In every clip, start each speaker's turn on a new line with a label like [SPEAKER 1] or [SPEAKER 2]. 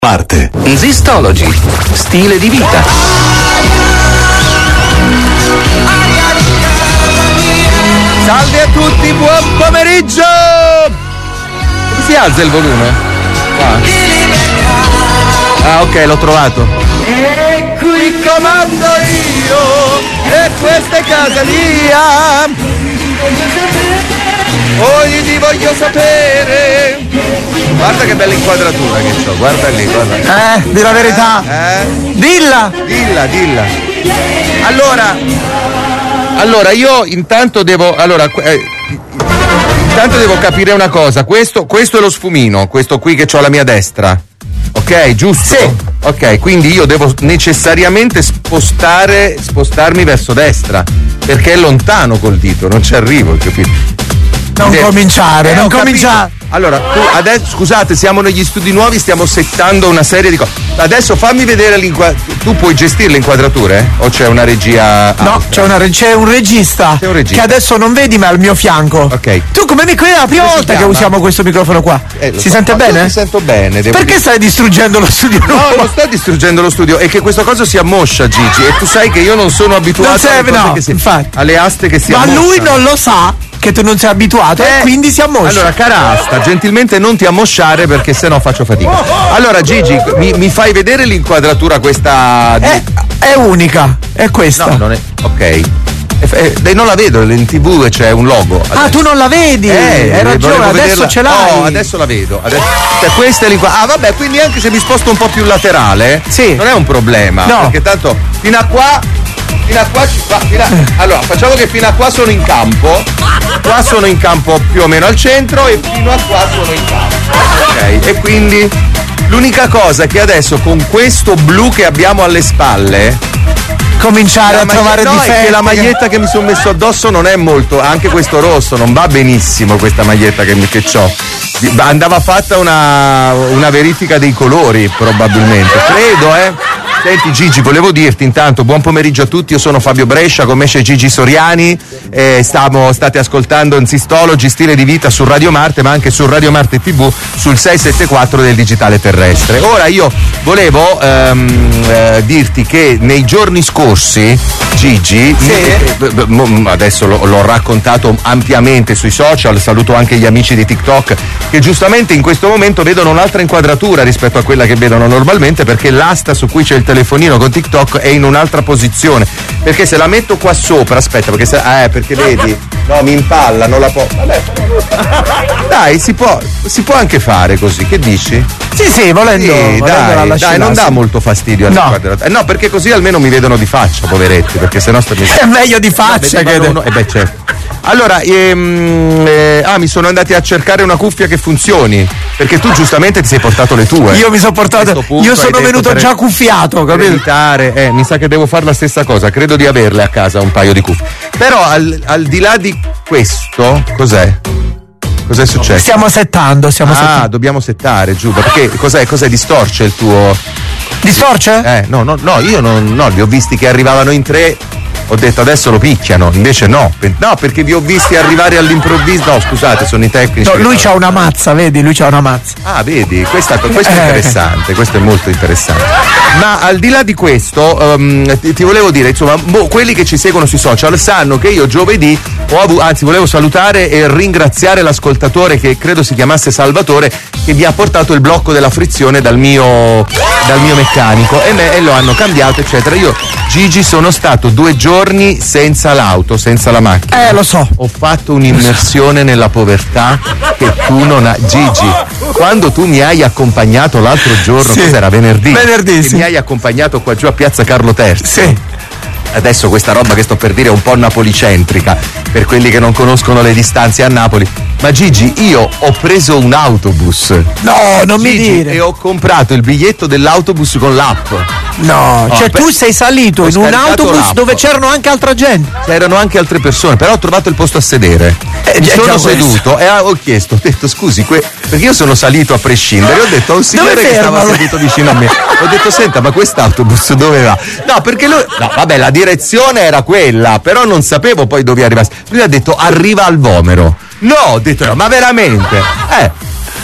[SPEAKER 1] Parte.
[SPEAKER 2] Zistology, stile di vita.
[SPEAKER 3] Salve a tutti, buon pomeriggio! Come si alza il volume? Qua. Ah, ok, l'ho trovato. E qui comando io, e questa è casa mia. Oggi ti voglio sapere. Guarda che bella inquadratura che c'ho, guarda lì, guarda.
[SPEAKER 4] Di la verità. Dilla.
[SPEAKER 3] Dilla. Allora io intanto devo capire una cosa. Questo è lo sfumino, questo qui che c'ho alla mia destra. Ok, giusto?
[SPEAKER 4] Sì.
[SPEAKER 3] Ok, quindi io devo necessariamente spostarmi verso destra, perché è lontano col dito, non ci arrivo, capito?
[SPEAKER 4] Non cominciare.
[SPEAKER 3] Allora, tu adesso, scusate, siamo negli studi nuovi, stiamo settando una serie di cose. Adesso fammi vedere tu puoi gestire le inquadrature? O c'è una regia?
[SPEAKER 4] No, c'è un regista.
[SPEAKER 3] C'è un regista.
[SPEAKER 4] Che adesso non vedi, ma è al mio fianco.
[SPEAKER 3] Ok.
[SPEAKER 4] Tu come mi è la prima volta che usiamo questo microfono qua? Si sente bene?
[SPEAKER 3] Mi sento bene.
[SPEAKER 4] Perché stai distruggendo lo studio?
[SPEAKER 3] No, non sto distruggendo lo studio, è che questa cosa si ammoscia, Gigi, e tu sai che io non sono abituato alle aste che si ammossano.
[SPEAKER 4] Ma lui non lo sa che tu non sei abituato e quindi si ammoscia.
[SPEAKER 3] Allora, cara asta, gentilmente non ti ammosciare perché sennò faccio fatica. Allora, Gigi, mi fai vedere l'inquadratura questa?
[SPEAKER 4] È unica, è questa.
[SPEAKER 3] No, non è. Ok. Non la vedo, in TV c'è un logo.
[SPEAKER 4] Ah, tu non la vedi? Hai ragione, adesso ce l'hai.
[SPEAKER 3] No, adesso la vedo. Questa è l'inquadratura. Ah, vabbè, quindi anche se mi sposto un po' più laterale,
[SPEAKER 4] sì,
[SPEAKER 3] non è un problema.
[SPEAKER 4] No.
[SPEAKER 3] Perché tanto fino a qua allora, facciamo che fino a qua sono in campo. Qua sono in campo più o meno al centro e fino a qua sono in campo. Ok, e quindi l'unica cosa è che adesso con questo blu che abbiamo alle spalle
[SPEAKER 4] cominciare a trovare difetti.
[SPEAKER 3] È che la maglietta che mi sono messo addosso non è molto, anche questo rosso non va benissimo, questa maglietta che c'ho. Andava fatta una verifica dei colori probabilmente, credo. Senti Gigi, volevo dirti intanto buon pomeriggio a tutti, io sono Fabio Brescia, con me c'è Gigi Soriani, state ascoltando Zistology, stile di vita su Radio Marte, ma anche su Radio Marte TV sul 674 del digitale terrestre. Ora io volevo dirti che nei giorni scorsi, Gigi, adesso l'ho raccontato ampiamente sui social, saluto anche gli amici di TikTok che giustamente in questo momento vedono un'altra inquadratura rispetto a quella che vedono normalmente, perché l'asta su cui c'è il telefonino con TikTok è in un'altra posizione, perché se la metto qua sopra, aspetta, perché vedi, no, mi impalla, non la posso. Vabbè, dai, si può anche fare così, che dici?
[SPEAKER 4] Sì, volendo
[SPEAKER 3] dai, non dà molto fastidio all'inquadratura. No, perché così almeno mi vedono di faccia, poveretti, perché sennò
[SPEAKER 4] è meglio di faccia che
[SPEAKER 3] certo. Allora, mi sono andati a cercare una cuffia che funzioni, perché tu giustamente ti sei portato le tue.
[SPEAKER 4] Io mi sono portato, io sono venuto già cuffiato, capito?
[SPEAKER 3] Mi sa che devo fare la stessa cosa, credo di averle a casa un paio di cuffie. Però al di là di questo, cos'è successo?
[SPEAKER 4] Stiamo settando.
[SPEAKER 3] Dobbiamo settare, giù, perché cos'è distorce il tuo...
[SPEAKER 4] Distorce?
[SPEAKER 3] No, io non li ho visti che arrivavano in 3. Ho detto adesso lo picchiano, invece no, perché vi ho visti arrivare all'improvviso. No, scusate, sono i tecnici.
[SPEAKER 4] No, lui c'ha una mazza, vedi?
[SPEAKER 3] Ah, vedi, questo è interessante, questo è molto interessante. Ma al di là di questo, ti volevo dire, insomma, quelli che ci seguono sui social sanno che io giovedì volevo salutare e ringraziare l'ascoltatore che credo si chiamasse Salvatore, che mi ha portato il blocco della frizione dal mio meccanico e lo hanno cambiato, eccetera. Io, Gigi, sono stato 2 giorni senza l'auto, senza la macchina.
[SPEAKER 4] Lo so.
[SPEAKER 3] Ho fatto un'immersione nella povertà che tu non hai. Gigi, quando tu mi hai accompagnato l'altro giorno, cos'era? Venerdì,
[SPEAKER 4] sì.
[SPEAKER 3] Mi hai accompagnato qua giù a Piazza Carlo III.
[SPEAKER 4] Sì.
[SPEAKER 3] Adesso questa roba che sto per dire è un po' napolicentrica, per quelli che non conoscono le distanze a Napoli. Ma Gigi, io ho preso un autobus.
[SPEAKER 4] No, non mi dire.
[SPEAKER 3] E ho comprato il biglietto dell'autobus con l'app.
[SPEAKER 4] No, tu sei salito in un autobus l'app dove c'erano anche altra gente.
[SPEAKER 3] C'erano anche altre persone, però ho trovato il posto a sedere. Sono seduto e ho detto scusi, perché io sono salito a prescindere. Ho detto a un signore che stava seduto vicino a me. Ho detto senta, ma quest'autobus dove va? No, perché lui. No, vabbè, la direzione era quella, però non sapevo poi dove arrivasse. Lui ha detto arriva al Vomero. No, ho detto no, ma veramente?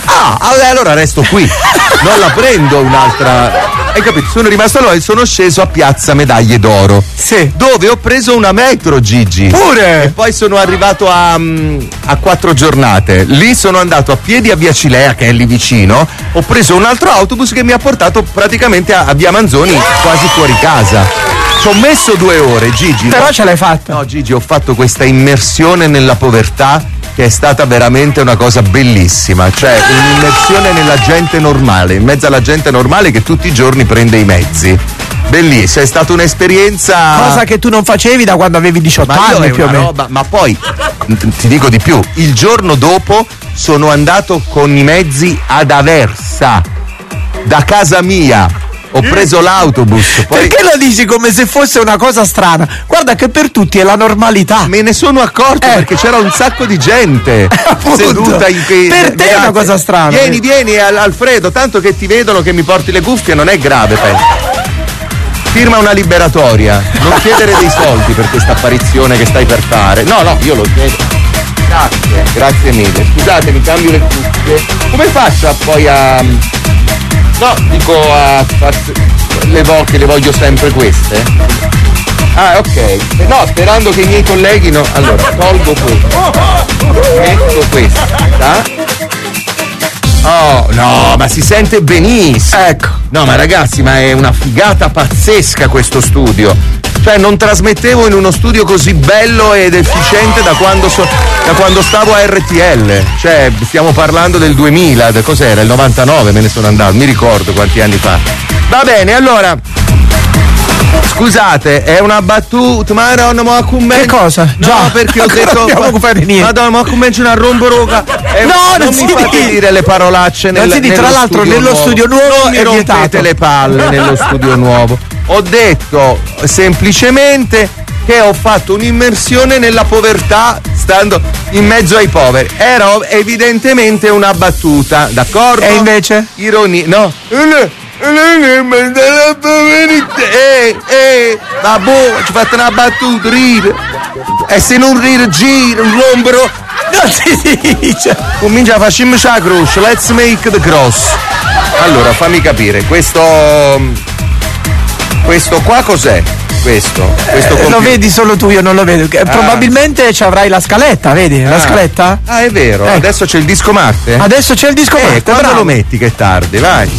[SPEAKER 3] Allora resto qui, non la prendo un'altra. Hai capito? Sono rimasto allora e sono sceso a Piazza Medaglie d'Oro.
[SPEAKER 4] Sì.
[SPEAKER 3] Dove ho preso una metro, Gigi.
[SPEAKER 4] Pure!
[SPEAKER 3] E poi sono arrivato a 4 giornate. Lì sono andato a piedi a Via Cilea, che è lì vicino. Ho preso un altro autobus che mi ha portato praticamente a Via Manzoni, quasi fuori casa. Ci ho messo 2 ore, Gigi.
[SPEAKER 4] Però ce l'hai fatta.
[SPEAKER 3] No, Gigi, ho fatto questa immersione nella povertà che è stata veramente una cosa bellissima, cioè un'immersione nella gente normale, in mezzo alla gente normale che tutti i giorni prende i mezzi. Bellissima, è stata un'esperienza.
[SPEAKER 4] Cosa che tu non facevi da quando avevi 18 anni più o meno.
[SPEAKER 3] Ma poi ti dico di più, il giorno dopo sono andato con i mezzi ad Aversa, da casa mia. Ho preso l'autobus. Poi...
[SPEAKER 4] Perché lo dici come se fosse una cosa strana? Guarda che per tutti è la normalità.
[SPEAKER 3] Me ne sono accorto perché c'era un sacco di gente seduta in
[SPEAKER 4] per te è una cosa strana.
[SPEAKER 3] Vieni Alfredo, tanto che ti vedono che mi porti le cuffie, non è grave, penso. Firma una liberatoria, non chiedere dei soldi per questa apparizione che stai per fare. No, io lo chiedo. Grazie mille. Scusate, mi cambio le cuffie. Come faccio poi a... No, dico le voglio sempre queste. Ok. No, sperando che i miei colleghi no. Allora, tolgo questo. Metto questa. Oh, no, ma si sente benissimo.
[SPEAKER 4] Ecco.
[SPEAKER 3] No, ma ragazzi, ma è una figata pazzesca questo studio. Cioè, non trasmettevo in uno studio così bello ed efficiente da quando stavo a RTL. Cioè, stiamo parlando del 2000, cos'era? Il 99 me ne sono andato, mi ricordo quanti anni fa. Va bene, allora. Scusate, è una battuta, ma non mo
[SPEAKER 4] che cosa?
[SPEAKER 3] No, già, perché ho detto. Madonna, ma cominciano a romporoca. Non mi fate dire le parolacce
[SPEAKER 4] tra l'altro nello studio nuovo
[SPEAKER 3] non mi rompete le palle nello studio nuovo. Ho detto semplicemente che ho fatto un'immersione nella povertà stando in mezzo ai poveri. Era evidentemente una battuta, d'accordo?
[SPEAKER 4] E invece?
[SPEAKER 3] Ironia, no? Vabbè, ci fate una battuta, ride. E se non ride, gira, rompero.
[SPEAKER 4] Non si dice.
[SPEAKER 3] Comincia a farci la croce, let's make the cross. Allora, fammi capire, questo qua cos'è? Questo
[SPEAKER 4] lo vedi solo tu, io non lo vedo. Probabilmente ci avrai la scaletta, vedi? La scaletta?
[SPEAKER 3] È vero. Adesso c'è il disco Marte?
[SPEAKER 4] Adesso c'è il disco Marte.
[SPEAKER 3] Quando
[SPEAKER 4] bravo.
[SPEAKER 3] lo metti che è tardi, vai.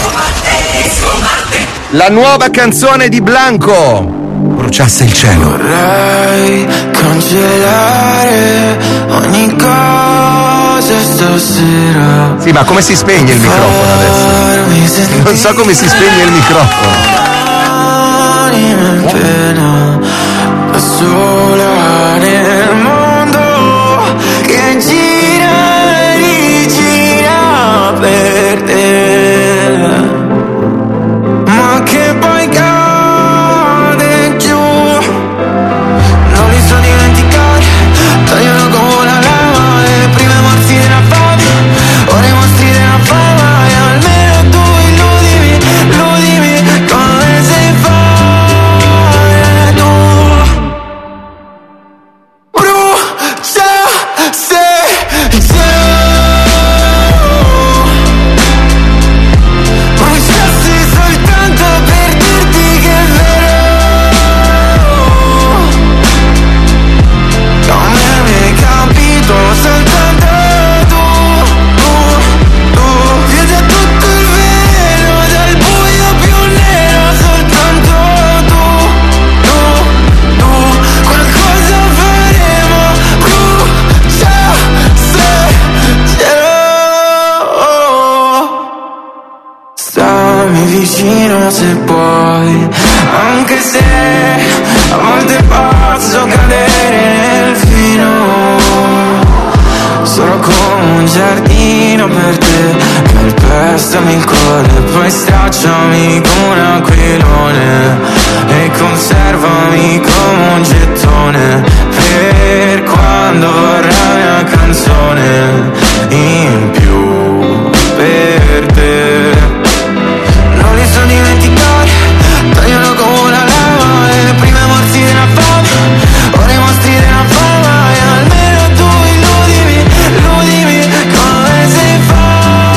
[SPEAKER 3] La nuova canzone di Blanco. Bruciasse il cielo.
[SPEAKER 1] Vorrei cancellare ogni cosa stasera.
[SPEAKER 3] Sì, ma come si spegne il microfono adesso? Non so come si spegne il microfono.
[SPEAKER 1] Pena, da sola nel mondo che gira e rigira per te, ma che poi cade giù. Non li so dimenticare, tagliano come la lama, le prime morsi della fame, ora i mostri della fama, e almeno tu illudimi come sei fatto. Vicino se puoi, anche se a volte posso cadere nel fino. Sono come un giardino per te, calpestami il cuore, poi stracciami come un aquilone e conservami come un gettone per quando vorrai una canzone in più per te. Non li so dimenticare, tagliano come la lama, le prime morsi della fame, ora i mostri della fama, e almeno tu illudimi come sei fatto.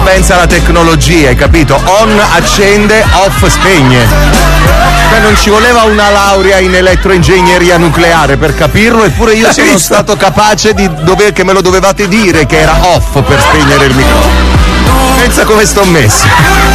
[SPEAKER 3] pensa alla tecnologia, hai capito? On accende, off spegne. Cioè non ci voleva una laurea in elettroingegneria nucleare per capirlo, eppure io sono stato capace che me lo dovevate dire che era off per spegnere il microfono. Pensa come sto messo.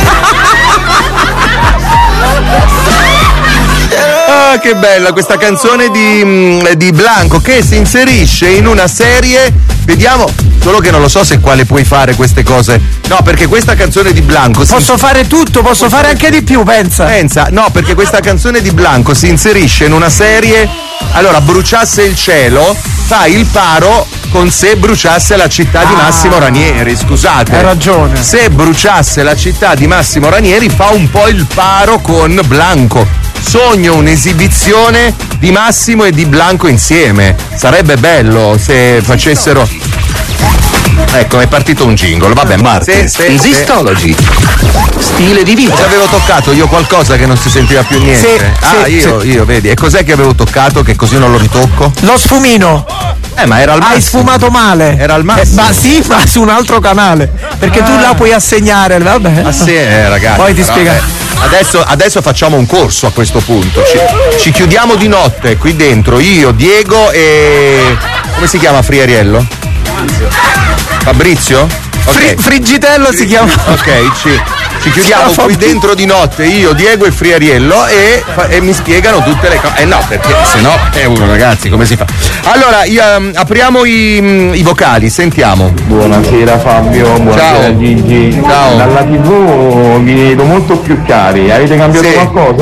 [SPEAKER 3] Ah, che bella questa canzone di Blanco, che si inserisce in una serie, vediamo, solo che non lo so se quale puoi fare queste cose. No, perché questa canzone di Blanco
[SPEAKER 4] posso fare tutto, posso fare anche di più, pensa.
[SPEAKER 3] No, perché questa canzone di Blanco si inserisce in una serie. Allora, Bruciasse il cielo fa il paro con Se bruciasse la città di Massimo Ranieri, scusate.
[SPEAKER 4] Hai ragione.
[SPEAKER 3] Se bruciasse la città di Massimo Ranieri fa un po' il paro con Blanco. Sogno un'esibizione di Massimo e di Blanco insieme. Sarebbe bello se facessero. Ecco, è partito un jingle. Vabbè,
[SPEAKER 2] Zistology. Stile di vita.
[SPEAKER 3] Ci avevo toccato io qualcosa che non si sentiva più niente. Io, vedi. E cos'è che avevo toccato che così non lo ritocco?
[SPEAKER 4] Lo sfumino.
[SPEAKER 3] Ma era al massimo.
[SPEAKER 4] Hai sfumato male.
[SPEAKER 3] Era al massimo.
[SPEAKER 4] Ma sì, ma su un altro canale. Perché tu la puoi assegnare, vabbè.
[SPEAKER 3] Ah sì, ragazzi.
[SPEAKER 4] Poi ti spiega.
[SPEAKER 3] Adesso facciamo un corso a questo punto. Ci chiudiamo di notte qui dentro, io, Diego e. Come si chiama Friariello? Fabrizio? Okay.
[SPEAKER 4] Friggitello si chiama.
[SPEAKER 3] Ok, ci chiudiamo qui dentro di notte, io, Diego e Friariello e mi spiegano tutte le cose. No, perché sennò è uno, ragazzi, come si fa? Allora, apriamo i vocali, sentiamo.
[SPEAKER 5] Buonasera Fabio, buonasera
[SPEAKER 3] Ciao.
[SPEAKER 5] Gigi.
[SPEAKER 3] Ciao.
[SPEAKER 5] Dalla TV vi vedo molto più chiari, avete cambiato qualcosa?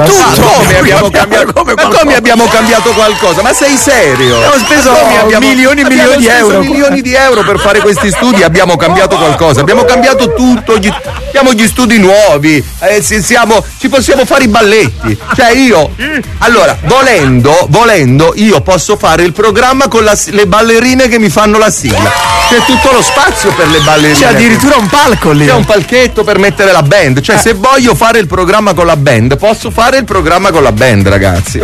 [SPEAKER 3] Come abbiamo cambiato qualcosa? Ma sei serio?
[SPEAKER 4] Abbiamo speso milioni di euro.
[SPEAKER 3] Milioni di euro per fare questi studi, abbiamo cambiato qualcosa, abbiamo cambiato tutto, abbiamo gli studi nuovi, ci possiamo fare i balletti. Cioè allora, volendo, io posso fare il programma con le ballerine che mi fanno la sigla. C'è tutto lo spazio per le ballerine.
[SPEAKER 4] C'è addirittura un palco lì.
[SPEAKER 3] C'è un palchetto per mettere la band. Cioè, se voglio fare il programma con la band, posso fare il programma con la band, ragazzi.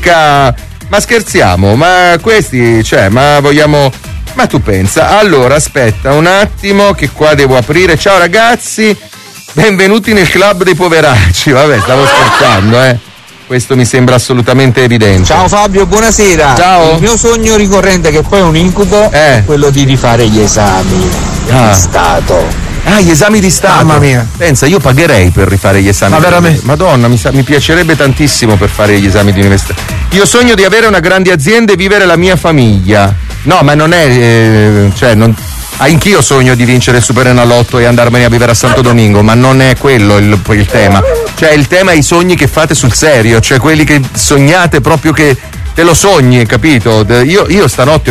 [SPEAKER 3] Ma scherziamo, ma questi, ma vogliamo. Ma tu pensa, allora aspetta un attimo che qua devo aprire. Ciao ragazzi, benvenuti nel club dei poveracci. Vabbè, stavo scherzando, Questo mi sembra assolutamente evidente.
[SPEAKER 6] Ciao Fabio, buonasera.
[SPEAKER 3] Ciao.
[SPEAKER 6] Il mio sogno ricorrente, che poi è un incubo, è quello di rifare gli esami di Stato.
[SPEAKER 3] Gli esami di Stato.
[SPEAKER 4] Mamma mia.
[SPEAKER 3] Pensa, io pagherei per rifare gli esami.
[SPEAKER 4] Ma veramente?
[SPEAKER 3] Madonna, mi piacerebbe tantissimo per fare gli esami di università. Io sogno di avere una grande azienda e vivere la mia famiglia. No, ma non è. Anch'io sogno di vincere il Superenalotto e andarmene a vivere a Santo Domingo, ma non è quello il tema. Cioè, il tema è i sogni che fate sul serio, cioè quelli che sognate proprio che te lo sogni, capito? Io stanotte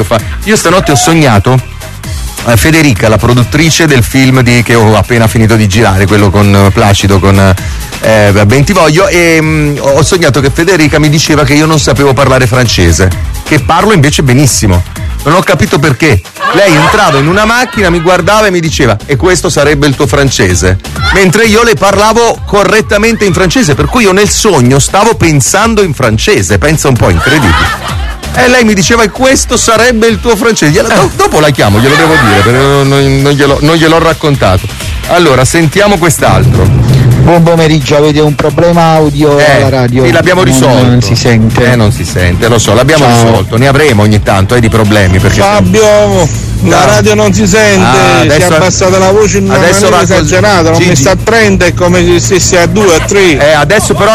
[SPEAKER 3] ho sognato Federica, la produttrice del film che ho appena finito di girare, quello con Placido, con Bentivoglio, e ho sognato che Federica mi diceva che io non sapevo parlare francese, che parlo invece benissimo. Non ho capito perché. Lei entrava in una macchina, mi guardava e mi diceva: e questo sarebbe il tuo francese? Mentre io le parlavo correttamente in francese, per cui io nel sogno stavo pensando in francese. Pensa un po', incredibile. E lei mi diceva: e questo sarebbe il tuo francese? Dopo la chiamo, glielo devo dire, perché non gliel'ho raccontato. Allora, sentiamo quest'altro.
[SPEAKER 6] Buon pomeriggio, avete un problema audio alla radio?
[SPEAKER 3] Sì, l'abbiamo risolto.
[SPEAKER 6] Non si sente.
[SPEAKER 3] Non si sente, lo so, l'abbiamo risolto. Ne avremo ogni tanto di problemi. Perché
[SPEAKER 5] Fabio, la radio non si sente, si è abbassata la voce in una maniera esagerata, non mi sta a 30, è come se stessi a 2, a 3.
[SPEAKER 3] Adesso però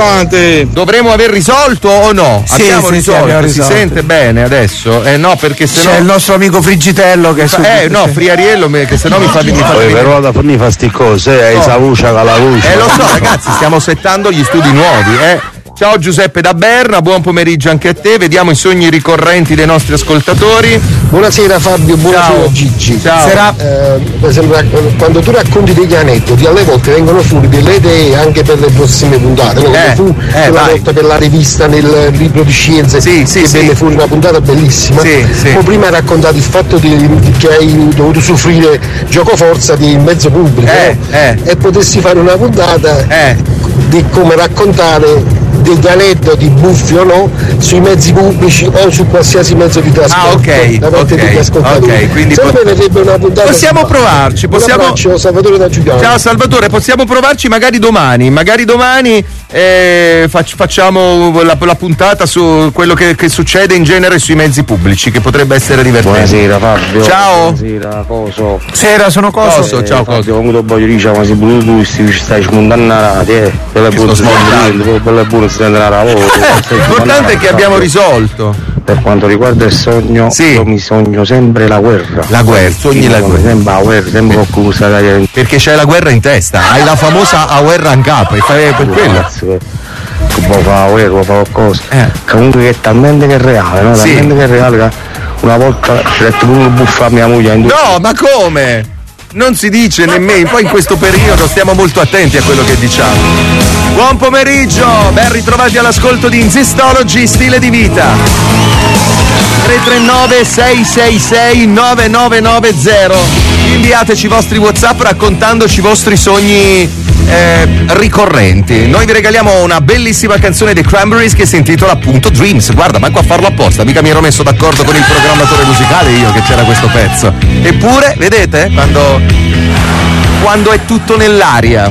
[SPEAKER 3] dovremo aver risolto o no?
[SPEAKER 4] Sì,
[SPEAKER 3] abbiamo risolto.
[SPEAKER 4] Si
[SPEAKER 3] sente bene adesso? No, perché sennò.
[SPEAKER 4] C'è il nostro amico Friggitello che
[SPEAKER 3] Friariello, che sennò mi fa venire.
[SPEAKER 5] Però da forni fa sti cose, hai sa voce con la voce.
[SPEAKER 3] Lo so, ragazzi, stiamo settando gli studi nuovi, Ciao Giuseppe da Berna, buon pomeriggio anche a te, vediamo i sogni ricorrenti dei nostri ascoltatori.
[SPEAKER 7] Buonasera Fabio, buonasera Gigi.
[SPEAKER 3] Ciao.
[SPEAKER 7] Per esempio, quando tu racconti degli aneddoti, alle volte vengono fuori delle idee anche per le prossime puntate, no? Come fu una volta per la rivista nel libro di scienze, venne fuori una puntata bellissima. Poi prima hai raccontato il fatto che hai dovuto soffrire giocoforza di mezzo pubblico, e potessi fare una puntata di come raccontare degli aneddoti buffi o no sui mezzi pubblici o su qualsiasi mezzo di trasporto da parte degli ascoltatori.
[SPEAKER 3] Quindi
[SPEAKER 7] secondo me verrebbe una puntata.
[SPEAKER 3] Possiamo provarci,
[SPEAKER 7] Ciao Salvatore da Giuliano.
[SPEAKER 3] Ciao Salvatore, possiamo provarci magari domani facciamo la puntata su quello che succede in genere sui mezzi pubblici, che potrebbe essere divertente.
[SPEAKER 8] Buonasera Fabio.
[SPEAKER 3] Ciao.
[SPEAKER 8] Buonasera Coso.
[SPEAKER 4] Sera, sono Coso.
[SPEAKER 3] Ciao
[SPEAKER 8] Fabio, come tu voglio dire, ma se pure tu ci stai smontannando bella buona si andrà a lavoro.
[SPEAKER 3] L'importante è che abbiamo risolto.
[SPEAKER 8] Per quanto riguarda il sogno, io mi sogno sempre la guerra.
[SPEAKER 3] Sogni la guerra.
[SPEAKER 8] Sempre la guerra, sempre qualcuno sa che.
[SPEAKER 3] Perché c'hai la guerra in testa, hai la famosa guerra in capo, e fai per quello.
[SPEAKER 8] Può fare guerra, può fare qualcosa. Comunque che è talmente che è reale, no? Talmente che è reale che una volta ci ho detto pure buffa a mia moglie.
[SPEAKER 3] No, ma come? Non si dice nemmeno, poi in questo periodo stiamo molto attenti a quello che diciamo. Buon pomeriggio, ben ritrovati all'ascolto di Insistology, stile di vita. 339 666 9990. Inviateci i vostri WhatsApp raccontandoci i vostri sogni ricorrenti. Noi vi regaliamo una bellissima canzone dei Cranberries che si intitola appunto Dreams. Guarda, manco a farlo apposta, mica mi ero messo d'accordo con il programmatore musicale io che c'era questo pezzo. Eppure, vedete, quando è tutto nell'aria.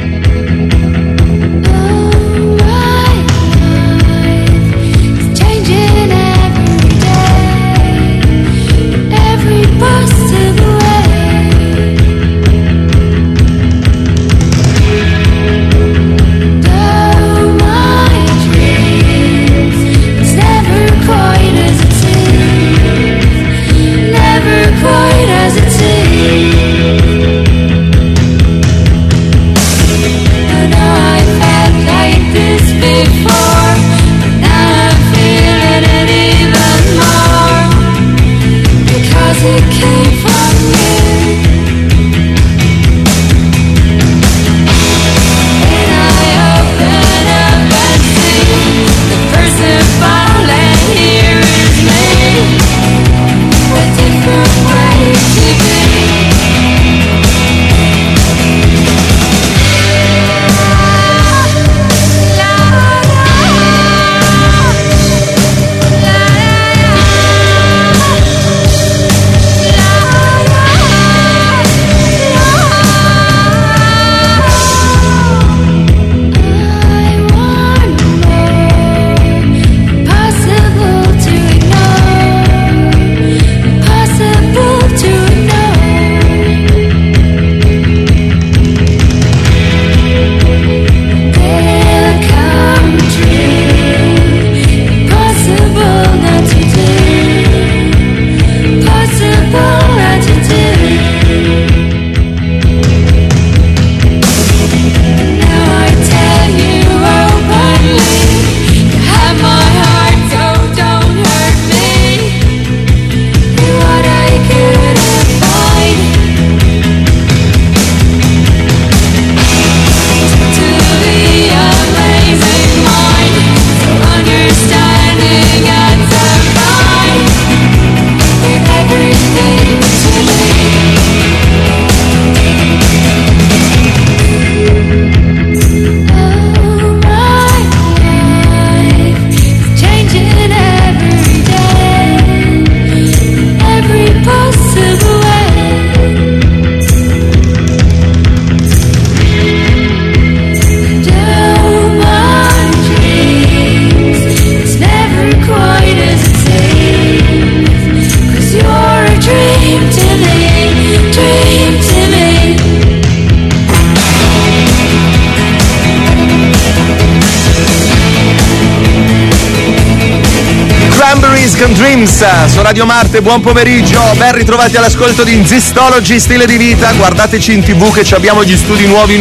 [SPEAKER 3] Dreams su Radio Marte, buon pomeriggio, ben ritrovati all'ascolto di Insistology, stile di vita. Guardateci in TV che abbiamo gli studi nuovi,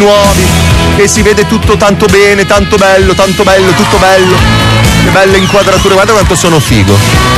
[SPEAKER 3] che si vede tutto tanto bene, tanto bello, tutto bello. Che belle inquadrature, guarda quanto sono figo.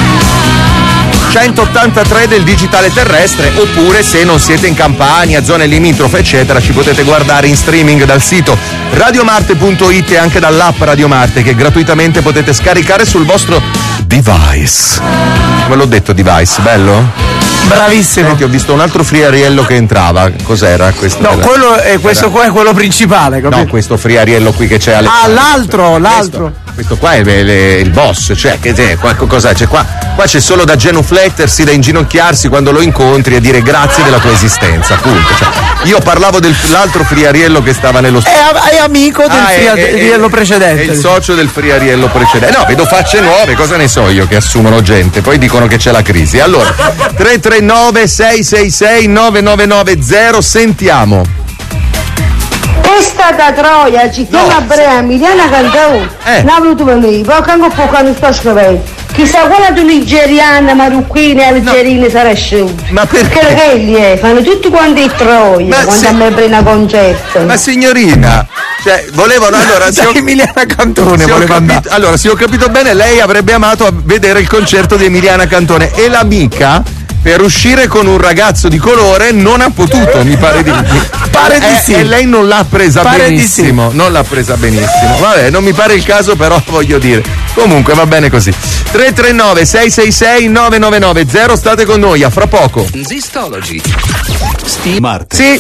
[SPEAKER 3] 183 del digitale terrestre, oppure se non siete in Campania, zone limitrofe eccetera, ci potete guardare in streaming dal sito radiomarte.it e anche dall'app Radio Marte che gratuitamente potete scaricare sul vostro Device. Come l'ho detto, Device, bello?
[SPEAKER 4] Bravissimo.
[SPEAKER 3] Senti, ho visto un altro friariello che entrava. Cos'era questo?
[SPEAKER 4] No, quello è questo qua è quello principale, capito?
[SPEAKER 3] No, questo friariello qui che c'è alle.
[SPEAKER 4] Ah, l'altro.
[SPEAKER 3] Questo qua è il boss, cioè che c'è cos'è? C'è qua c'è solo da genuflettersi, da inginocchiarsi quando lo incontri e dire grazie della tua esistenza, appunto. Cioè, io parlavo dell'altro friariello che stava nello studio.
[SPEAKER 4] È amico del friariello precedente.
[SPEAKER 3] È il socio del friariello precedente. No, vedo facce nuove, cosa ne so io che assumono gente, poi dicono che c'è la crisi. Allora, 339 666 9990, sentiamo.
[SPEAKER 9] È stata Troia, ci chiama Brea, Emiliana Cantone. Non ha voluto venire, poi anche un po' quando sto scrivendo. Chissà quella tu nigeriana, marocchina e algerina sarà sciolta.
[SPEAKER 3] Ma perché?
[SPEAKER 9] Perché fanno tutti quanti Troia quando a me prende concerto.
[SPEAKER 3] Ma signorina, cioè volevano allora
[SPEAKER 4] Emiliana Cantone voleva andare.
[SPEAKER 3] Allora, se ho capito bene, lei avrebbe amato vedere il concerto di Emiliana Cantone e l'amica, per uscire con un ragazzo di colore, non ha potuto, mi pare di sì. E lei non l'ha presa benissimo. Non l'ha presa benissimo. Vabbè, non mi pare il caso, però voglio dire. Comunque va bene così. 339 666 9990, state con noi, a fra poco.
[SPEAKER 2] Zistology.
[SPEAKER 3] Sì.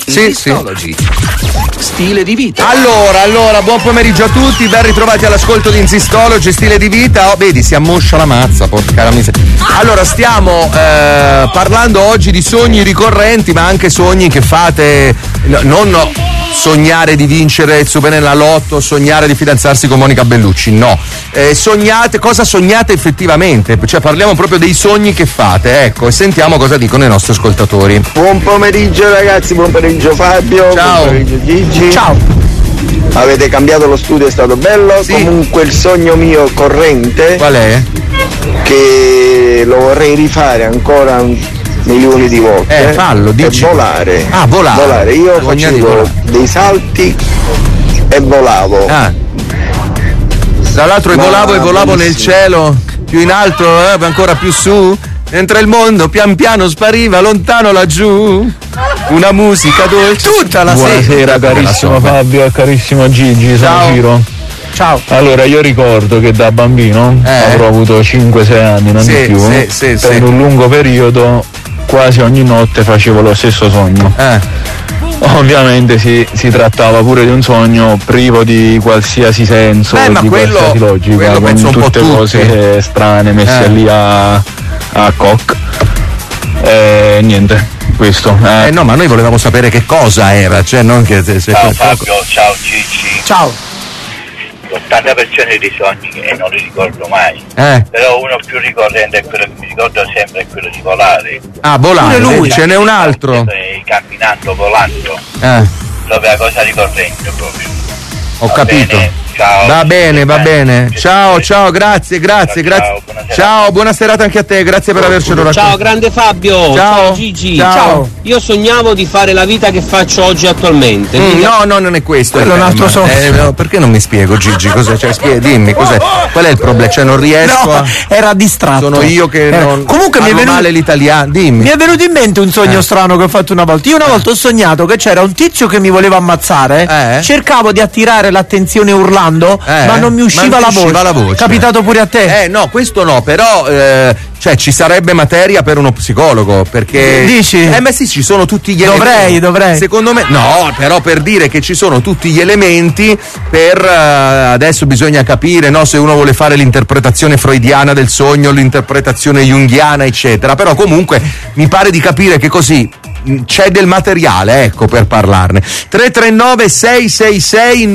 [SPEAKER 2] Stile di vita.
[SPEAKER 3] Allora, buon pomeriggio a tutti, ben ritrovati all'ascolto di Zistology, stile di vita. Oh, vedi, si ammoscia la mazza, porca la miseria. Allora, stiamo parlando oggi di sogni ricorrenti, ma anche sogni che fate, non sognare di vincere il Super nella Lotto, sognare di fidanzarsi con Monica Bellucci, no. Cosa sognate effettivamente? Cioè parliamo proprio dei sogni che fate, ecco, e sentiamo cosa dicono i nostri ascoltatori.
[SPEAKER 5] Buon pomeriggio ragazzi, buon pomeriggio Fabio.
[SPEAKER 3] Ciao.
[SPEAKER 5] Buon pomeriggio Gigi.
[SPEAKER 4] Ciao.
[SPEAKER 5] Avete cambiato lo studio, è stato bello. Sì. Comunque il sogno mio corrente.
[SPEAKER 3] Qual è?
[SPEAKER 5] Che lo vorrei rifare ancora milioni di volte.
[SPEAKER 3] Fallo, dici.
[SPEAKER 5] E volare.
[SPEAKER 3] Ah, volare.
[SPEAKER 5] Io facevo dei salti e volavo.
[SPEAKER 3] Tra l'altro volavo nel cielo, più in alto, ancora più su, mentre il mondo pian piano spariva lontano laggiù. Una musica dolce.
[SPEAKER 4] Tutta la sera.
[SPEAKER 10] Buonasera carissimo Fabio e carissimo Gigi, sono Ciro.
[SPEAKER 4] Ciao.
[SPEAKER 10] Allora, io ricordo che da bambino avrò avuto 5-6 anni, non di più. Per un lungo periodo, quasi ogni notte facevo lo stesso sogno. Ovviamente si trattava pure di un sogno privo di qualsiasi senso, di qualsiasi logica, con tutte cose strane messe lì a coc. Niente, questo.
[SPEAKER 3] No, ma noi volevamo sapere che cosa era, cioè non che.
[SPEAKER 11] Ciao Fabio, ciao Gigi.
[SPEAKER 4] Ciao.
[SPEAKER 11] L'80% dei sogni e non li ricordo mai. Però uno più ricorrente è quello che mi ricordo sempre, è quello di volare.
[SPEAKER 3] Ah, volare, lui, ce n'è un altro.
[SPEAKER 11] Camminando, volando. Proprio la cosa ricorrente proprio.
[SPEAKER 3] Ho capito.
[SPEAKER 11] Bene, ciao.
[SPEAKER 3] Va bene. Ciao, grazie. Ciao, buona serata anche a te, grazie per avercelo raccontato.
[SPEAKER 12] Ciao grande Fabio, ciao Gigi.
[SPEAKER 3] Ciao.
[SPEAKER 12] Io sognavo di fare la vita che faccio oggi attualmente.
[SPEAKER 3] No, non è questo.
[SPEAKER 4] Quello è un altro sogno.
[SPEAKER 3] Perché non mi spiego, Gigi? Cos'è? Cioè, dimmi, cos'è? Qual è il problema? Cioè, non riesco
[SPEAKER 4] era distratto.
[SPEAKER 3] Sono io che non.
[SPEAKER 4] Comunque mi è venuto
[SPEAKER 3] male l'italiano. Dimmi.
[SPEAKER 4] Mi è venuto in mente un sogno strano che ho fatto una volta. Io una volta ho sognato che c'era un tizio che mi voleva ammazzare. Cercavo di attirare l'attenzione urlando, ma non mi usciva la voce. Capitato pure a te?
[SPEAKER 3] No, questo no, però cioè ci sarebbe materia per uno psicologo, perché
[SPEAKER 4] dici?
[SPEAKER 3] Ma sì, ci sono tutti gli elementi.
[SPEAKER 4] Dovrei.
[SPEAKER 3] Secondo me no, però per dire che ci sono tutti gli elementi per adesso bisogna capire, no, se uno vuole fare l'interpretazione freudiana del sogno, l'interpretazione junghiana, eccetera, però comunque mi pare di capire che così c'è del materiale, ecco, per parlarne. 339 666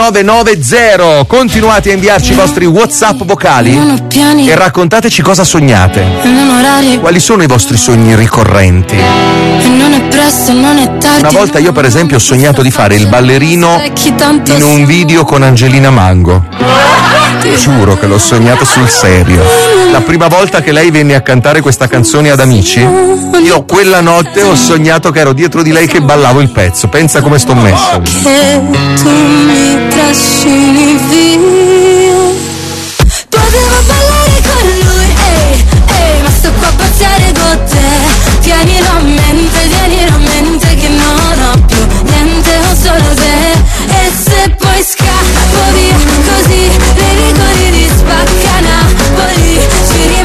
[SPEAKER 3] 9990. Continuate a inviarci i vostri WhatsApp vocali e raccontateci cosa sognate. Quali sono i vostri sogni ricorrenti? Una volta io per esempio ho sognato di fare il ballerino in un video con Angelina Mango. Giuro che l'ho sognato sul serio. La prima volta che lei venne a cantare questa canzone ad Amici, io quella notte ho sognato che ero dietro di lei che ballavo il pezzo. Pensa come sto messo.
[SPEAKER 13] Che tu mi trascini via. Potevo ballare con lui, ma sto qua a passare con te. Tienilo a mente che non ho più niente, ho solo te. E se poi scappo via così, le rigori di spacca Napoli, ci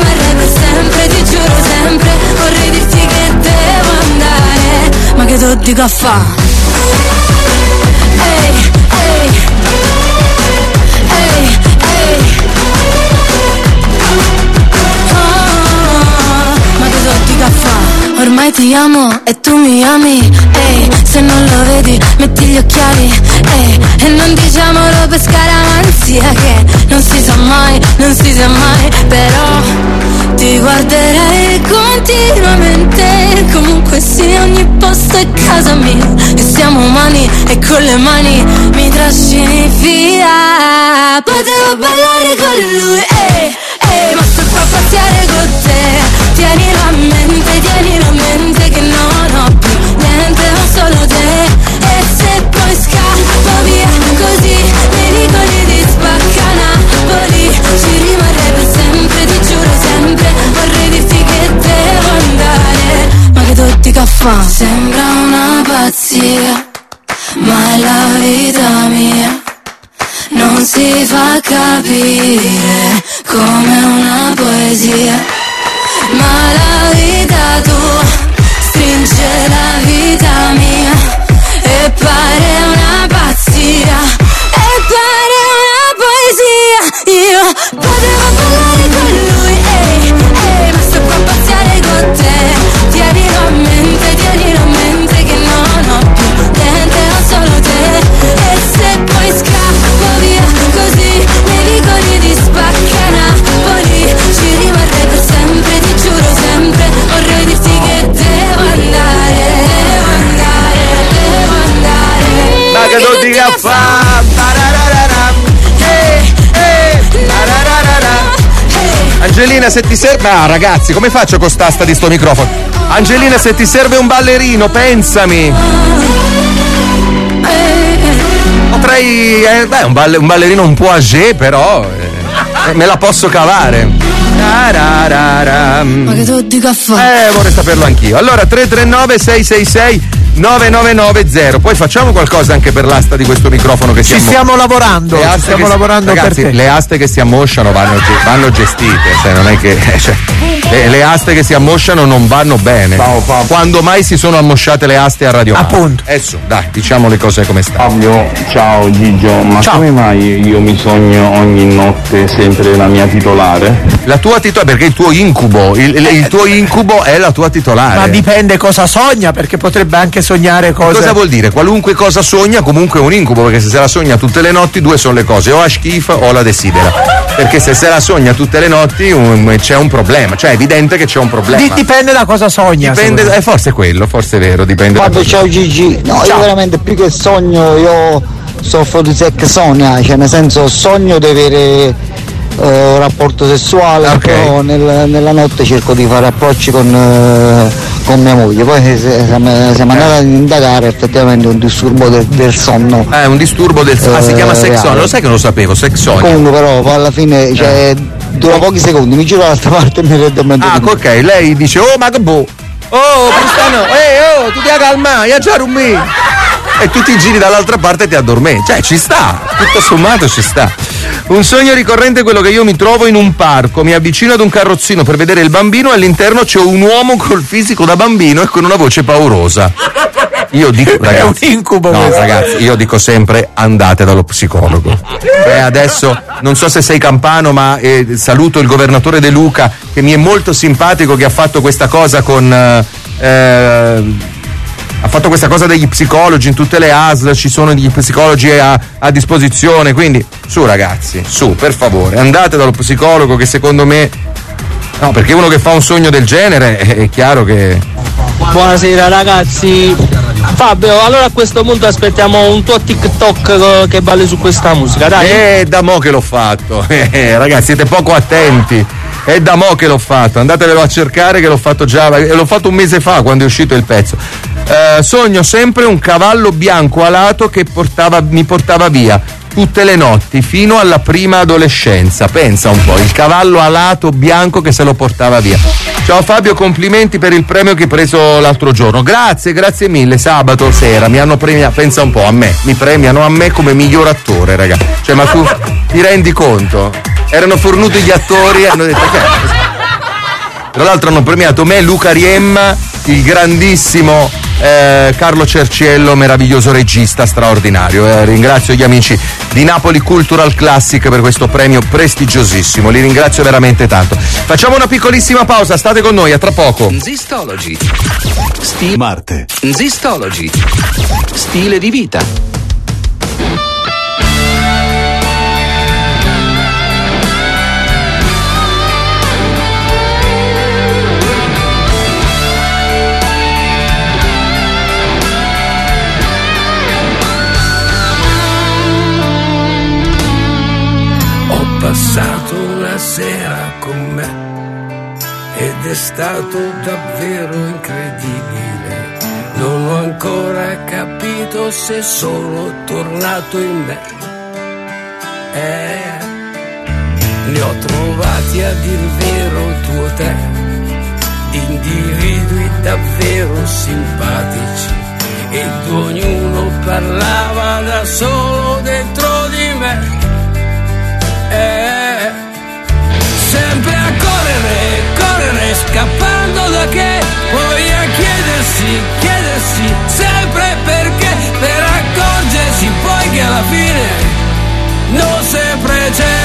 [SPEAKER 13] di caffè. Ehi, ehi, ehi, ehi. Ma che so di caffè? Ormai ti amo e tu mi ami. Ehi, se non lo vedi metti gli occhiali. Ehi, e non diciamolo per scaramanzia, che non si sa mai, non si sa mai. Però ti guarderei continuamente, comunque sì, ogni posto è casa mia. E siamo umani e con le mani mi trascini via. Potevo ballare con lui, ma sto qua a paziare con te. Tienilo a mente che non ho più niente, ho solo te. E se poi scappo via così, nei vicoli di Spacca Napoli, ci rimarrei per sempre, ti giuro sempre. Vorrei dirti che devo andare, ma che tutti caffè. Sembra una pazzia, ma è la vita mia. Non si fa capire come una poesia. Ma la vita tua stringe la vita mia e pare una pazzia, e pare una poesia. Io potevo ballare con lui, ma sto qua a pazziare con te. Tienilo a mente che non ho più niente, ho solo te. E se poi scappo via così, nei vicoli di Spacca Napoli, ci rimarrei per sempre, ti giuro sempre. Vorrei dirti che devo andare.
[SPEAKER 3] Ma che tutti caffè. Angelina, se ti serve. Ah, ragazzi, come faccio con st'asta di sto microfono? Angelina, se ti serve un ballerino, pensami. Potrei. Un ballerino un po' âgé, però. Me la posso cavare.
[SPEAKER 13] Ma che tu di caffè.
[SPEAKER 3] Vorrei saperlo anch'io. Allora, 339 666 9990. Poi facciamo qualcosa anche per l'asta di questo microfono che
[SPEAKER 4] ci stiamo lavorando. Stiamo lavorando,
[SPEAKER 3] ragazzi,
[SPEAKER 4] per te.
[SPEAKER 3] Le aste che si ammosciano vanno gestite, cioè non è che le aste che si ammosciano non vanno bene. Quando mai si sono ammosciate le aste a Radio
[SPEAKER 4] Appunto.
[SPEAKER 3] Dai, diciamo le cose come stanno.
[SPEAKER 10] Fabio, ciao Gigio, ma ciao. Come mai io mi sogno ogni notte sempre la mia titolare?
[SPEAKER 3] La tua titolare, perché il tuo incubo, il tuo incubo è la tua titolare.
[SPEAKER 4] Ma dipende cosa sogna, perché potrebbe anche sognare cose.
[SPEAKER 3] Cosa vuol dire? Qualunque cosa sogna comunque è un incubo, perché se la sogna tutte le notti, due sono le cose, o ha schifo o la desidera. Perché se la sogna tutte le notti c'è un problema, cioè è evidente che c'è un problema.
[SPEAKER 4] Dipende da cosa sogna.
[SPEAKER 3] Dipende, forse è quello, forse è vero, dipende.
[SPEAKER 6] Fabio, ciao Gigi. No, ciao. Io veramente più che sogno, io soffro di secsonia, cioè nel senso sogno di avere rapporto sessuale, okay. Però nella notte cerco di fare approcci con mia moglie. Poi siamo andati ad indagare, effettivamente un disturbo del sonno.
[SPEAKER 3] Un disturbo del sonno. Si chiama sexonia, lo sai che non lo sapevo, sexonia.
[SPEAKER 6] Comunque però poi alla fine dura pochi secondi, mi giro dall'altra parte e mi rendo conto.
[SPEAKER 3] Ok, lei dice ma che boh, tu ti calma, io già rummi. E tu ti giri dall'altra parte e ti addormenti. Cioè ci sta, tutto sommato ci sta. Un sogno ricorrente è quello che io mi trovo in un parco, mi avvicino ad un carrozzino per vedere il bambino e all'interno c'è un uomo col fisico da bambino e con una voce paurosa. Io dico, ragazzi,
[SPEAKER 4] è un incubo.
[SPEAKER 3] No, ragazzi, io dico sempre andate dallo psicologo. Adesso non so se sei campano, ma saluto il governatore De Luca, che mi è molto simpatico, che ha fatto questa cosa con ha fatto questa cosa degli psicologi in tutte le ASL, ci sono degli psicologi a disposizione, quindi su ragazzi, su, per favore, andate dallo psicologo, che secondo me no, perché uno che fa un sogno del genere è chiaro che.
[SPEAKER 12] Buonasera ragazzi. Fabio, allora a questo punto aspettiamo un tuo TikTok che balli su questa musica, dai.
[SPEAKER 3] Da mo' che l'ho fatto. Ragazzi, siete poco attenti. È da mo' che l'ho fatto, andatevelo a cercare, che l'ho fatto già, l'ho fatto un mese fa quando è uscito il pezzo. Sogno sempre un cavallo bianco alato che mi portava via tutte le notti fino alla prima adolescenza. Pensa un po', il cavallo alato bianco che se lo portava via. Ciao Fabio, complimenti per il premio che hai preso l'altro giorno. Grazie mille. Sabato sera mi hanno premiato, pensa un po', mi premiano a me come miglior attore, raga. Cioè, ma tu ti rendi conto? Erano fornuti gli attori e hanno detto Tra l'altro hanno premiato me, Luca Riem, il grandissimo Carlo Cerciello, meraviglioso regista straordinario. Ringrazio gli amici di Napoli Cultural Classic per questo premio prestigiosissimo, li ringrazio veramente tanto. Facciamo una piccolissima pausa, state con noi, a tra poco.
[SPEAKER 2] Zistology. Marte. Zistology. Stile di vita.
[SPEAKER 14] Passato una sera con me ed è stato davvero incredibile. Non ho ancora capito se sono tornato in me. Ne ho trovati a dir vero 2 o 3 individui davvero simpatici ed ognuno parlava da solo dentro di me. Sempre a correre, correre, scappando da che, poi a chiedersi sempre perché, per accorgersi poi che alla fine non sempre c'è.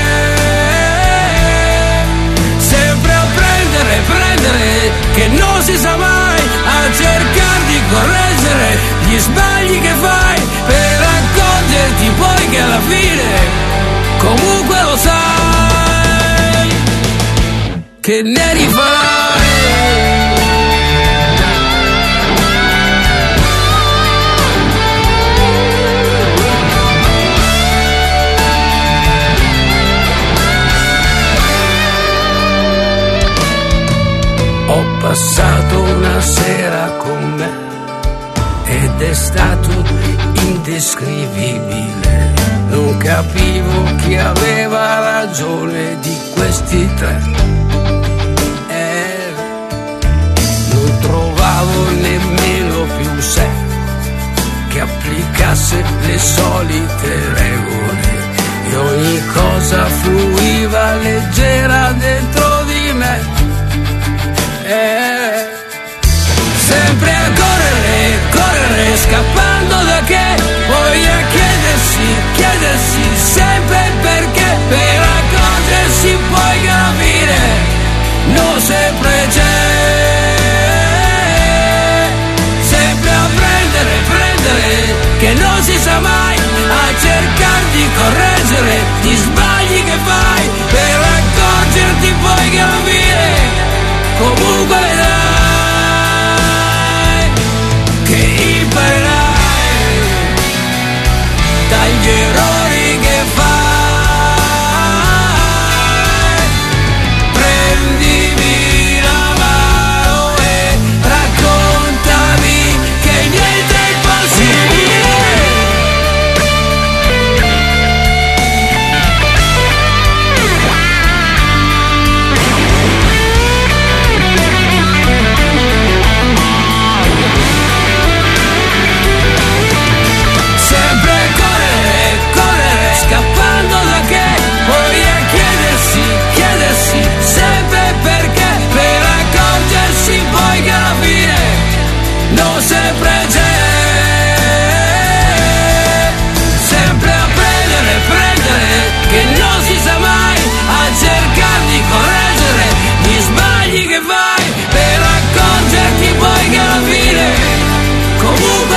[SPEAKER 14] Sempre a prendere, che non si sa mai, a cercare di correggere gli sbagli che fai, per accorgerti poi che alla fine comunque lo sai che ne rifarai. Ho passato una sera con me ed è stato indescrivibile. Non capivo chi aveva ragione di questi 3. Non trovavo nemmeno più sé che applicasse le solite regole e ogni cosa fluiva leggera dentro di me. Sempre a correre, scappando da che, poi a chiedersi sempre perché, per accorgersi poi che alla fine non sempre c'è. Sempre a prendere, che non si sa mai, a cercare di correggere gli sbagli che fai, per accorgerti poi che alla fine comunque vedrai che imparerai dagli errori che fai. Prendimi la mano e raccontami che niente è impossibile. Non sempre c'è, sempre a prendere, che non si sa mai, a cercare di correggere gli sbagli che fai, per accorgerti poi che alla fine comunque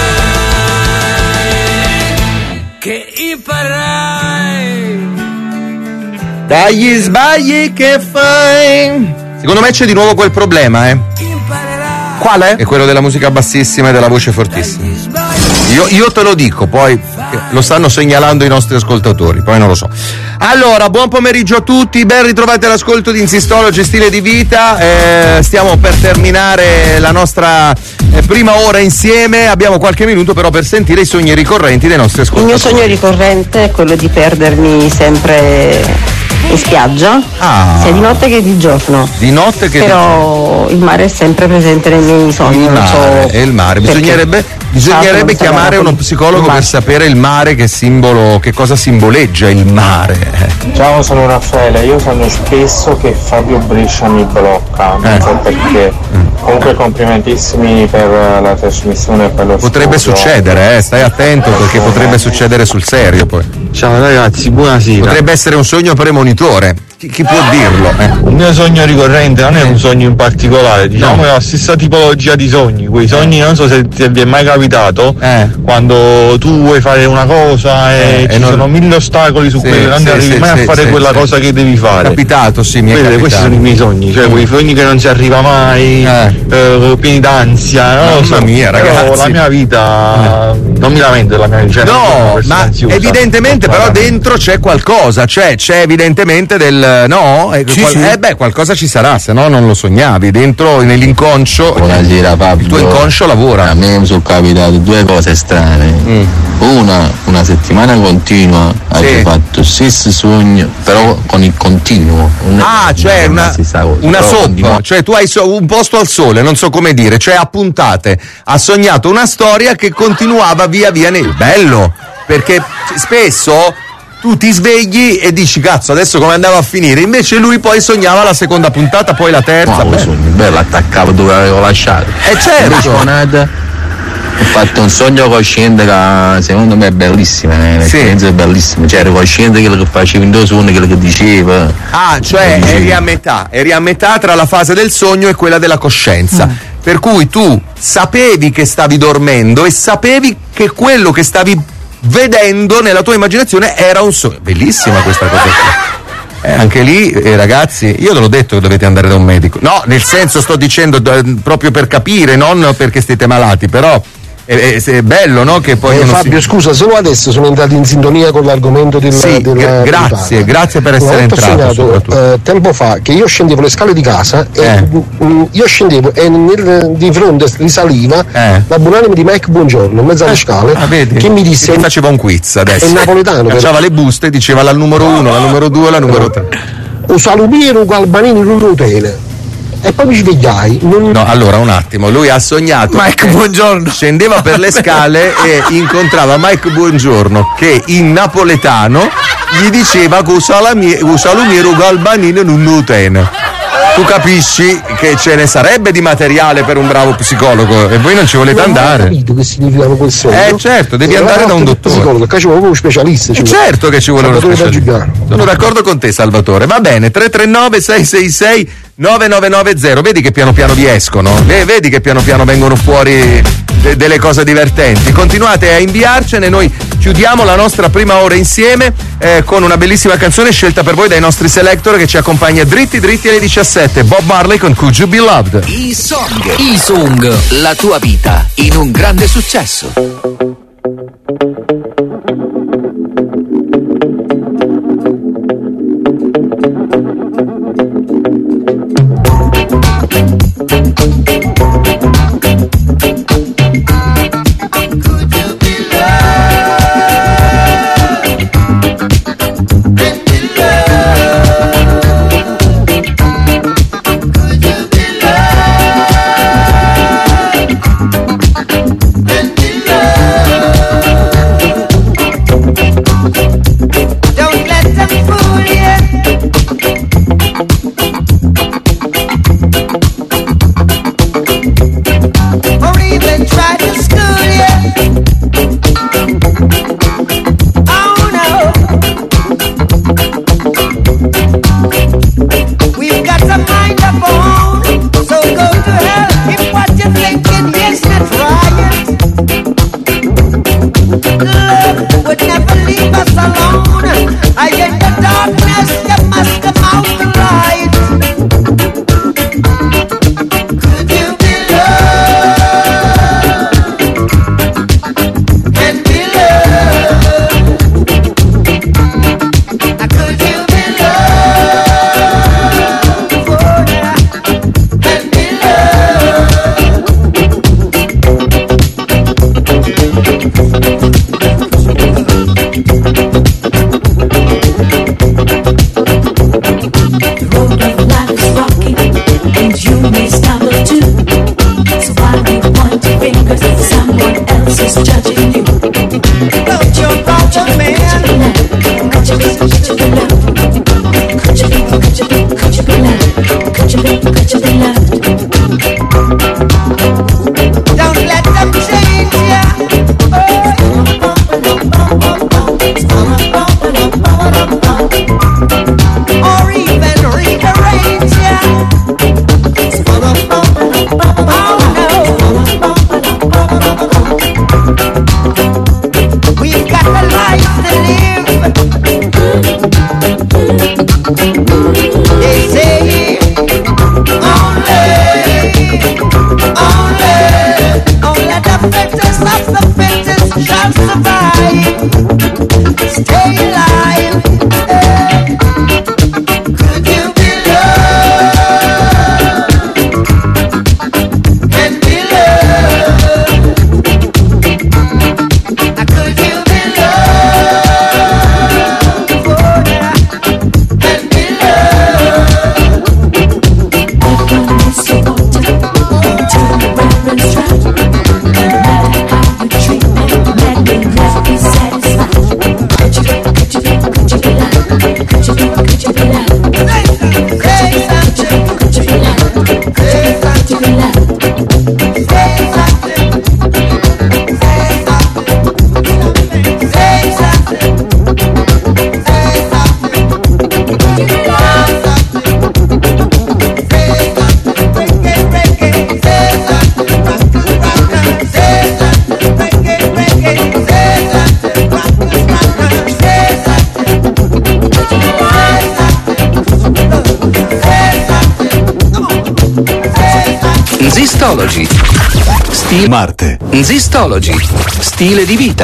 [SPEAKER 14] vedrai che imparerai
[SPEAKER 3] dagli sbagli che fai. Secondo me c'è di nuovo quel problema,
[SPEAKER 4] Quale?
[SPEAKER 3] È quello della musica bassissima e della voce fortissima. Io te lo dico, poi lo stanno segnalando i nostri ascoltatori, poi non lo so. Allora, buon pomeriggio a tutti, ben ritrovati all'ascolto di Insistology Stile di Vita. Stiamo per terminare la nostra prima ora insieme, abbiamo qualche minuto però per sentire i sogni ricorrenti dei nostri ascoltatori.
[SPEAKER 15] Il mio sogno ricorrente è quello di perdermi sempre in spiaggia, sia di notte che di giorno.
[SPEAKER 3] Di notte che
[SPEAKER 15] però il mare è sempre presente nei miei sogni.
[SPEAKER 3] Il mare. Bisognerebbe chiamare uno psicologo per sapere il mare che cosa simboleggia il mare.
[SPEAKER 10] Ciao, sono Raffaele, io sogno spesso che Fabio Brescia mi blocca, non so perché. Comunque complimentissimi per la trasmissione e per lo
[SPEAKER 3] potrebbe succedere, stai attento perché potrebbe succedere sul serio poi.
[SPEAKER 10] Ciao ragazzi, buonasera.
[SPEAKER 3] Potrebbe essere un sogno premonitore. Chi può dirlo?
[SPEAKER 10] Il mio sogno ricorrente non è un sogno in particolare, diciamo è la stessa tipologia di sogni. Quei sogni non so se ti è mai capitato quando tu vuoi fare una cosa e ci sono 1000 ostacoli su quello, non arrivi mai a fare quella cosa che devi fare.
[SPEAKER 3] Capitato, sì, mi è capitato.
[SPEAKER 10] Questi sono i miei sogni, cioè quei sogni che non si arriva mai, pieni d'ansia,
[SPEAKER 3] Mamma mia, ragazzi.
[SPEAKER 10] La mia vita non mi lamento della mia vita.
[SPEAKER 3] No, ma evidentemente però dentro c'è qualcosa, c'è evidentemente del qualcosa ci sarà, se no non lo sognavi. Dentro nell'inconscio.
[SPEAKER 16] Buonasera Fabio.
[SPEAKER 3] Il tuo inconscio lavora.
[SPEAKER 16] A me mi sono capitate due cose strane. Una settimana continua hai fatto lo stesso sogno, però con il continuo.
[SPEAKER 3] Cioè una soppa, cioè tu hai un posto al sole, non so come dire, cioè a puntate ha sognato una storia che continuava via nel bello, perché spesso tu ti svegli e dici cazzo adesso come andava a finire, invece lui poi sognava la seconda puntata, poi la terza.
[SPEAKER 16] Bello, attaccavo dove avevo lasciato.
[SPEAKER 3] Certo.
[SPEAKER 16] Ho fatto un sogno cosciente che secondo me è bellissimo, l'esperienza è bellissima, cioè ero cosciente di quello che facevo in due sogni, quello che diceva.
[SPEAKER 3] Cioè eri a metà tra la fase del sogno e quella della coscienza. Per cui tu sapevi che stavi dormendo e sapevi che quello che stavi vedendo nella tua immaginazione era un sogno. Bellissima questa cosa qua. Anche lì, ragazzi, io te l'ho detto che dovete andare da un medico. No, nel senso sto dicendo proprio per capire, non perché siete malati, però è bello, no? Che poi
[SPEAKER 7] Fabio, scusa, solo adesso sono entrato in sintonia con l'argomento
[SPEAKER 3] grazie per essere entrato.
[SPEAKER 7] Sognato, tempo fa che io scendevo le scale di casa e io scendevo e di fronte risaliva la buonanima di Mike Buongiorno in mezzo alle scale, che mi disse,
[SPEAKER 3] che faceva un quiz adesso,
[SPEAKER 7] è napoletano,
[SPEAKER 3] faceva le buste, diceva la numero 1, la numero 2, la numero 3.
[SPEAKER 7] Usalumiero Galbanini Rurutene. E poi mi svegliai.
[SPEAKER 3] No, allora un attimo, lui ha sognato
[SPEAKER 4] Mike Buongiorno,
[SPEAKER 3] scendeva per le scale e incontrava Mike Buongiorno che in napoletano gli diceva che Usalumiero Galbanini Rurutene. Tu capisci che ce ne sarebbe di materiale per un bravo psicologo e voi non ci volete andare.
[SPEAKER 7] Non ho capito che significava quel sogno.
[SPEAKER 3] Certo, devi andare da un dottore.
[SPEAKER 7] Psicologo, che ci vuole uno specialista.
[SPEAKER 3] Certo che ci vuole uno specialista. Sono d'accordo con te, Salvatore. Va bene, 339 666 9990. Vedi che piano piano vi escono, vedi che piano piano vengono fuori delle cose divertenti. Continuate a inviarcene, noi chiudiamo la nostra prima ora insieme con una bellissima canzone scelta per voi dai nostri selector che ci accompagna dritti alle 17. Bob Marley con Could You Be Loved.
[SPEAKER 2] E-Song, la tua vita in un grande successo.
[SPEAKER 1] Love
[SPEAKER 2] Zistology. Stile Marte. Zistology. Stile di vita.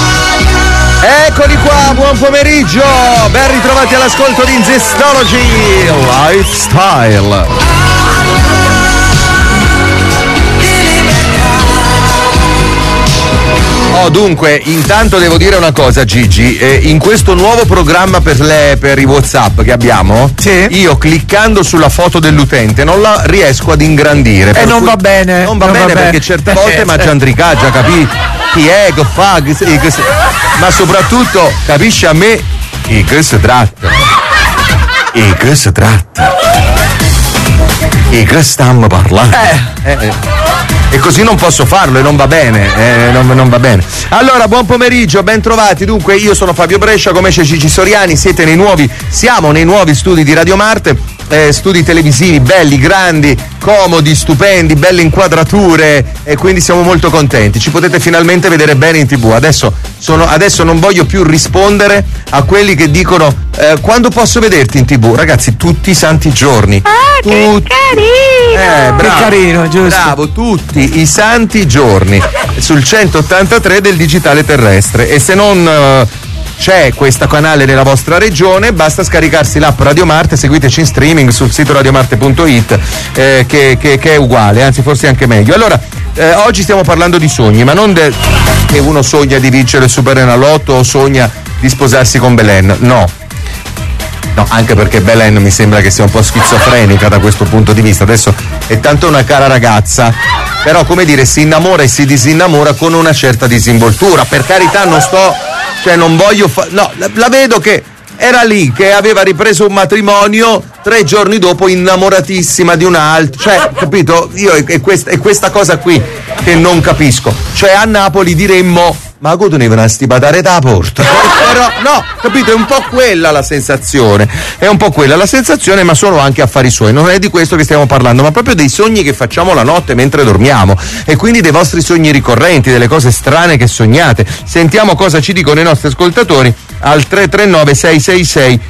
[SPEAKER 3] Eccoli qua, buon pomeriggio. Ben ritrovati all'ascolto di Zistology Lifestyle. Dunque, intanto devo dire una cosa, Gigi, in questo nuovo programma per i WhatsApp che abbiamo, sì, io cliccando sulla foto dell'utente non la riesco ad ingrandire.
[SPEAKER 4] E non va bene.
[SPEAKER 3] Non va bene perché certe volte mangiandricaggia, capisci? Chi è, che fa, ma soprattutto, capisci a me, e che si tratta? E che si tratta? E che stiamo parlando? E così non posso farlo e non va bene, non va bene. Allora, buon pomeriggio, ben trovati. Dunque, io sono Fabio Brescia, come c'è Gigi Soriani, siamo nei nuovi studi di Radio Marte, studi televisivi belli, grandi, comodi, stupendi, belle inquadrature, e quindi siamo molto contenti. Ci potete finalmente vedere bene in TV. Adesso non voglio più rispondere a quelli che dicono quando posso vederti in TV? Ragazzi, tutti i santi giorni.
[SPEAKER 9] Ah, che carino!
[SPEAKER 3] Bravo,
[SPEAKER 4] che carino, giusto.
[SPEAKER 3] Bravo, tutti i santi giorni sul 183 del digitale terrestre. E se non c'è questo canale nella vostra regione, basta scaricarsi l'app Radio Marte, seguiteci in streaming sul sito radiomarte.it, che è uguale, anzi forse anche meglio. Allora, oggi stiamo parlando di sogni, ma non che uno sogna di vincere il Superenalotto o sogna di sposarsi con Belen, no, anche perché Belen mi sembra che sia un po' schizofrenica da questo punto di vista. Adesso è tanto una cara ragazza, però, come dire, si innamora e si disinnamora con una certa disinvoltura. Per carità, non voglio la vedo che era lì, che aveva ripreso un matrimonio 3 giorni dopo, innamoratissima di un altro, capito? Io è questa cosa qui che non capisco. Cioè, a Napoli diremmo: ma tu ne venasti stipatare da porta? Però no, capito? È un po' quella la sensazione, ma sono anche affari suoi. Non è di questo che stiamo parlando, ma proprio dei sogni che facciamo la notte mentre dormiamo, e quindi dei vostri sogni ricorrenti, delle cose strane che sognate. Sentiamo cosa ci dicono i nostri ascoltatori al 339 666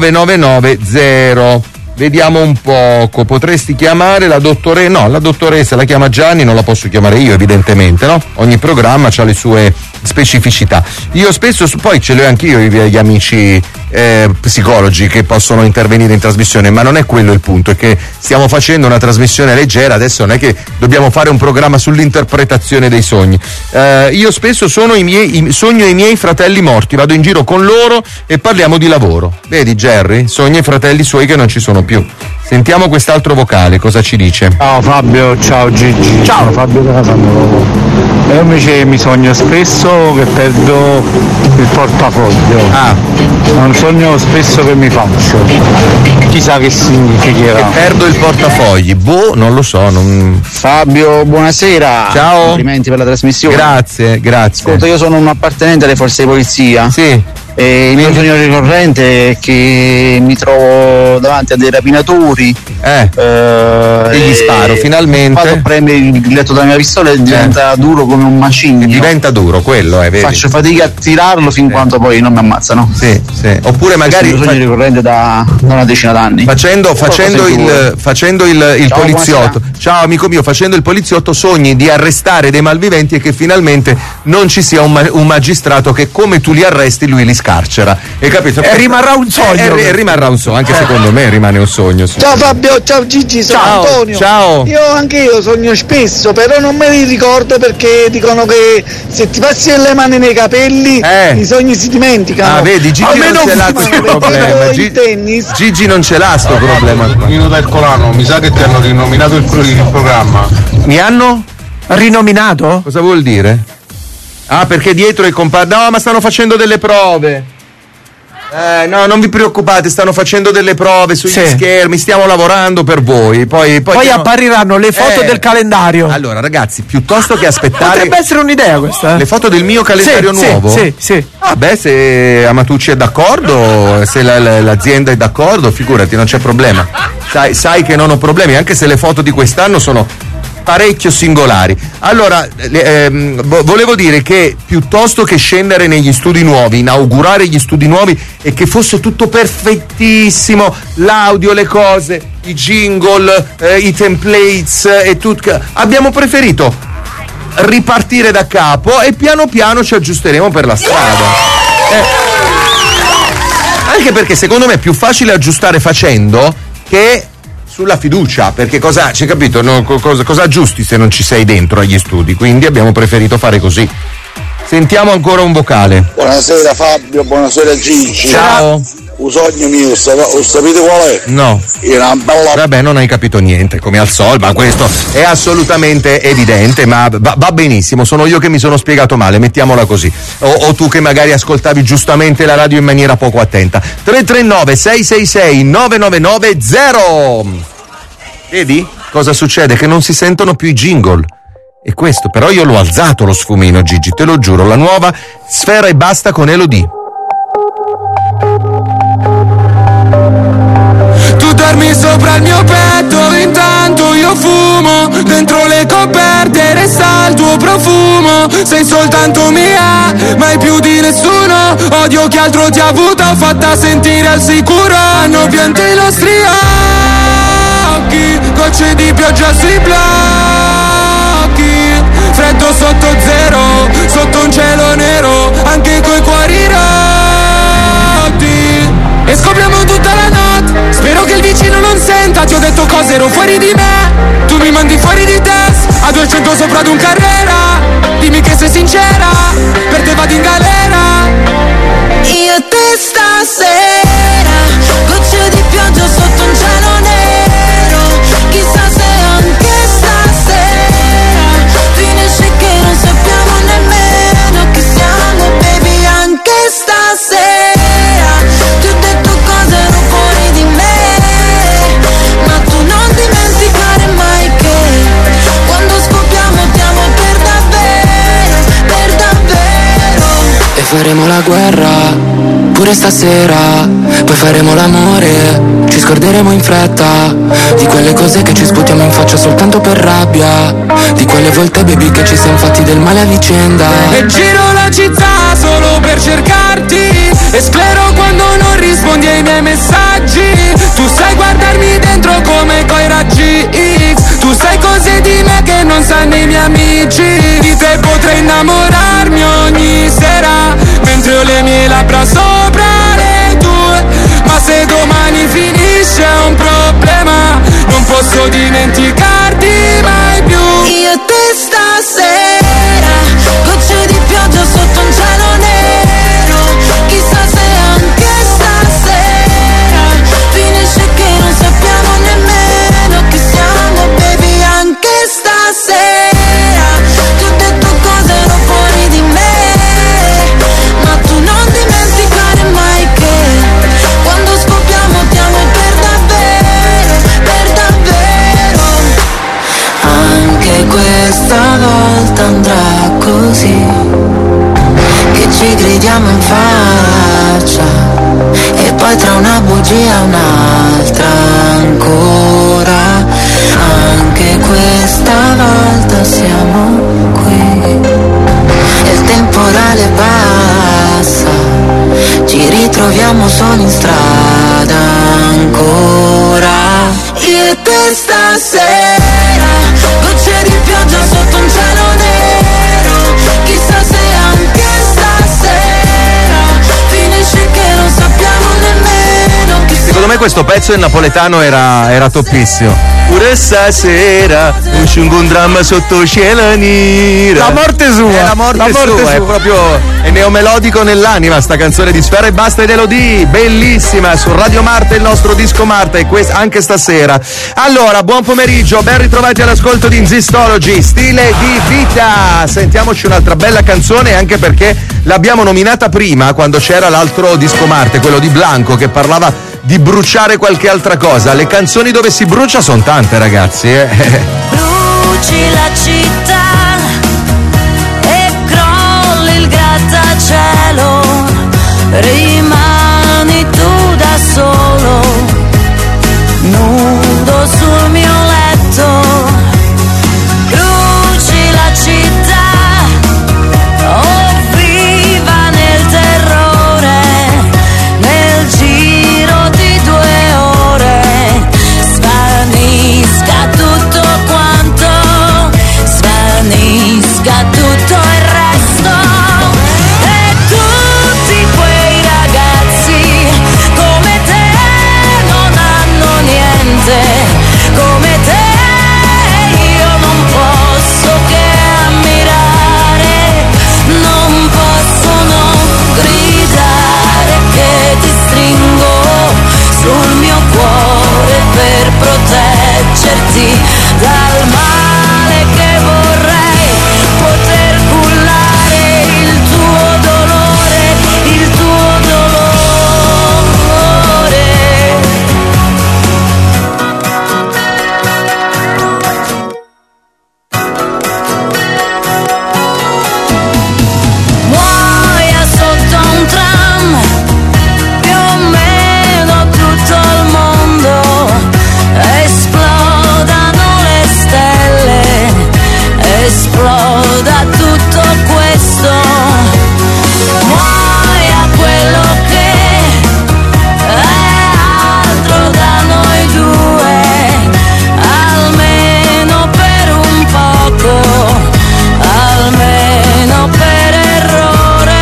[SPEAKER 3] 9990. Vediamo un poco, potresti chiamare la dottoressa? No, la dottoressa la chiama Gianni, non la posso chiamare io, evidentemente, no? Ogni programma ha le sue specificità. Io spesso, poi ce l'ho anch'io gli amici psicologi che possono intervenire in trasmissione, ma non è quello il punto, è che stiamo facendo una trasmissione leggera, adesso non è che dobbiamo fare un programma sull'interpretazione dei sogni. Io spesso sogno i miei fratelli morti, vado in giro con loro e parliamo di lavoro. Vedi, Jerry sogna i fratelli suoi che non ci sono più. Sentiamo quest'altro vocale, cosa ci dice?
[SPEAKER 10] Ciao Fabio, ciao Gigi.
[SPEAKER 3] Ciao
[SPEAKER 10] Fabio da Casanova. Io invece mi sogno spesso che perdo il portafoglio. È un sogno spesso che mi faccio. Chissà che significherà.
[SPEAKER 3] Che perdo il portafogli. Non lo so.
[SPEAKER 17] Fabio, buonasera.
[SPEAKER 3] Ciao.
[SPEAKER 17] Complimenti per la trasmissione.
[SPEAKER 3] Grazie.
[SPEAKER 17] Ascolta, io sono un appartenente alle forze di polizia.
[SPEAKER 3] Sì.
[SPEAKER 17] E il mio sogno ricorrente è che mi trovo davanti a dei rapinatori
[SPEAKER 3] e gli sparo finalmente.
[SPEAKER 17] Vado a premere il grilletto della mia pistola e diventa duro come un macigno.
[SPEAKER 3] Diventa duro, quello è vero.
[SPEAKER 17] Faccio fatica a tirarlo fin quando poi non mi ammazzano.
[SPEAKER 3] Sì. Oppure magari
[SPEAKER 17] è un sogno ricorrente da una decina d'anni.
[SPEAKER 3] Facendo il
[SPEAKER 17] Ciao,
[SPEAKER 3] poliziotto.
[SPEAKER 17] buonasera.
[SPEAKER 3] Ciao amico mio, facendo il poliziotto sogni di arrestare dei malviventi e che finalmente non ci sia un magistrato che come tu li arresti lui li scarcera. Hai capito?
[SPEAKER 4] E rimarrà un sogno.
[SPEAKER 3] Rimarrà un sogno, anche secondo me rimane un sogno.
[SPEAKER 18] Ciao Fabio, ciao Gigi, sono Antonio.
[SPEAKER 3] Ciao.
[SPEAKER 18] Anche io sogno spesso, però non me li ricordo perché dicono che se ti passi le mani nei capelli i sogni si dimenticano.
[SPEAKER 3] Vedi, Gigi non ce l'ha questo problema. Gigi non ce l'ha sto problema.
[SPEAKER 5] Nino del Colano, mi sa che ti hanno rinominato il programma.
[SPEAKER 3] Mi hanno
[SPEAKER 4] rinominato?
[SPEAKER 3] Cosa vuol dire? Perché dietro è no, ma stanno facendo delle prove. No, non vi preoccupate, stanno facendo delle prove sugli schermi, stiamo lavorando per voi. Poi
[SPEAKER 4] appariranno le foto del calendario.
[SPEAKER 3] Allora, ragazzi, piuttosto che aspettare.
[SPEAKER 4] Potrebbe essere un'idea questa.
[SPEAKER 3] Le foto del mio calendario nuovo?
[SPEAKER 4] Sì.
[SPEAKER 3] Se Amatucci è d'accordo, se l'azienda è d'accordo, figurati, non c'è problema. Sai che non ho problemi, anche se le foto di quest'anno sono parecchio singolari. Allora, volevo dire che piuttosto che scendere negli studi nuovi, inaugurare gli studi nuovi e che fosse tutto perfettissimo, l'audio, le cose, i jingle, i templates e tutto, abbiamo preferito ripartire da capo e piano piano ci aggiusteremo per la strada. Anche perché secondo me è più facile aggiustare facendo che sulla fiducia, perché cosa c'è, capito? No, cosa aggiusti se non ci sei dentro agli studi? Quindi abbiamo preferito fare così. Sentiamo ancora un vocale.
[SPEAKER 19] Buonasera Fabio, buonasera Gigi.
[SPEAKER 3] Ciao.
[SPEAKER 19] Un sogno mio, sapete qual è?
[SPEAKER 3] No. Vabbè, non hai capito niente, come al solito, ma questo è assolutamente evidente, ma va benissimo, sono io che mi sono spiegato male, mettiamola così. O tu che magari ascoltavi giustamente la radio in maniera poco attenta. 339 666 9990. Vedi cosa succede? Che non si sentono più i jingle. E questo, però io l'ho alzato lo sfumino, Gigi, te lo giuro, la nuova Sfera e Basta con Elodie.
[SPEAKER 14] Dormi sopra il mio petto, intanto io fumo. Dentro le coperte resta il tuo profumo. Sei soltanto mia, mai più di nessuno. Odio chi altro ti ha avuta, fatta sentire al sicuro. Hanno pianto i nostri occhi, gocce di pioggia sui blocchi. Freddo sotto zero, sotto un cielo nero, anche coi cuori rotti. E scopriamo tutta la notte, spero che il vicino non senta. Ti ho detto cose, ero fuori di me, tu mi mandi fuori di testa. A 200 sopra ad un Carrera, dimmi che sei sincera, per te vado in galera.
[SPEAKER 13] Io e te stasera, gocce di pioggia sotto un cielo nero. Chissà se anche stasera finisce che non sappiamo nemmeno chi siamo, baby, anche stasera. Ti ho detto cose, ero fuori di me, ma tu non dimenticare mai che quando scoppiamo diamo per davvero, per davvero.
[SPEAKER 20] E faremo la guerra pure stasera, poi faremo l'amore, ci scorderemo in fretta di quelle cose che ci sputiamo in faccia soltanto per rabbia, di quelle volte baby che ci siamo fatti del male a vicenda.
[SPEAKER 14] E giro la città solo per cercarti, e sclero quando non rispondi ai miei messaggi. Tu sai guardarmi dentro come coi raggi X, tu sai cose di me che non sanno i miei amici. Di te potrei innamorarmi ogni sera, mentre ho le mie labbra sopra le tue. Ma se domani finisce è un problema, non posso dimenticarti mai più.
[SPEAKER 13] Io e te stasera, gocce di pioggia sotto un cielo
[SPEAKER 20] guardiamo in faccia e poi tra una bugia e un'altra ancora, anche questa volta siamo qui. E il temporale passa, ci ritroviamo soli in strada ancora. Io e te stasera, gocce di pioggia sotto un cielo nero, chissà se anche stasera finisce che non sappiamo nemmeno chi.
[SPEAKER 3] Secondo me questo pezzo in napoletano era toppissimo. Pure stasera uscì un dramma sotto cielo nera.
[SPEAKER 4] La morte sua.
[SPEAKER 3] È la morte sua. È proprio neomelodico nell'anima sta canzone di Sfera Ebbasta ed Elodie, bellissima, su Radio Marte, il nostro disco Marte, e anche stasera. Allora, buon pomeriggio, ben ritrovati all'ascolto di Zistology, stile di vita. Sentiamoci un'altra bella canzone, anche perché l'abbiamo nominata prima quando c'era l'altro disco Marte, quello di Blanco, che parlava di bruciare qualche altra cosa. Le canzoni dove si brucia sono tante, ragazzi.
[SPEAKER 13] Bruci la città e crolli il grattacielo, rimani tu da solo, nudo sul mio letto. Bruci la città, oh viva nel terrore, nel giro di 2 ore svanisca tutto quanto, svanisca tutto il resto. E tutti quei ragazzi come te non hanno niente, come te io non posso che ammirare, non posso non gridare che ti stringo sul mio cuore per proteggerti dal male che vorrei poter cullare il tuo dolore, il tuo dolore. Muoia sotto un tram, più o meno tutto il mondo, esplodano le stelle, esploda tutto questo, muoia quello che è altro da noi due, almeno per un poco, almeno per errore.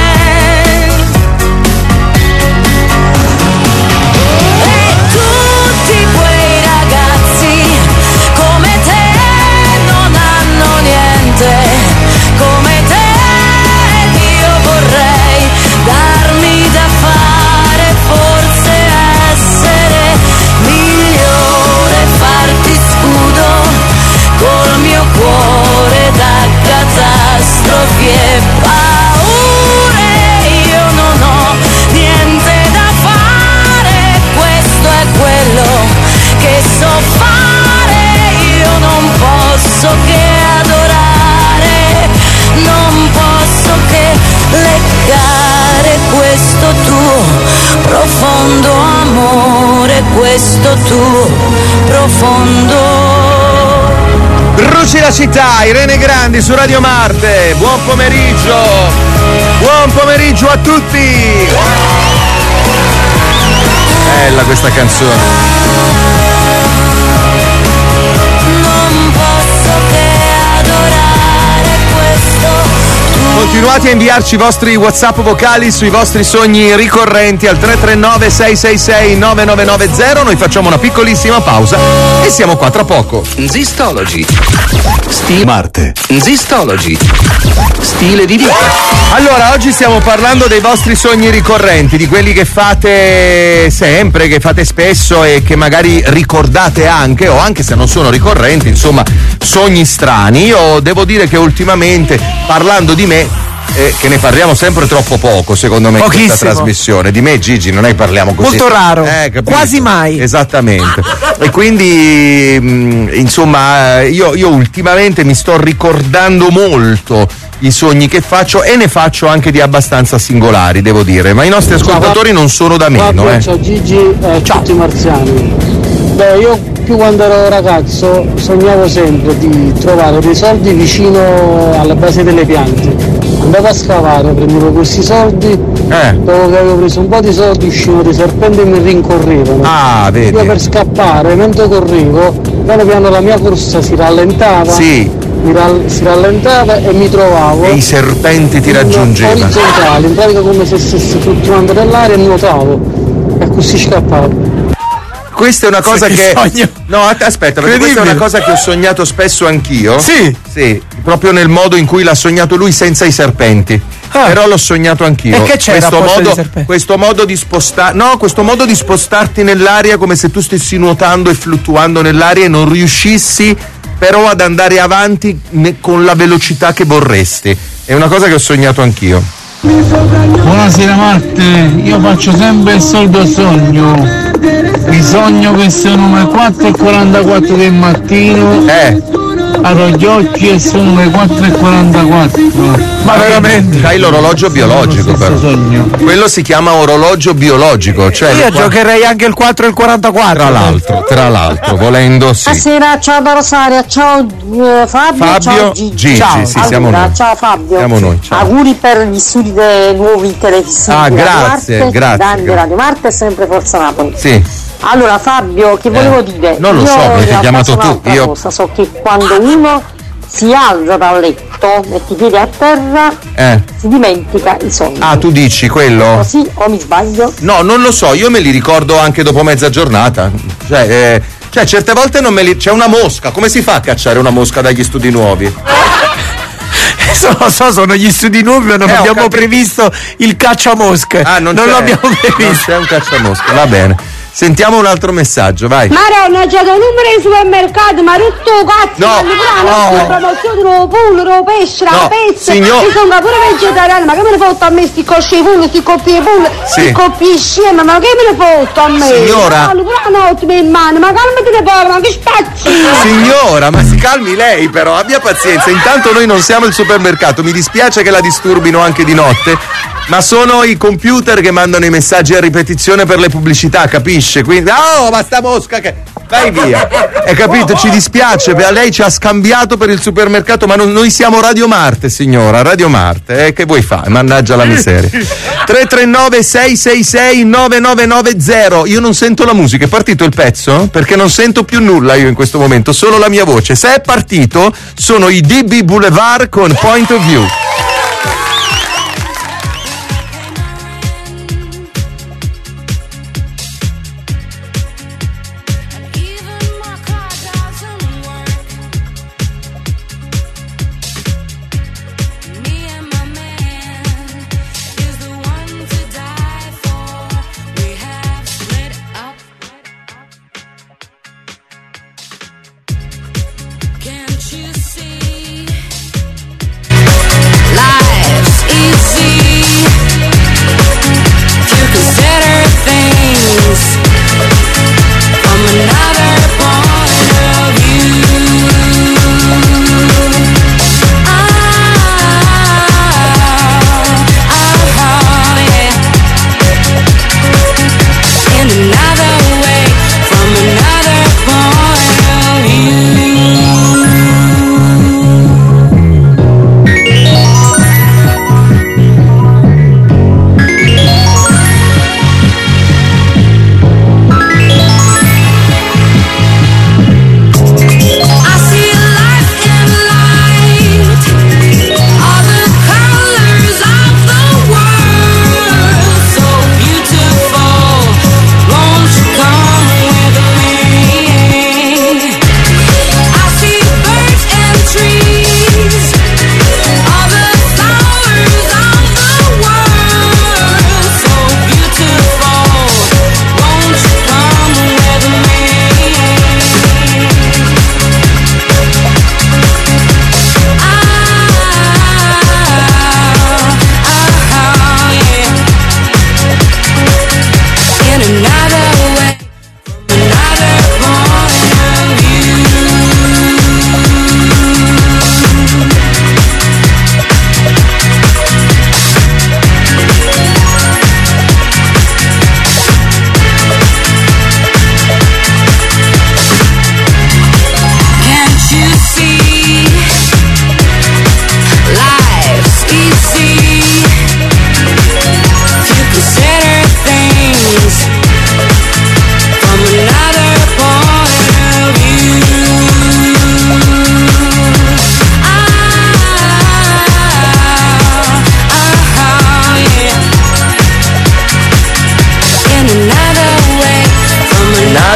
[SPEAKER 13] E tutti quei ragazzi come te non hanno niente, come te io vorrei darmi da fare, forse essere migliore, farti scudo col mio cuore da catastrofi e paure. Io non ho niente da fare, questo è quello che so fare. Io non posso che adorare, non posso che leggare questo tuo profondo amore, questo tuo profondo.
[SPEAKER 3] Bruci la città, Irene Grandi su Radio Marte. Buon pomeriggio a tutti. Bella questa canzone.
[SPEAKER 13] Non posso che adorare questo tuo.
[SPEAKER 3] Continuate a inviarci i vostri WhatsApp vocali sui vostri sogni ricorrenti al 339 666 9990. Noi facciamo una piccolissima pausa e siamo qua tra poco.
[SPEAKER 2] Zistology. Stile Marte. Zistology. Stile di vita.
[SPEAKER 3] Allora, oggi stiamo parlando dei vostri sogni ricorrenti, di quelli che fate sempre, che fate spesso e che magari ricordate anche, o anche se non sono ricorrenti, insomma, sogni strani. Io devo dire che ultimamente, parlando di me, che ne parliamo sempre troppo poco, secondo me, in questa trasmissione. Di me, Gigi, non è che parliamo così.
[SPEAKER 4] Molto raro, quasi mai.
[SPEAKER 3] Esattamente. E quindi, insomma, io ultimamente mi sto ricordando molto i sogni che faccio, e ne faccio anche di abbastanza singolari, devo dire, ma i nostri ascoltatori non sono da meno.
[SPEAKER 12] Ciao Gigi e tutti i marziani. Beh, io più quando ero ragazzo sognavo sempre di trovare dei soldi vicino alla base delle piante. Andavo a scavare, prendevo questi soldi, dopo che avevo preso un po' di soldi uscivano dei serpenti e mi rincorrevano.
[SPEAKER 3] Vedi.
[SPEAKER 12] Io per scappare, mentre correvo, piano piano la mia corsa si rallentava.
[SPEAKER 3] Sì.
[SPEAKER 12] Si rallentava e mi trovavo.
[SPEAKER 3] E i serpenti ti raggiungevano.
[SPEAKER 12] Orizzontali, in pratica come se stessi fluttuando nell'aria e nuotavo. E così scappavo.
[SPEAKER 3] Questa è una cosa che
[SPEAKER 4] sogno.
[SPEAKER 3] No, aspetta, perché questa è una cosa che ho sognato spesso anch'io.
[SPEAKER 4] Sì,
[SPEAKER 3] proprio nel modo in cui l'ha sognato lui senza i serpenti. Però l'ho sognato anch'io.
[SPEAKER 4] E che c'era
[SPEAKER 3] questo modo di spostarti nell'aria come se tu stessi nuotando e fluttuando nell'aria e non riuscissi però ad andare avanti con la velocità che vorresti. È una cosa che ho sognato anch'io.
[SPEAKER 10] Buonasera Marte, io faccio sempre il solito sogno. Mi sogno che sono le 4:44 del mattino. Apro gli occhi e sono le 4:44.
[SPEAKER 3] Ma veramente? Hai l'orologio biologico però.
[SPEAKER 10] Sogno.
[SPEAKER 3] Quello si chiama orologio biologico, cioè
[SPEAKER 4] io giocherei anche il 4 e il 44.
[SPEAKER 3] Tra l'altro, volendo sì.
[SPEAKER 9] Buonasera, ciao da Rosaria, ciao Fabio, ciao Gigi.
[SPEAKER 3] Ciao. Sì, siamo noi.
[SPEAKER 9] Ciao Fabio.
[SPEAKER 3] Siamo noi, ciao.
[SPEAKER 9] Auguri per gli studi dei nuovi televisivi.
[SPEAKER 3] Grazie.
[SPEAKER 9] Grande Radio Marte e sempre Forza Napoli.
[SPEAKER 3] Sì.
[SPEAKER 9] Allora Fabio, che volevo dire?
[SPEAKER 3] Non lo so, perché hai chiamato tu. Io
[SPEAKER 9] so che quando uno si alza dal letto, mette i piedi a terra, si dimentica i sogni.
[SPEAKER 3] Tu dici quello?
[SPEAKER 9] Così o mi sbaglio?
[SPEAKER 3] No, non lo so, io me li ricordo anche dopo mezza giornata. Cioè, certe volte non me li. C'è una mosca, come si fa a cacciare una mosca dagli studi nuovi?
[SPEAKER 4] Sono gli studi nuovi, ma non abbiamo previsto il cacciamosche.
[SPEAKER 3] Non
[SPEAKER 4] l'abbiamo previsto.
[SPEAKER 3] Non c'è un cacciamosche, va bene. Sentiamo un altro messaggio, vai.
[SPEAKER 9] Maronna, c'è un numero di supermercato, ma tutto cazzo, la promozione del pollo, del pesce, la pezza, io sono pure vegetariano, ma che me ne foto a me sti cosci di pollo, sti coppi di pollo, sti coppi di scema, ma che me ne foto a me?
[SPEAKER 3] Signora,
[SPEAKER 9] pure la notte in mano, ma calmati le parole, ma che spazzi!
[SPEAKER 3] Signora, ma si calmi lei però, abbia pazienza, intanto noi non siamo il supermercato, mi dispiace che la disturbino anche di notte, ma sono i computer che mandano i messaggi a ripetizione per le pubblicità, capisce? Quindi, ma sta mosca che. Vai via! Hai capito? Ci dispiace, lei ci ha scambiato per il supermercato, ma noi siamo Radio Marte, signora, Radio Marte, che vuoi fare? Mannaggia la miseria. 339 666 9990. Io non sento la musica, è partito il pezzo? Perché non sento più nulla io in questo momento, solo la mia voce. Se è partito, sono i DB Boulevard con Point of View.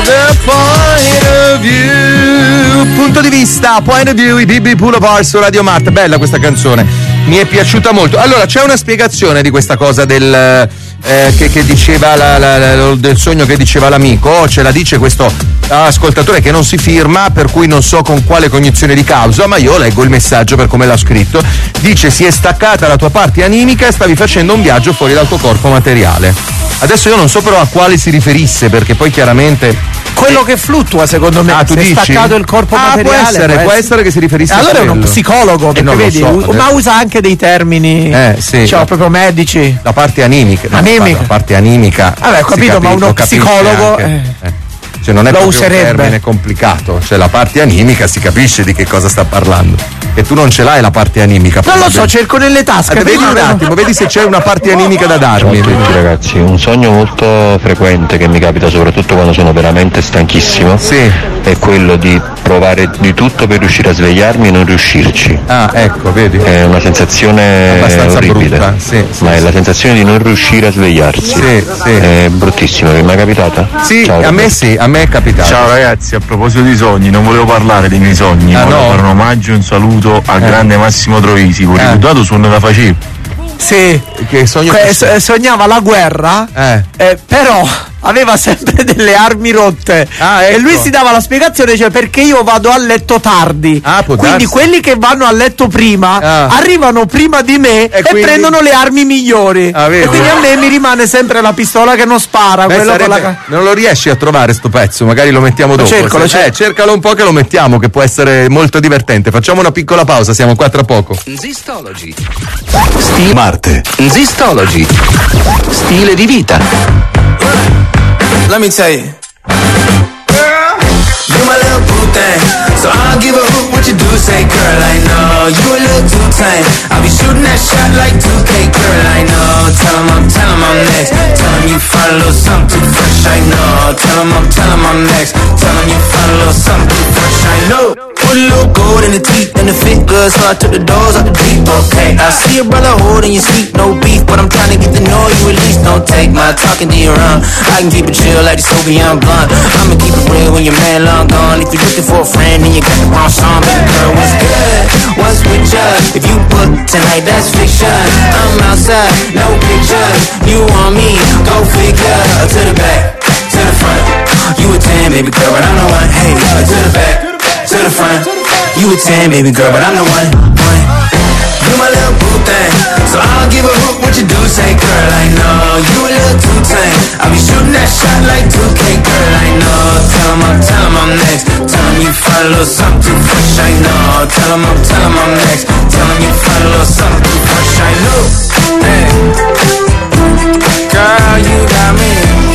[SPEAKER 3] The point of view. Punto di vista, point of view, i BB Boulevard su Radio Mart. Bella questa canzone, mi è piaciuta molto. Allora, c'è una spiegazione di questa cosa del che diceva del sogno che diceva l'amico. Ce la dice questo ascoltatore che non si firma, per cui non so con quale cognizione di causa, ma io leggo il messaggio per come l'ha scritto. Dice: si è staccata la tua parte animica e stavi facendo un viaggio fuori dal tuo corpo materiale. Adesso io non so però a quale si riferisse, perché poi chiaramente
[SPEAKER 4] quello che fluttua, secondo me.
[SPEAKER 3] Tu dici?
[SPEAKER 4] È staccato il corpo materiale.
[SPEAKER 3] Può essere che si riferisse
[SPEAKER 4] allora
[SPEAKER 3] a quello.
[SPEAKER 4] È uno psicologo, perché vedi, ma usa anche dei termini proprio medici.
[SPEAKER 3] La parte animica. La parte animica.
[SPEAKER 4] Vabbè, ho capito, ma uno psicologo
[SPEAKER 3] cioè non è
[SPEAKER 4] lo
[SPEAKER 3] proprio
[SPEAKER 4] userebbe.
[SPEAKER 3] Un termine complicato, cioè la parte animica si capisce di che cosa sta parlando. E tu non ce l'hai la parte animica.
[SPEAKER 4] Non lo so, cerco nelle tasche.
[SPEAKER 3] Vedi un attimo, vedi se c'è una parte animica da darmi.
[SPEAKER 8] Ciao a tutti ragazzi, un sogno molto frequente che mi capita soprattutto quando sono veramente stanchissimo è quello di provare di tutto per riuscire a svegliarmi e non riuscirci.
[SPEAKER 3] Ah, ecco, vedi.
[SPEAKER 8] È una sensazione
[SPEAKER 3] abbastanza
[SPEAKER 8] orribile,
[SPEAKER 3] brutta,
[SPEAKER 8] ma è la sensazione di non riuscire a svegliarsi. È bruttissima, vi è mai capitata?
[SPEAKER 3] Sì,
[SPEAKER 8] ciao,
[SPEAKER 3] a me è capitato.
[SPEAKER 10] Ciao ragazzi, a proposito di sogni, non volevo parlare dei miei sogni, volevo fare un omaggio e un saluto al grande Massimo Troisi, ho ricordato suono da facevo.
[SPEAKER 4] Sì,
[SPEAKER 3] che sogno
[SPEAKER 4] sognava la guerra, però aveva sempre delle armi rotte,
[SPEAKER 3] ecco.
[SPEAKER 4] E lui si dava la spiegazione, cioè perché io vado a letto tardi, quindi
[SPEAKER 3] darsi.
[SPEAKER 4] quelli che vanno a letto prima arrivano prima di me e
[SPEAKER 3] quindi
[SPEAKER 4] prendono le armi migliori, e quindi a me mi rimane sempre la pistola che non spara.
[SPEAKER 3] Non lo riesci a trovare sto pezzo, magari lo mettiamo dopo. Cercalo un po' che lo mettiamo, che può essere molto divertente. Facciamo una piccola pausa, siamo qua tra poco.
[SPEAKER 2] Zistology. Marte. Zistology. Stile di vita.
[SPEAKER 1] Let me tell you, girl, you my little boo thing, so I'll give a hoot what you do. Say, girl, I know you a little too tame. I'll be shooting that shot like 2K, girl, I know. Tell 'em I'm next. Tell 'em you find a little something too fresh, I know. Tell 'em I'm next. Tell 'em you find a little something too fresh, I know. Put a little gold in the teeth and the fit good, so I took the doors out the deep, okay. I see a brother holding your seat, no beef, but I'm trying to get to know you at least. Don't take my talking to your own. I can keep it chill like the Soviet blunt. I'ma keep it real when your man long gone. If you're looking for a friend and you got the wrong song, baby girl, what's good? What's with ya? If you book tonight, that's fiction. I'm outside, no pictures. You want me? Go figure. To the back, to the front. You a 10, baby girl, but I'm the one. Hey, to the back, to the front. You a 10, baby girl, but I'm the one. You my little boo thing, so I'll give a hoot what you do. Say, girl, I know you a little too tame. I'll be shooting that shot like 2K, girl, I know. Tell 'em I'm next. Tell 'em you find a little something too fresh, I know. Tell 'em I'm next. Tell 'em you find a little something too fresh, I know. Hey, girl, you got me.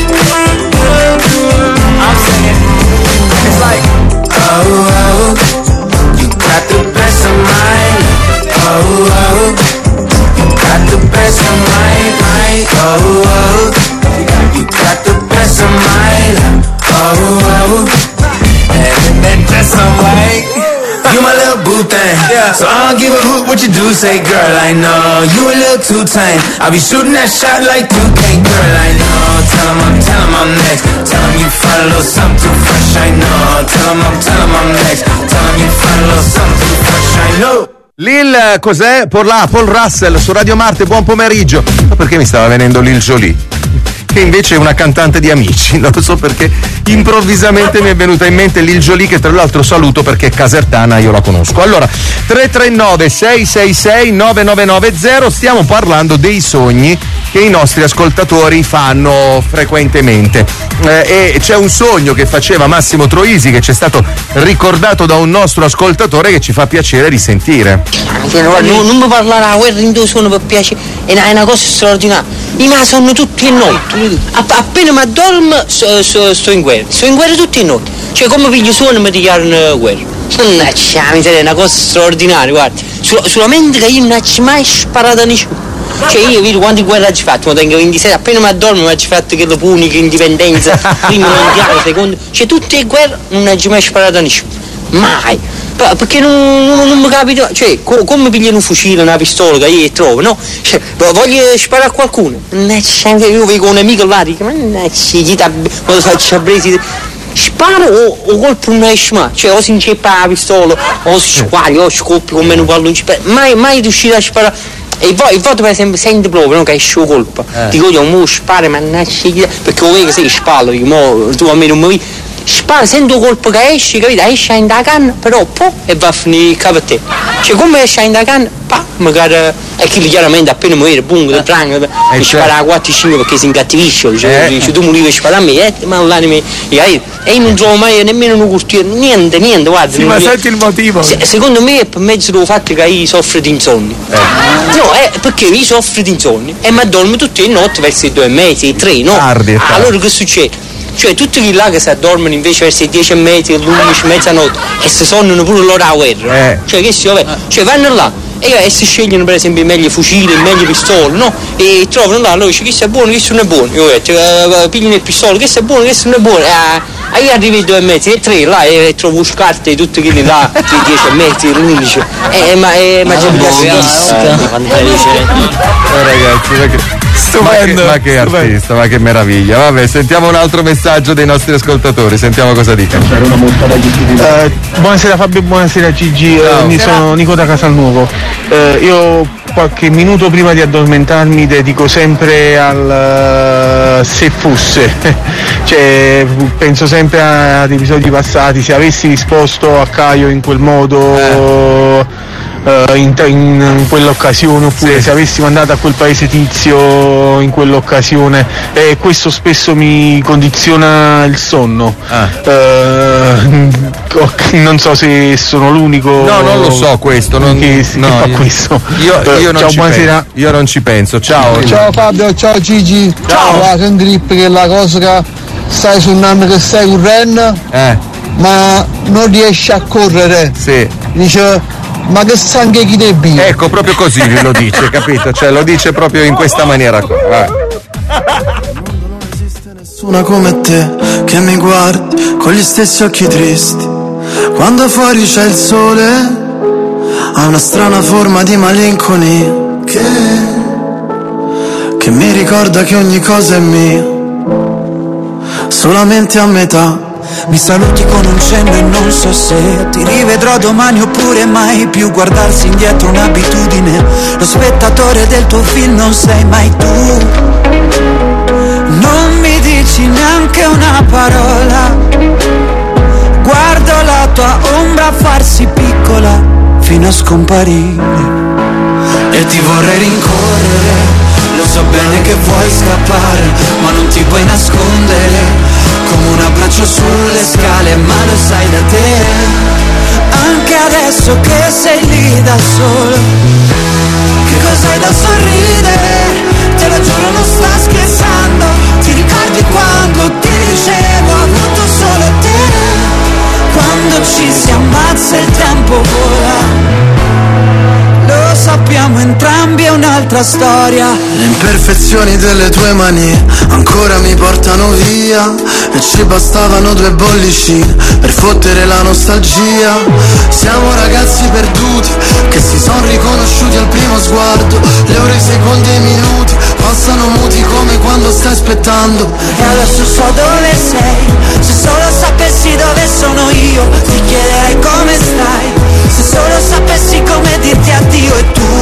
[SPEAKER 1] I'm singing. It's like, oh, you got the best of mine. Oh, got the best of mine. Oh, you got the best of mine. Oh, and that's alright. You my little boo thing, so I don't give a hoot what you do. Say, girl, I know you a little too tame. I'll be shooting that shot like 2K, girl, I know. Tell 'em I'm next. Tell 'em you find a little something too fresh, I know. Tell 'em I'm next. Tell 'em you find a little something too fresh, I know.
[SPEAKER 3] Lil, cos'è? Paul Russell su Radio Marte, buon pomeriggio. Ma perché mi stava venendo Lil Jolie? Che invece è una cantante di Amici, non lo so perché improvvisamente mi è venuta in mente Lil Jolie, che tra l'altro saluto perché è casertana, io la conosco. Allora, 339-666-9990, stiamo parlando dei sogni che i nostri ascoltatori fanno frequentemente, e c'è un sogno che faceva Massimo Troisi che ci è stato ricordato da un nostro ascoltatore che ci fa piacere risentire.
[SPEAKER 21] Non mi parlare a guerra in due sono per piacere, è una cosa straordinaria. I miei sono tutti in notte, appena mi addormo sto in guerra tutti in notte, cioè come piglio suono mi dichiarano guerra. È una cosa straordinaria, guarda, solamente che io non ho mai sparato a nessuno. Cioè io vedo quante guerre ho fatto, tengo 27, appena mi addormo mi ho fatto che la punica, indipendenza, primo mondiale, secondo, cioè tutte le guerre non ho mai sparato a nessuno, mai, perché non mi capita, cioè come pigliano un fucile, una pistola che io trovo, no? Cioè, voglio sparare a qualcuno, io vedo un amico là, dico, ma quando faccio presi, sparo o colpo non esce mai, cioè o si inceppa la pistola o si squaglia o scoppi con meno palloncino, mai riuscito a sparare. E il voto per esempio sente proprio, no, che esce colpa. Dico io, mo spara, mannaggia, perché lo vedo se spallo, tu a me non mi vedi. Spara, sento colpo che esce, capito? Esce in da canna, però e va a finire il capo a te. Cioè come esce in da canna, magari è che chiaramente appena muore, punto, del prango, mi spara a 4-5 perché si incattivisce, dice tu mi devi sparare a me, ma l'anime, e io non trovo mai nemmeno un curtiere, niente, guarda.
[SPEAKER 4] Sì, ma senti il motivo?
[SPEAKER 21] Secondo me è per mezzo del fatto che io soffro di insonni. No, è perché io soffro di insonni e mi addormo tutte le notti verso i 2:30, 3, no? Allora che succede? Cioè tutti quelli là che si addormono invece verso i 10:30, l'11, mezzanotte e si sonnano pure loro a guerra. Cioè che si cioè vanno là e si scegliono per esempio i meglio fucili, il meglio pistole, no? E trovano là, allora dice chi è buono, chi non è buono. Io pigliano il pistolo, chi è buono, chi non è buono. Io arrivo ai 2:30, 3 là e trovo scarpe tutti quelli là, i 10:30, l'11. Ma c'è
[SPEAKER 3] ragazzi, stupendo, ma che artista, ma che meraviglia. Vabbè, sentiamo un altro messaggio dei nostri ascoltatori, sentiamo cosa dicono.
[SPEAKER 5] Buonasera Fabio, buonasera Gigi, sono Nico da Casalnuovo. Io qualche minuto prima di addormentarmi dedico sempre al se fosse, cioè penso sempre ad episodi passati, se avessi risposto a Caio in quel modo in quell'occasione, oppure se avessi mandato a quel paese tizio in quell'occasione, e questo spesso mi condiziona il sonno. Non so se sono l'unico.
[SPEAKER 3] No, non lo so questo,
[SPEAKER 5] che fa questo.
[SPEAKER 3] Io non
[SPEAKER 5] ciao,
[SPEAKER 3] ci
[SPEAKER 5] buonasera.
[SPEAKER 3] Penso. Io non ci penso. Ciao.
[SPEAKER 18] Ciao Fabio, ciao Gigi.
[SPEAKER 3] Ciao.
[SPEAKER 18] Guarda, un grip che è la cosa che stai suonando, che stai correndo, ma non riesci a correre.
[SPEAKER 3] Sì.
[SPEAKER 18] Dice, ma che sangue chi devi?
[SPEAKER 3] Ecco, proprio così lo dice, capito? Cioè lo dice proprio in questa maniera qua.
[SPEAKER 11] Nessuna come te che mi guardi con gli stessi occhi tristi. Quando fuori c'è il sole, ha una strana forma di malinconia che mi ricorda che ogni cosa è mia, solamente a metà. Mi saluti con un cenno e non so se ti rivedrò domani oppure mai più. Guardarsi indietro è un'abitudine, lo spettatore del tuo film non sei mai tu. Non mi dici neanche una parola, guardo la tua ombra farsi piccola fino a scomparire. E ti vorrei rincorrere, lo so bene che vuoi scappare, ma non ti puoi nascondere. Come un abbraccio sulle scale, ma lo sai da te. Anche adesso che sei lì da solo, che cos'hai da sorridere? Te lo giuro non sto scherzando. Ti ricordi quando ti dicevo ho avuto solo te? Quando ci si ammazza il tempo vola. Lo sappiamo entrambi, è un'altra storia. Le imperfezioni delle tue mani ancora mi portano via, e ci bastavano 2 bollicine per fottere la nostalgia. Siamo ragazzi perduti che si sono riconosciuti al primo sguardo. Le ore, i secondi e i minuti passano muti come quando stai aspettando. E adesso so dove sei, se solo sapessi dove sono io ti chiederei come stai. Se solo sapessi come dirti addio, e tu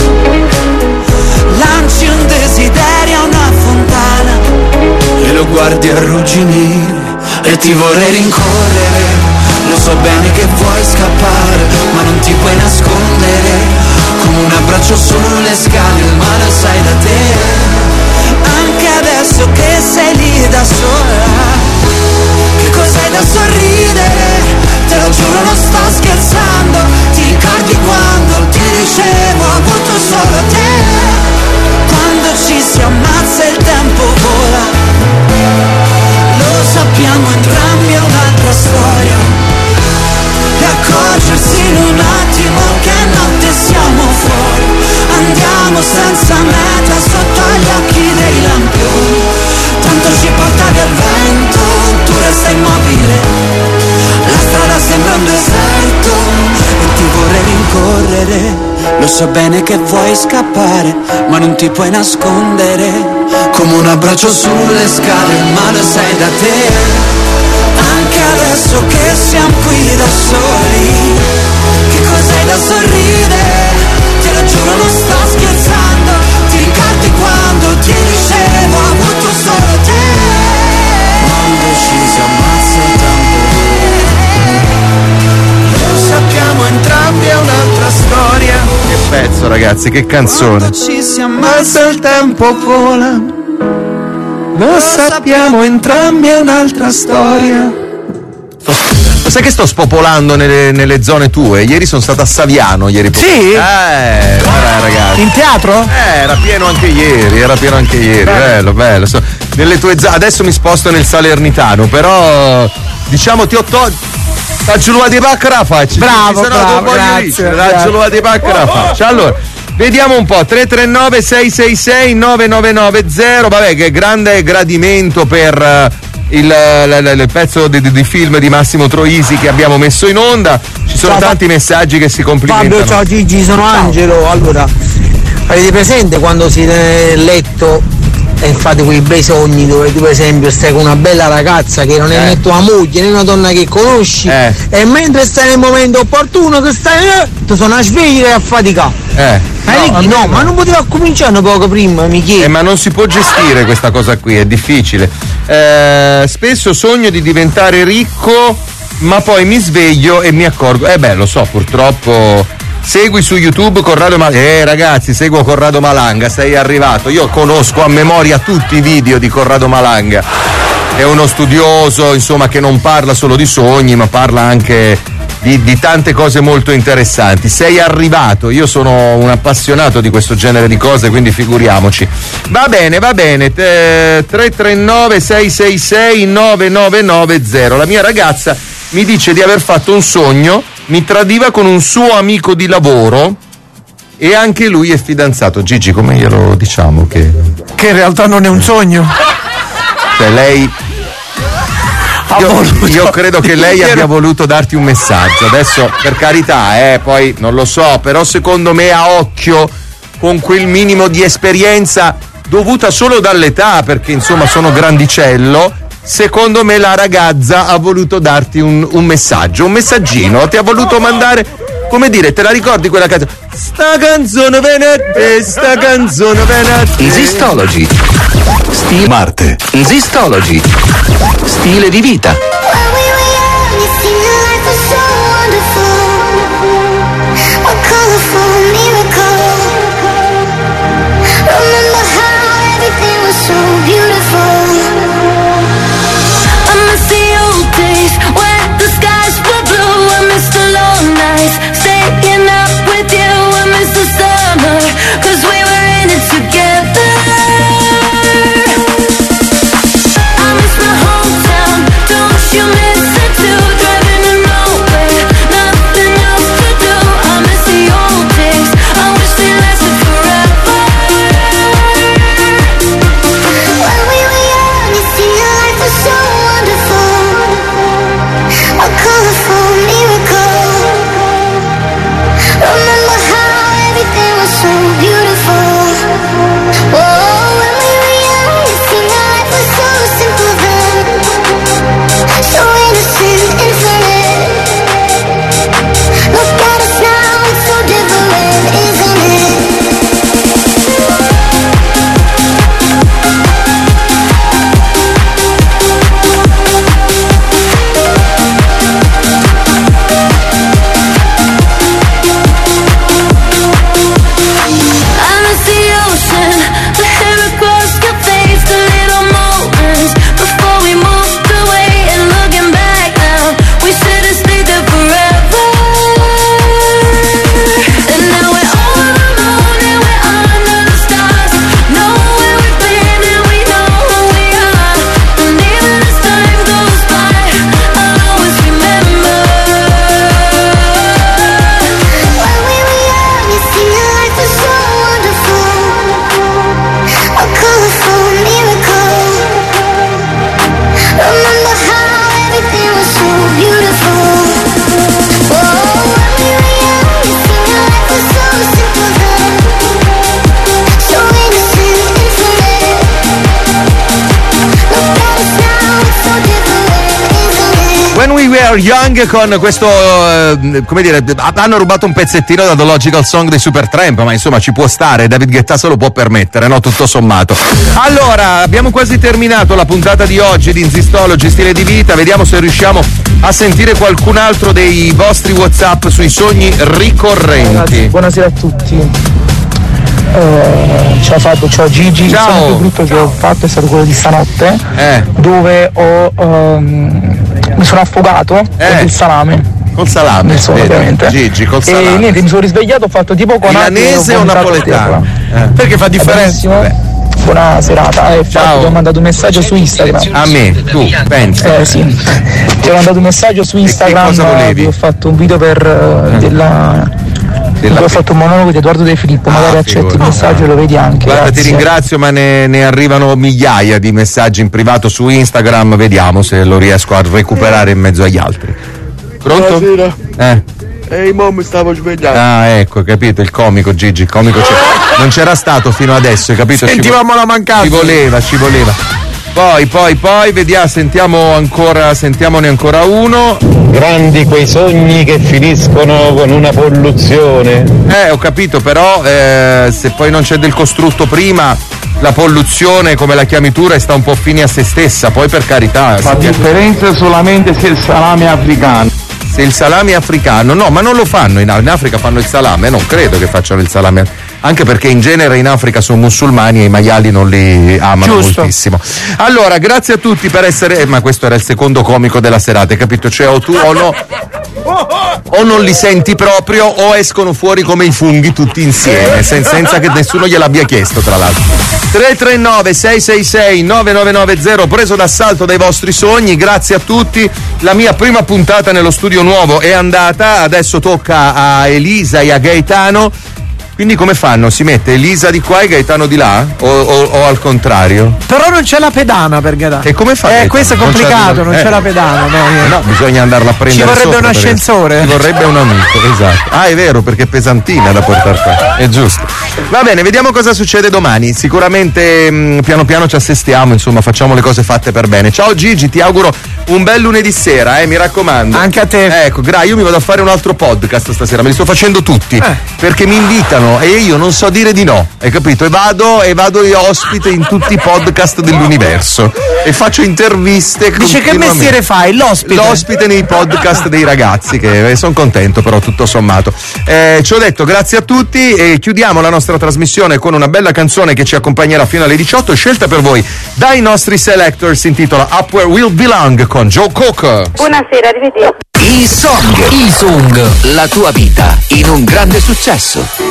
[SPEAKER 11] lanci un desiderio a una fontana e lo guardi arrugginire. E ti vorrei rincorrere, lo so bene che vuoi scappare, ma non ti puoi nascondere. Come un abbraccio sulle scale, il male sai da te. Anche adesso che sei lì da sola, che cos'hai da sorridere? Te lo giuro non sto scherzando. Ti ricordi quando ti dicevo ho avuto solo te? Quando ci si ammazza il tempo vola. Lo sappiamo entrambi, è un'altra storia. E accorgersi in un attimo che notte siamo fuori. Andiamo senza meta sotto gli occhi dei lampioni. Tanto ci portavi al vento, tu resta immobile. La strada sembra un deserto e ti vorrei rincorrere. Lo so bene che vuoi scappare, ma non ti puoi nascondere. Come un abbraccio sulle scale, ma lo sai da te. Anche adesso che siamo qui da soli, che cos'hai da sorridere? Te lo giuro non sto scherzando, ti ricordi quando ti dicevo ho avuto solo te? Quando ci si ammazza il tempo, lo sappiamo entrambi è un'altra storia.
[SPEAKER 3] Che pezzo ragazzi, che canzone.
[SPEAKER 11] Quando ci si ammazza il tempo vola, lo sappiamo entrambi è un'altra storia.
[SPEAKER 3] Lo sai che sto spopolando nelle zone tue? Ieri sono stato a Saviano, ieri
[SPEAKER 4] Sì?
[SPEAKER 3] Ragazzi.
[SPEAKER 4] In teatro?
[SPEAKER 3] Era pieno anche ieri, bello. Nelle tue adesso mi sposto nel Salernitano, però diciamo ti ho Raggiulua di pacca la faccia.
[SPEAKER 4] Bravo, grazie.
[SPEAKER 3] Raggiulua di pacca la faccia. Allora, vediamo un po', 339 666 9990. Vabbè, che grande gradimento per il pezzo di film di Massimo Troisi che abbiamo messo in onda. Ci sono tanti messaggi che si complimentano.
[SPEAKER 21] Fabio, ciao Gigi, sono Angelo. Allora, avete presente quando siete nel letto e fate quei bei sogni dove tu per esempio stai con una bella ragazza che non è né tua moglie né una donna che conosci e mentre stai nel momento opportuno che stai tu sono a svegliare e a faticare. No, ma non poteva cominciare poco prima, mi chiedo.
[SPEAKER 3] Ma non si può gestire questa cosa qui, è difficile. Spesso sogno di diventare ricco, ma poi mi sveglio e mi accorgo. Lo so, purtroppo. Segui su YouTube Corrado Malanga. Ragazzi, seguo Corrado Malanga, sei arrivato. Io conosco a memoria tutti i video di Corrado Malanga. È uno studioso, insomma, che non parla solo di sogni, ma parla anche di tante cose molto interessanti. Sei arrivato, io sono un appassionato di questo genere di cose, quindi figuriamoci. Va bene, 339 666 9990. La mia ragazza mi dice di aver fatto un sogno, mi tradiva con un suo amico di lavoro e anche lui è fidanzato. Gigi, come glielo diciamo che
[SPEAKER 4] in realtà non è un sogno?
[SPEAKER 3] Cioè lei... Io credo che lei abbia voluto darti un messaggio. Adesso, per carità, poi non lo so, però secondo me a occhio, con quel minimo di esperienza dovuta solo dall'età, perché insomma sono grandicello, secondo me la ragazza ha voluto darti un messaggio, un messaggino, ti ha voluto mandare, come dire, te la ricordi quella canzone? Sta canzone venette.
[SPEAKER 2] Esistology. Marte. Esistology. Stile di vita.
[SPEAKER 13] Staying up with you, I miss the summer, 'cause we were in it together. I miss my hometown, don't you
[SPEAKER 3] When We Were Young con questo, come dire, hanno rubato un pezzettino da The Logical Song dei Supertramp, ma insomma ci può stare, David Guetta se lo può permettere, no? Tutto sommato. Allora, abbiamo quasi terminato la puntata di oggi di Insistology, stile di vita, vediamo se riusciamo a sentire qualcun altro dei vostri WhatsApp sui sogni ricorrenti.
[SPEAKER 6] Ragazzi, buonasera a tutti. Ciao Fabio, ciao Gigi.
[SPEAKER 3] Ciao.
[SPEAKER 6] Il sogno più brutto che ho fatto è stato quello di stanotte, dove mi sono affogato con il salame.
[SPEAKER 3] Col salame,
[SPEAKER 6] ovviamente.
[SPEAKER 3] Gigi, col salame.
[SPEAKER 6] E niente, mi sono risvegliato, ho fatto tipo con
[SPEAKER 3] milanese o napoletano?
[SPEAKER 6] Perché fa differenza? Buona serata. Ciao. Ti ho mandato un messaggio su Instagram.
[SPEAKER 3] A me, tu, pensa.
[SPEAKER 6] Sì. Ti ho mandato un messaggio su Instagram.
[SPEAKER 3] Cosa volevi?
[SPEAKER 6] Ho fatto un video ho fatto un monologo di Edoardo De Filippo, magari accetti il messaggio e lo vedi anche.
[SPEAKER 3] Guarda,
[SPEAKER 6] grazie.
[SPEAKER 3] ti ringrazio, ma ne arrivano migliaia di messaggi in privato su Instagram, vediamo se lo riesco a recuperare in mezzo agli altri. Pronto?
[SPEAKER 22] Buonasera. Mo mi stavo svegliando.
[SPEAKER 3] Ah, ecco, hai capito, il comico Gigi, il comico non c'era stato fino adesso, hai capito?
[SPEAKER 4] Sentivamo la mancanza.
[SPEAKER 3] Ci voleva. Poi, vediamo, sentiamone ancora uno.
[SPEAKER 8] Grandi quei sogni che finiscono con una polluzione.
[SPEAKER 3] Ho capito, però se poi non c'è del costrutto prima, la polluzione, come la chiami tu, resta un po' fine a se stessa, poi per carità.
[SPEAKER 22] Fa differenza solamente se il salame è africano.
[SPEAKER 3] Se il salame è africano, no, ma non lo fanno, in Africa fanno il salame, non credo che facciano il salame, anche perché in genere in Africa sono musulmani e i maiali non li amano moltissimo. Allora, grazie a tutti per essere, ma questo era il secondo comico della serata, hai capito? Cioè o tu o no, o non li senti proprio o escono fuori come i funghi tutti insieme, senza che nessuno gliel'abbia chiesto, tra l'altro. 339 666 9990, preso d'assalto dai vostri sogni, grazie a tutti. La mia prima puntata nello studio nuovo è andata, adesso tocca a Elisa e a Gaetano. Quindi come fanno? Si mette Elisa di qua e Gaetano di là? O al contrario?
[SPEAKER 4] Però non c'è la pedana per Gaetano.
[SPEAKER 3] E come fa?
[SPEAKER 4] Questo è complicato, non c'è la pedana.
[SPEAKER 3] No, bisogna andarla a prendere.
[SPEAKER 4] Ci vorrebbe un ascensore.
[SPEAKER 3] Ci vorrebbe un amico, esatto. Ah, è vero, perché è pesantina da portare qua. È giusto. Va bene, vediamo cosa succede domani. Sicuramente piano piano ci assestiamo, insomma, facciamo le cose fatte per bene. Ciao Gigi, ti auguro un bel lunedì sera, mi raccomando.
[SPEAKER 4] Anche a te.
[SPEAKER 3] Ecco, io mi vado a fare un altro podcast stasera, me li sto facendo tutti. Perché mi invitano e io non so dire di no, hai capito? E vado ospite in tutti i podcast dell'universo e faccio interviste.
[SPEAKER 4] Dice che mestiere fai?
[SPEAKER 3] L'ospite nei podcast dei ragazzi, che sono contento però tutto sommato. Ci ho detto grazie a tutti e chiudiamo la nostra trasmissione con una bella canzone che ci accompagnerà fino alle 18, scelta per voi dai nostri selectors, si intitola Up Where We'll Belong con Joe Cocker.
[SPEAKER 9] Buonasera, arrivederci.
[SPEAKER 2] I Song, la tua vita in un grande successo.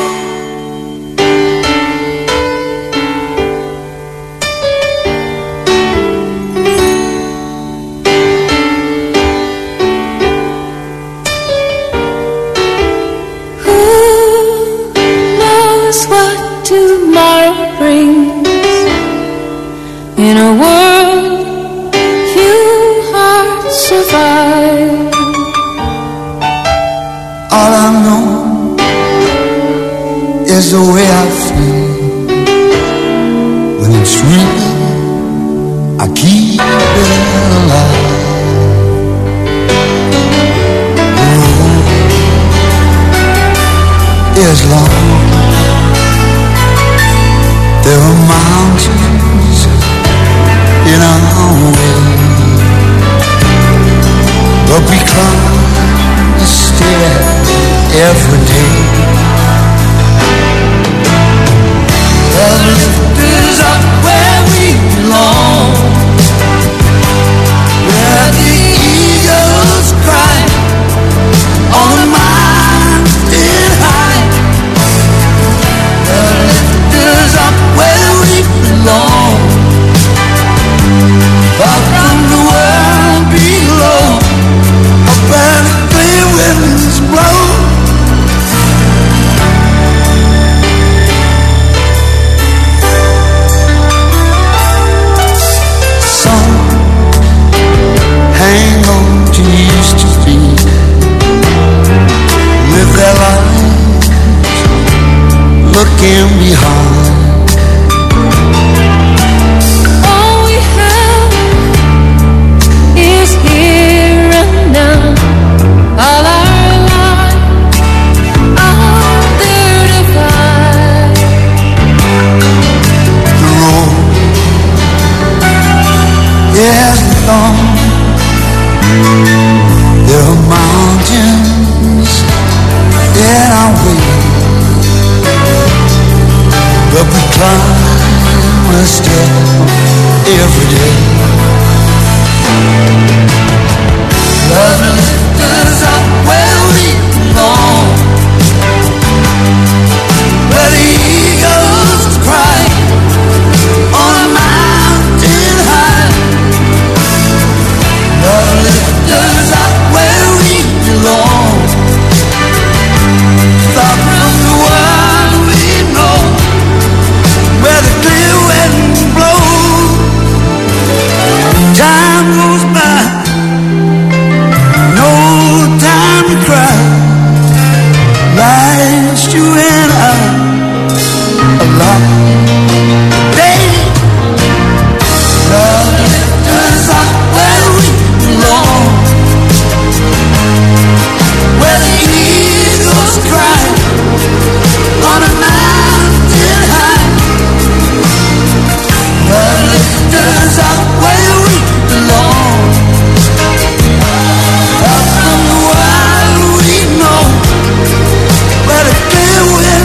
[SPEAKER 13] What tomorrow brings in a world few hearts survive.
[SPEAKER 11] All I know step every day. Love lifts us up where we belong, where the eagles cry on a mountain high. Love lifts us up where we belong, far from the world we know, where the clear wind blows. Time goes by, no time to cry. Life's you and I a lot. Day, love lifts us up where we belong, where the eagles cry on a mountain high. Love lifts us up where we belong, up from the world we know, where the clear wind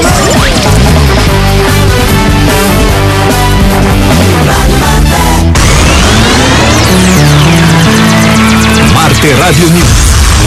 [SPEAKER 2] Marte Radio News.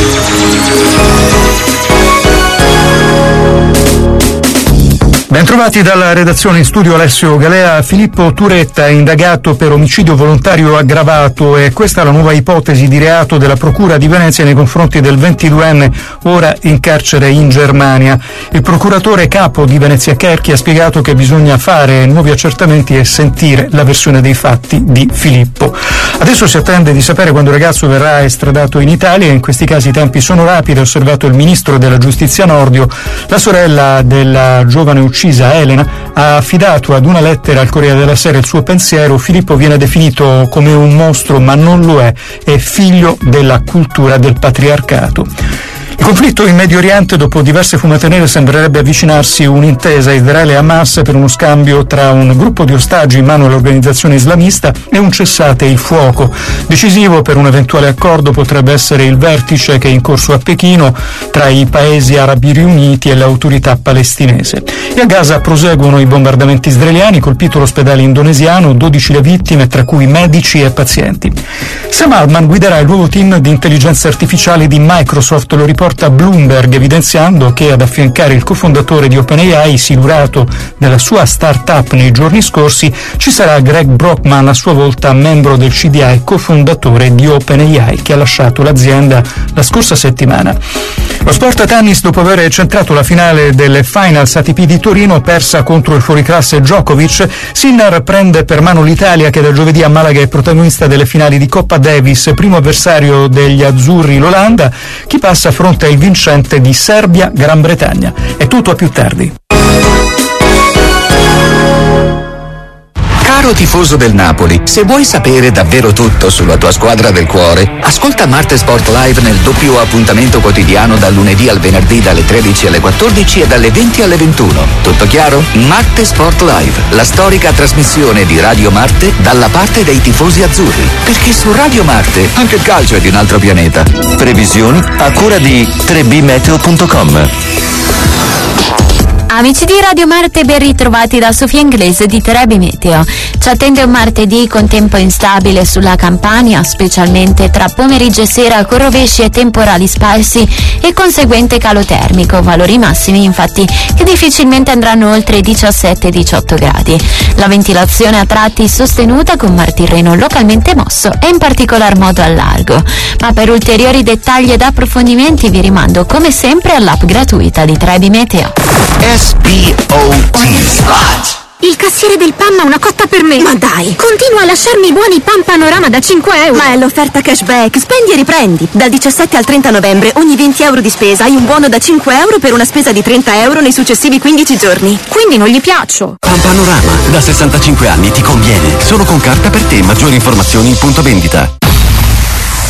[SPEAKER 15] Bentrovati dalla redazione, in studio Alessio Galea. Filippo Turetta è indagato per omicidio volontario aggravato e questa è la nuova ipotesi di reato della Procura di Venezia nei confronti del 22enne, ora in carcere in Germania. Il procuratore capo di Venezia Cherchi ha spiegato che bisogna fare nuovi accertamenti e sentire la versione dei fatti di Filippo. Adesso si attende di sapere quando il ragazzo verrà estradato in Italia. In questi casi i tempi sono rapidi, ha osservato il ministro della giustizia Nordio. La sorella della giovane uccisa, Elena, ha affidato ad una lettera al Corriere della Sera il suo pensiero. Filippo viene definito come un mostro, ma non lo è figlio della cultura del patriarcato. Il conflitto in Medio Oriente, dopo diverse fumate nere, sembrerebbe avvicinarsi un'intesa Israele e Hamas per uno scambio tra un gruppo di ostaggi in mano all'organizzazione islamista e un cessate il fuoco. Decisivo per un eventuale accordo potrebbe essere il vertice che è in corso a Pechino tra i paesi arabi riuniti e l'autorità palestinese. E a Gaza proseguono i bombardamenti israeliani, colpito l'ospedale indonesiano, 12 le vittime, tra cui medici e pazienti. Sam Altman guiderà il nuovo team di intelligenza artificiale di Microsoft, lo riporta Bloomberg, evidenziando che ad affiancare il cofondatore di OpenAI, silurato della sua start-up nei giorni scorsi, ci sarà Greg Brockman, a sua volta membro del CDI e cofondatore di OpenAI, che ha lasciato l'azienda la scorsa settimana. Lo sport a tennis, dopo aver centrato la finale delle Finals ATP di Torino, persa contro il fuoriclasse Djokovic, Sinner prende per mano l'Italia, che da giovedì a Malaga è protagonista delle finali di Coppa Davis, primo avversario degli azzurri l'Olanda. Chi passa a fronte è il vincente di Serbia-Gran Bretagna. È tutto, a più tardi.
[SPEAKER 2] Caro tifoso del Napoli, se vuoi sapere davvero tutto sulla tua squadra del cuore, ascolta Marte Sport Live nel doppio appuntamento quotidiano dal lunedì al venerdì dalle 13 alle 14 e dalle 20 alle 21. Tutto chiaro? Marte Sport Live, la storica trasmissione di Radio Marte dalla parte dei tifosi azzurri. Perché su Radio Marte anche il calcio è di un altro pianeta.
[SPEAKER 16] Previsioni a cura di 3bmeteo.com.
[SPEAKER 23] Amici di Radio Marte, ben ritrovati da Sofia Inglese di 3B Meteo. Ci attende un martedì con tempo instabile sulla Campania, specialmente tra pomeriggio e sera, con rovesci e temporali sparsi e conseguente calo termico, valori massimi infatti che difficilmente andranno oltre i 17-18 gradi. La ventilazione a tratti sostenuta, con mar Tirreno localmente mosso e in particolar modo al largo. Ma per ulteriori dettagli ed approfondimenti vi rimando come sempre all'app gratuita di 3B Meteo.
[SPEAKER 2] SPOT Slot.
[SPEAKER 24] Il cassiere del PAM ha una cotta per me. Ma dai, continua a lasciarmi i buoni PAM Panorama da 5 euro.
[SPEAKER 25] Ma è l'offerta cashback, spendi e riprendi. Dal 17 al 30 novembre ogni 20 euro di spesa hai un buono da 5 euro per una spesa di 30 euro nei successivi 15 giorni.
[SPEAKER 24] Quindi non gli piaccio.
[SPEAKER 16] PAM Panorama, da 65 anni ti conviene. Solo con carta per te, maggiori informazioni in punto vendita.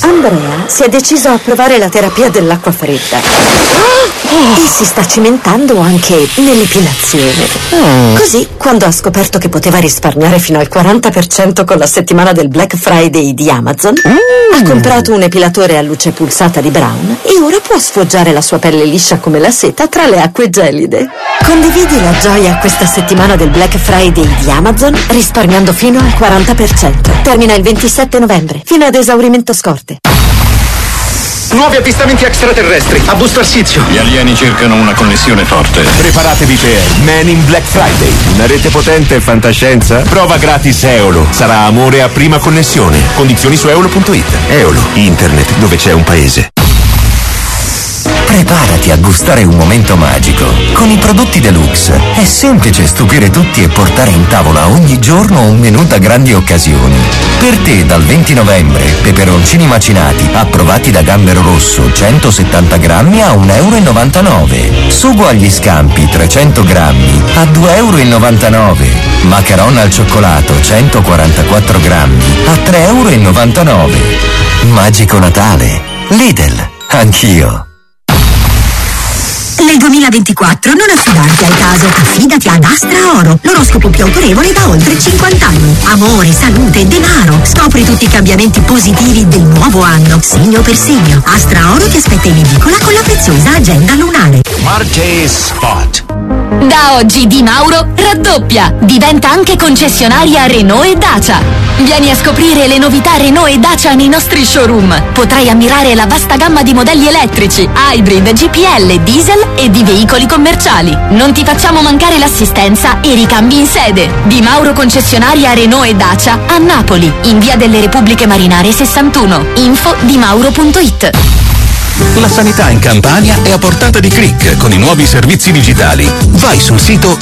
[SPEAKER 25] Andrea si è deciso a provare la terapia dell'acqua fredda e si sta cimentando anche nell'epilazione. Così, quando ha scoperto che poteva risparmiare fino al 40% con la settimana del Black Friday di Amazon, ha comprato un epilatore a luce pulsata di Braun e ora può sfoggiare la sua pelle liscia come la seta tra le acque gelide. Condividi la gioia questa settimana del Black Friday di Amazon risparmiando fino al 40%. Termina il 27 novembre, fino ad esaurimento scorte.
[SPEAKER 7] Nuovi avvistamenti extraterrestri a Busto Arsizio.
[SPEAKER 14] Gli alieni cercano una connessione forte.
[SPEAKER 7] Preparatevi per Man in Black Friday.
[SPEAKER 3] Una rete potente e fantascienza?
[SPEAKER 14] Prova gratis Eolo. Sarà amore a prima connessione. Condizioni su eolo.it.
[SPEAKER 7] Eolo, internet dove c'è un paese.
[SPEAKER 17] Preparati a gustare un momento magico. Con i prodotti Deluxe è semplice stupire tutti e portare in tavola ogni giorno un menù da grandi occasioni. Per te dal 20 novembre, peperoncini macinati approvati da Gambero Rosso 170 grammi a 1,99 €. Sugo agli scampi 300 grammi a 2,99 €. Macaron al cioccolato 144 grammi a 3,99 €. Magico Natale. Lidl. Anch'io.
[SPEAKER 25] Nel 2024 non affidarti al caso, affidati ad Astra Oro, l'oroscopo più autorevole da oltre 50 anni. Amore, salute, denaro. Scopri tutti i cambiamenti positivi del nuovo anno, segno per segno. Astra Oro ti aspetta in edicola con la preziosa agenda lunare.
[SPEAKER 16] Marte Spot.
[SPEAKER 23] Da oggi Di Mauro raddoppia, diventa anche concessionaria Renault e Dacia. Vieni a scoprire le novità Renault e Dacia nei nostri showroom. Potrai ammirare la vasta gamma di modelli elettrici, hybrid, GPL, diesel e di veicoli commerciali. Non ti facciamo mancare l'assistenza e ricambi in sede. Di Mauro concessionaria Renault e Dacia a Napoli, in via delle Repubbliche Marinare 61. Info dimauro.it.
[SPEAKER 16] La sanità in Campania è a portata di click con i nuovi servizi digitali. Vai sul sito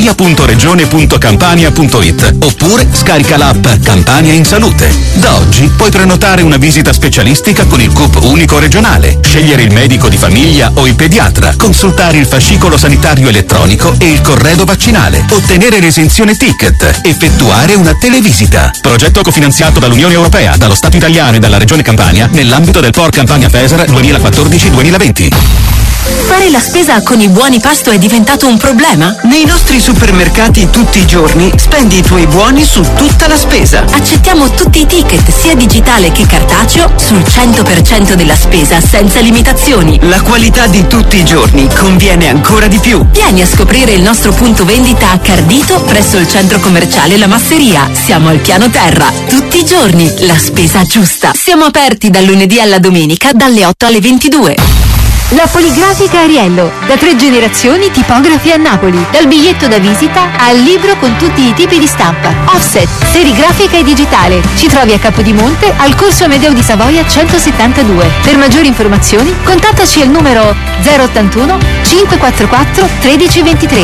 [SPEAKER 16] sinfonia.regione.campania.it oppure scarica l'app Campania in Salute. Da oggi puoi prenotare una visita specialistica con il CUP unico regionale, scegliere il medico di famiglia o il pediatra, consultare il fascicolo sanitario elettronico e il corredo vaccinale, ottenere l'esenzione ticket, effettuare una televisita. Progetto cofinanziato dall'Unione Europea, dallo Stato italiano e dalla Regione Campania nell'ambito del POR Campania FESR 2014-2020.
[SPEAKER 25] Fare la spesa con i buoni pasto è diventato un problema?
[SPEAKER 11] Nei nostri supermercati tutti i giorni spendi i tuoi buoni su tutta la spesa.
[SPEAKER 25] Accettiamo tutti i ticket, sia digitale che cartaceo, sul 100% della spesa senza limitazioni.
[SPEAKER 11] La qualità di tutti i giorni conviene ancora di più.
[SPEAKER 25] Vieni a scoprire il nostro punto vendita a Cardito presso il centro commerciale La Masseria. Siamo al piano terra. Tutti i giorni la spesa giusta. Siamo aperti dal lunedì alla domenica dalle 8 alle 22.
[SPEAKER 24] La Poligrafica Ariello, da 3 generazioni tipografi a Napoli, dal biglietto da visita al libro con tutti i tipi di stampa, offset, serigrafica e digitale. Ci trovi a Capodimonte al corso Amedeo di Savoia 172. Per maggiori informazioni contattaci al numero 081 544 1323,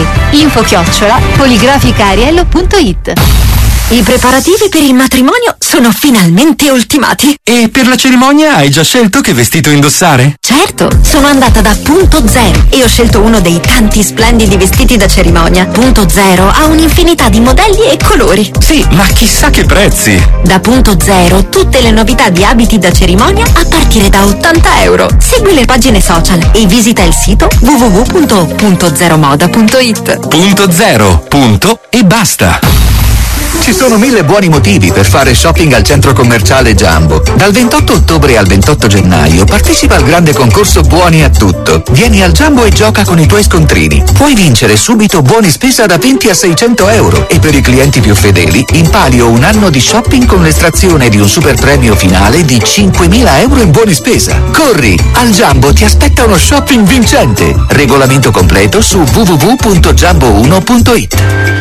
[SPEAKER 24] info@poligraficaariello.it.
[SPEAKER 25] I preparativi per il matrimonio sono finalmente ultimati.
[SPEAKER 16] E per la cerimonia hai già scelto che vestito indossare?
[SPEAKER 25] Certo, sono andata da Punto Zero e ho scelto uno dei tanti splendidi vestiti da cerimonia. Punto Zero ha un'infinità di modelli e colori.
[SPEAKER 16] Sì, ma chissà che prezzi!
[SPEAKER 25] Da Punto Zero tutte le novità di abiti da cerimonia a partire da 80 €. Segui le pagine social e visita il sito www.puntozeromoda.it.
[SPEAKER 16] Punto Zero, punto e basta!
[SPEAKER 2] Ci sono 1000 buoni motivi per fare shopping al centro commerciale Jumbo. Dal 28 ottobre al 28 gennaio partecipa al grande concorso Buoni a tutto. Vieni al Jumbo e gioca con i tuoi scontrini. Puoi vincere subito buoni spesa da 20 a 600 € e per i clienti più fedeli in palio un anno di shopping con l'estrazione di un super premio finale di 5.000 € in buoni spesa. Corri! Al Jumbo ti aspetta uno shopping vincente. Regolamento completo su www.jumbo1.it.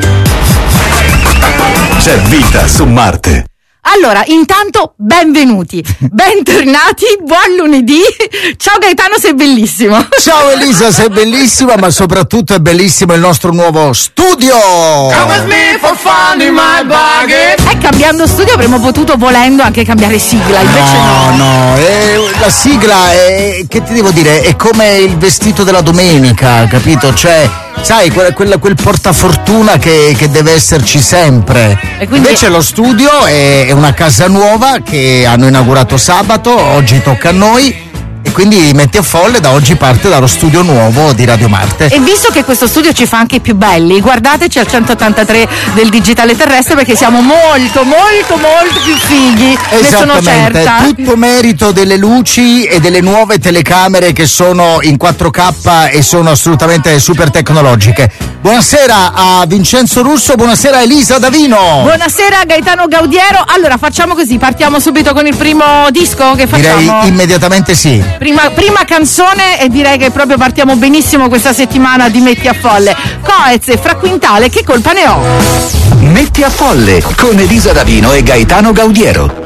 [SPEAKER 16] C'è vita su Marte.
[SPEAKER 24] Allora, intanto, benvenuti, bentornati, buon lunedì. Ciao Gaetano, sei bellissimo.
[SPEAKER 19] Ciao Elisa, sei bellissima, ma soprattutto è bellissimo il nostro nuovo studio.
[SPEAKER 1] Come with me for
[SPEAKER 11] fun in my buggy.
[SPEAKER 5] Cambiando studio avremmo potuto, volendo, anche cambiare sigla, invece
[SPEAKER 10] no, la sigla è, che ti devo dire, è come il vestito della domenica, capito? Cioè, sai, quel portafortuna che deve esserci sempre. E quindi... Invece lo studio è una casa nuova che hanno inaugurato sabato, oggi tocca a noi. E quindi Metti a Folle da oggi parte dallo studio nuovo di Radio Marte.
[SPEAKER 5] E visto che questo studio ci fa anche i più belli, guardateci al 183 del Digitale Terrestre, perché siamo molto più fighi. Ne sono certa.
[SPEAKER 10] Tutto merito delle luci e delle nuove telecamere che sono in 4K e sono assolutamente super tecnologiche. Buonasera a Vincenzo Russo, buonasera a Elisa Davino.
[SPEAKER 5] Buonasera a Gaetano Gaudiero. Allora facciamo così, partiamo subito con il primo disco che facciamo.
[SPEAKER 10] Direi immediatamente sì.
[SPEAKER 5] Prima canzone, e direi che proprio partiamo benissimo questa settimana di Metti a Folle. Coez e Fra Quintale, che colpa ne ho?
[SPEAKER 2] Metti a Folle con Elisa Davino e Gaetano Gaudiero.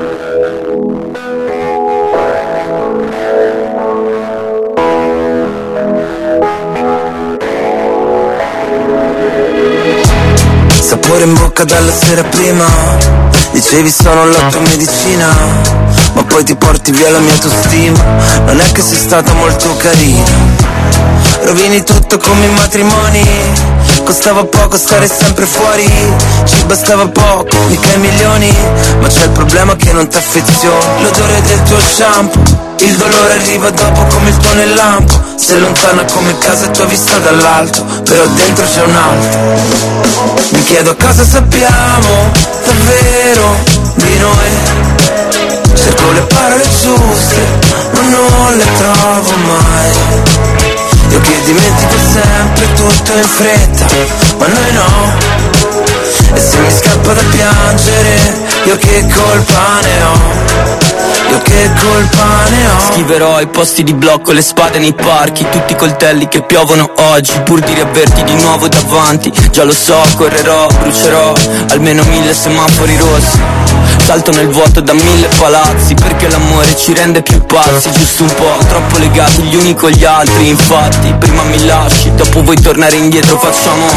[SPEAKER 1] Sapore in bocca dalla sera prima, dicevi sono la tua medicina, ma poi ti porti via la mia autostima. Non è che sei stata molto carina, rovini tutto come i matrimoni. Costava poco stare sempre fuori, ci bastava poco, mica i milioni. Ma c'è il problema che non ti affezioni. L'odore del tuo shampoo, il dolore arriva dopo come il tuo nel lampo. Sei lontana come casa tua vista dall'alto, però dentro c'è un altro. Mi chiedo cosa sappiamo davvero di noi. Cerco le parole giuste, ma non le trovo mai. Io che dimentico sempre tutto in fretta, ma noi no. E se mi scappa da piangere, io che colpa ne ho? Io che colpa ne ho? Scriverò ai posti di blocco, le spade nei parchi, tutti i coltelli che piovono oggi, pur di riaverti di nuovo davanti. Già lo so, correrò, brucerò almeno 1000 semafori rossi. Salto nel vuoto da 1000 palazzi, perché l'amore ci rende più pazzi. Giusto un po', troppo legati gli uni con gli altri. Infatti, prima mi lasci, dopo vuoi tornare indietro, facciamo.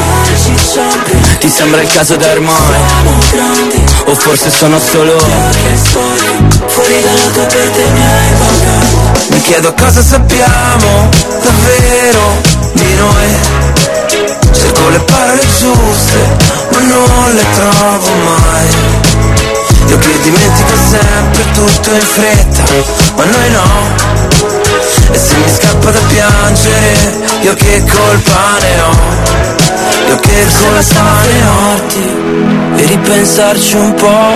[SPEAKER 1] Ti sembra il caso da ormai? O forse sono solo fuori dalla tua mente mi hai pagato. Mi chiedo cosa sappiamo davvero di noi. Cerco le parole giuste, ma non le trovo mai. Io che dimentico sempre tutto in fretta, ma noi no. E se mi scappa da piangere, io che colpa ne ho? Io che colpa ne ho? E ripensarci un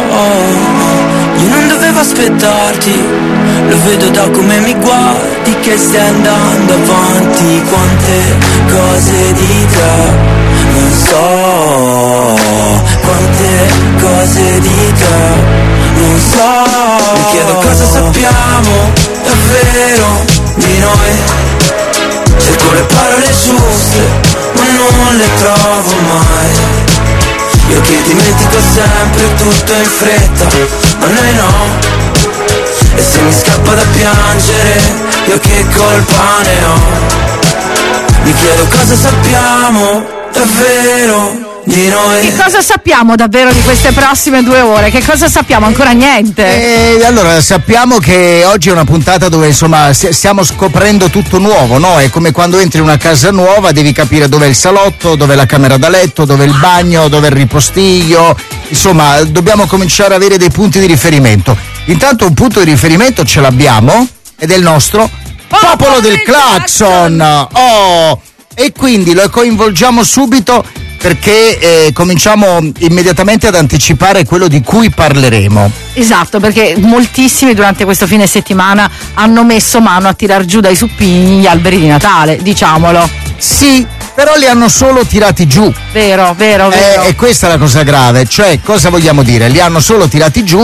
[SPEAKER 1] po', io non dovevo aspettarti. Lo vedo da come mi guardi che stai andando avanti. Quante cose di te non so, quante cose di te non so. Mi chiedo cosa sappiamo davvero di noi. Cerco le parole giuste, ma non le trovo mai. Io che dimentico sempre tutto in fretta, ma noi no. E se mi scappa da piangere, io che colpa ne ho? Mi chiedo cosa sappiamo davvero di noi.
[SPEAKER 5] Che cosa sappiamo davvero di queste prossime 2 ore? Che cosa sappiamo? Ancora niente.
[SPEAKER 10] Allora, sappiamo che oggi è una puntata dove insomma stiamo scoprendo tutto nuovo, no? È come quando entri in una casa nuova, devi capire dov'è il salotto, dov'è la camera da letto, dov'è il bagno, dov'è il ripostiglio. Insomma, dobbiamo cominciare ad avere dei punti di riferimento. Intanto un punto di riferimento ce l'abbiamo, ed è il nostro Popolo del Clacson. Oh! E quindi lo coinvolgiamo subito, perché cominciamo immediatamente ad anticipare quello di cui parleremo.
[SPEAKER 5] Esatto, perché moltissimi durante questo fine settimana hanno messo mano a tirar giù dai suppini gli alberi di Natale, diciamolo.
[SPEAKER 10] Sì, però li hanno solo tirati giù.
[SPEAKER 5] Vero.
[SPEAKER 10] E questa è la cosa grave, cioè cosa vogliamo dire? Li hanno solo tirati giù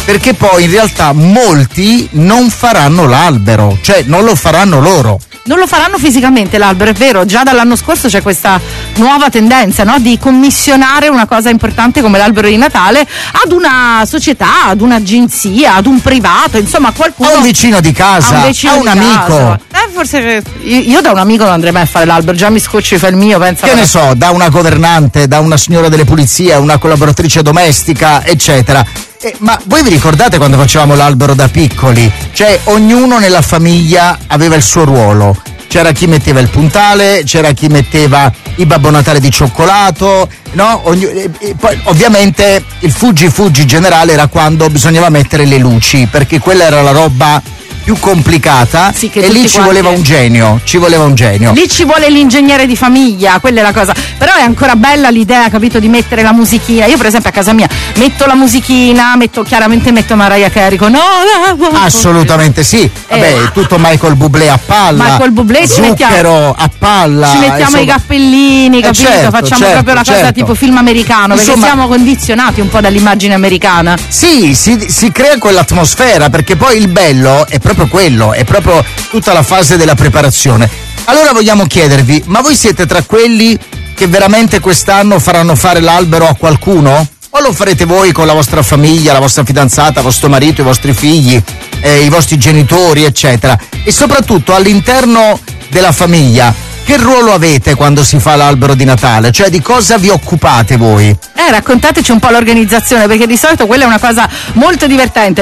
[SPEAKER 10] perché poi in realtà molti non faranno l'albero, cioè non lo faranno loro.
[SPEAKER 5] Non lo faranno fisicamente l'albero, è vero, già dall'anno scorso c'è questa nuova tendenza, no? Di commissionare una cosa importante come l'albero di Natale ad una società, ad un'agenzia, ad un privato, insomma qualcuno.
[SPEAKER 10] A un vicino di casa, a un amico.
[SPEAKER 5] Forse io da un amico non andrei mai a fare l'albero, già mi scoccio di fare il mio, pensa.
[SPEAKER 10] Che ne so, da una governante, da una signora delle pulizie, una collaboratrice domestica, eccetera. Ma voi vi ricordate quando facevamo l'albero da piccoli? Cioè ognuno nella famiglia aveva il suo ruolo. C'era chi metteva il puntale, c'era chi metteva il Babbo Natale di cioccolato, no? Poi ovviamente il fuggi generale era quando bisognava mettere le luci, perché quella era la roba più complicata, sì, e lì ci voleva un genio, Lì ci vuole l'ingegnere di famiglia, quella è la cosa. Però è ancora bella l'idea, capito, di mettere la musichina. Io per esempio a casa mia metto la musichina, metto Mariah Carey con assolutamente sì. Vabbè, tutto Michael Bublé a palla. Zucchero a palla.
[SPEAKER 5] Ci mettiamo i cappellini, capito? Facciamo proprio la cosa tipo film americano, perché siamo condizionati un po' dall'immagine americana.
[SPEAKER 10] Sì, si crea quell'atmosfera, perché poi il bello è proprio quello, è proprio tutta la fase della preparazione. Allora vogliamo chiedervi, ma voi siete tra quelli che veramente quest'anno faranno fare l'albero a qualcuno? O lo farete voi con la vostra famiglia, la vostra fidanzata, vostro marito, i vostri figli, i vostri genitori, eccetera? E soprattutto all'interno della famiglia, che ruolo avete quando si fa l'albero di Natale? Cioè di cosa vi occupate voi?
[SPEAKER 5] Raccontateci un po' l'organizzazione, perché di solito quella è una cosa molto divertente.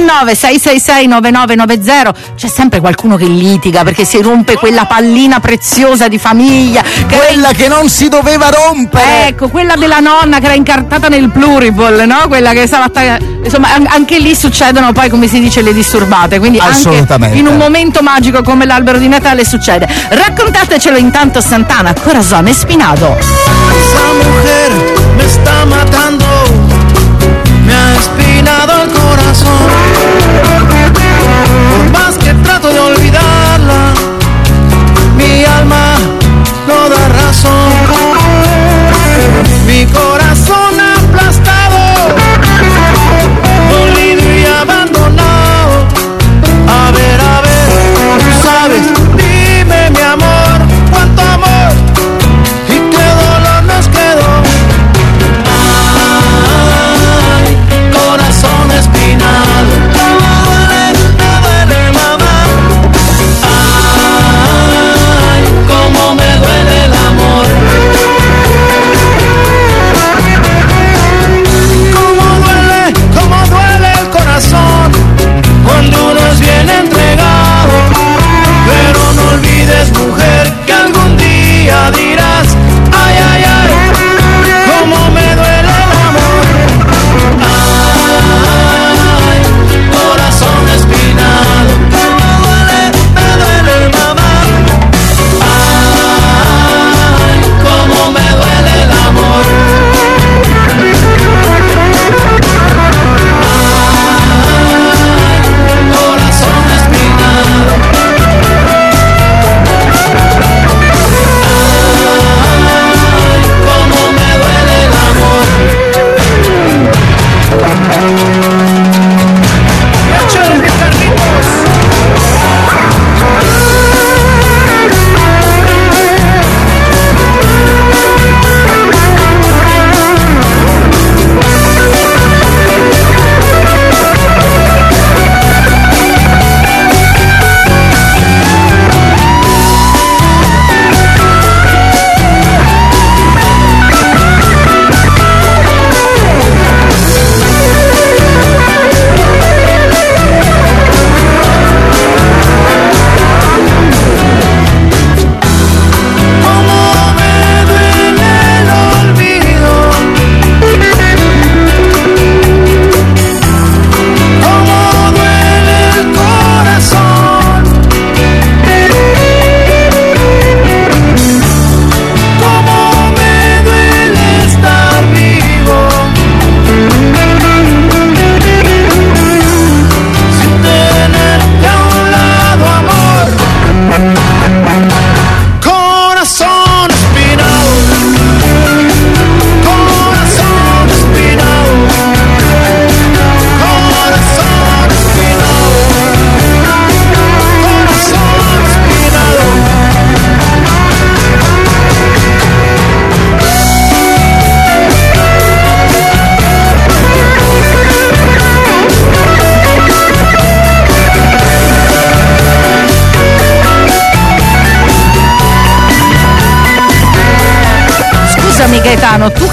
[SPEAKER 5] 339-666-9990. C'è sempre qualcuno che litiga perché si rompe quella pallina preziosa di famiglia.
[SPEAKER 10] Quella che non si doveva rompere!
[SPEAKER 5] Ecco, quella della nonna che era incartata nel pluriball, no? Quella che stava insomma, anche lì succedono poi, come si dice, le disturbate. Quindi anche in un momento magico come l'albero di Natale succede. Raccontatecelo intanto Santana, Corazón Espinado.
[SPEAKER 11] Esa mujer me está matando, me ha espinado el corazón. Por más que trato de olvidarla, mi alma no da razón. Mi corazón aplastado, dolido y abandonado. A ver, tú sabes, dime mi amor, cuánto amor y qué dolor nos quedó.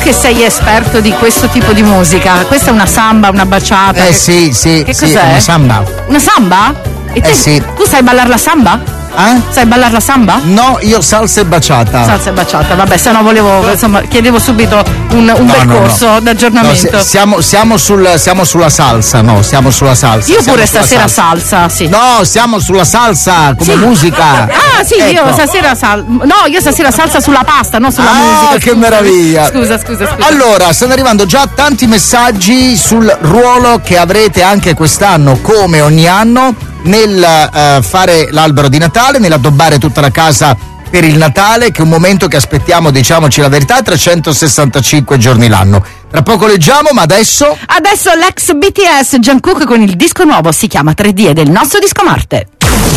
[SPEAKER 5] che sei esperto di questo tipo di musica, questa è una samba, una baciata?
[SPEAKER 10] Sì.
[SPEAKER 5] Che cos'è?
[SPEAKER 10] Una samba.
[SPEAKER 5] Una samba? E te,
[SPEAKER 10] sì.
[SPEAKER 5] Tu sai ballare la samba? Sai ballare la samba?
[SPEAKER 10] No, io salsa e baciata.
[SPEAKER 5] Salsa e baciata, vabbè, se no volevo, insomma, chiedevo subito un percorso d'aggiornamento.
[SPEAKER 10] No, siamo sulla salsa, siamo sulla salsa.
[SPEAKER 5] Io pure stasera salsa, sì.
[SPEAKER 10] No, siamo sulla salsa come musica.
[SPEAKER 5] Sì, ecco. Io stasera salsa sulla pasta, non sulla musica.
[SPEAKER 10] Che meraviglia.
[SPEAKER 5] Scusa.
[SPEAKER 10] Allora, stanno arrivando già tanti messaggi sul ruolo che avrete anche quest'anno, come ogni anno, nel fare l'albero di Natale, nell'addobbare tutta la casa per il Natale, che è un momento che aspettiamo, diciamoci la verità, 365 giorni l'anno. Tra poco leggiamo, ma adesso
[SPEAKER 5] l'ex BTS Jungkook con il disco nuovo, si chiama 3D ed è il nostro Disco Marte.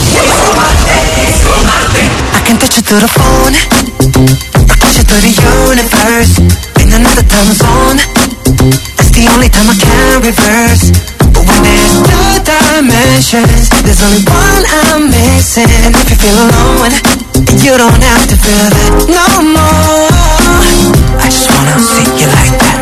[SPEAKER 11] I can touch you through the phone, or touch you through the universe, in another time zone. That's the only time I can reverse. But when there's two dimensions, there's only one I'm missing. And if you feel alone, you don't have to feel that no more. I just wanna see you like that,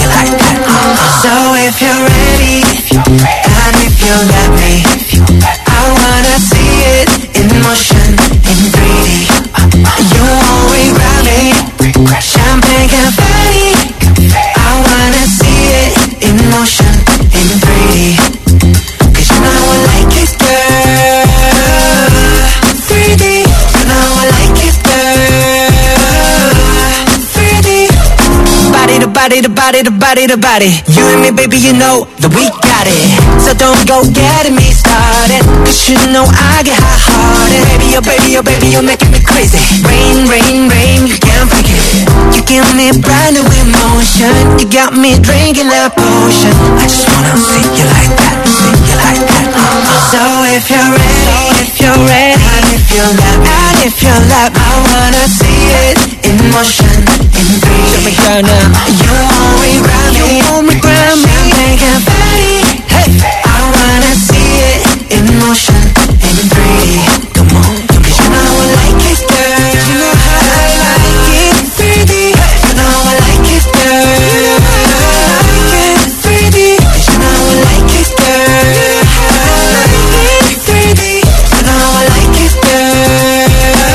[SPEAKER 11] So if you're ready, and if you let me, I wanna see it in motion, in 3D. You always grab me, champagne confetti. I wanna see it in motion, in 3D. 'Cause you know I like it, girl. 3D, you know I like it, girl. 3D. Body to body to body to body to body. You and me, baby, you know that we got it. So don't go getting me started, 'cause you know I get hot-hearted. Baby, oh baby, you're making me crazy. Rain, rain, rain, you can't fake it. You give me brand new emotion. You got me drinking that potion. I just wanna see you like that, So if you're ready, and if you let me, I wanna see it in motion, in 3D. Show me girl now. You want me, champagne confetti. Hey, I wanna see it in motion, in 3D. Come on, 'cause you know I like it, girl. You know how I like it, 3D. You know I like it, girl. You know how I like it, 3D. 'Cause you know I like it, girl. You know how I like it, 3D. You know I like it, girl.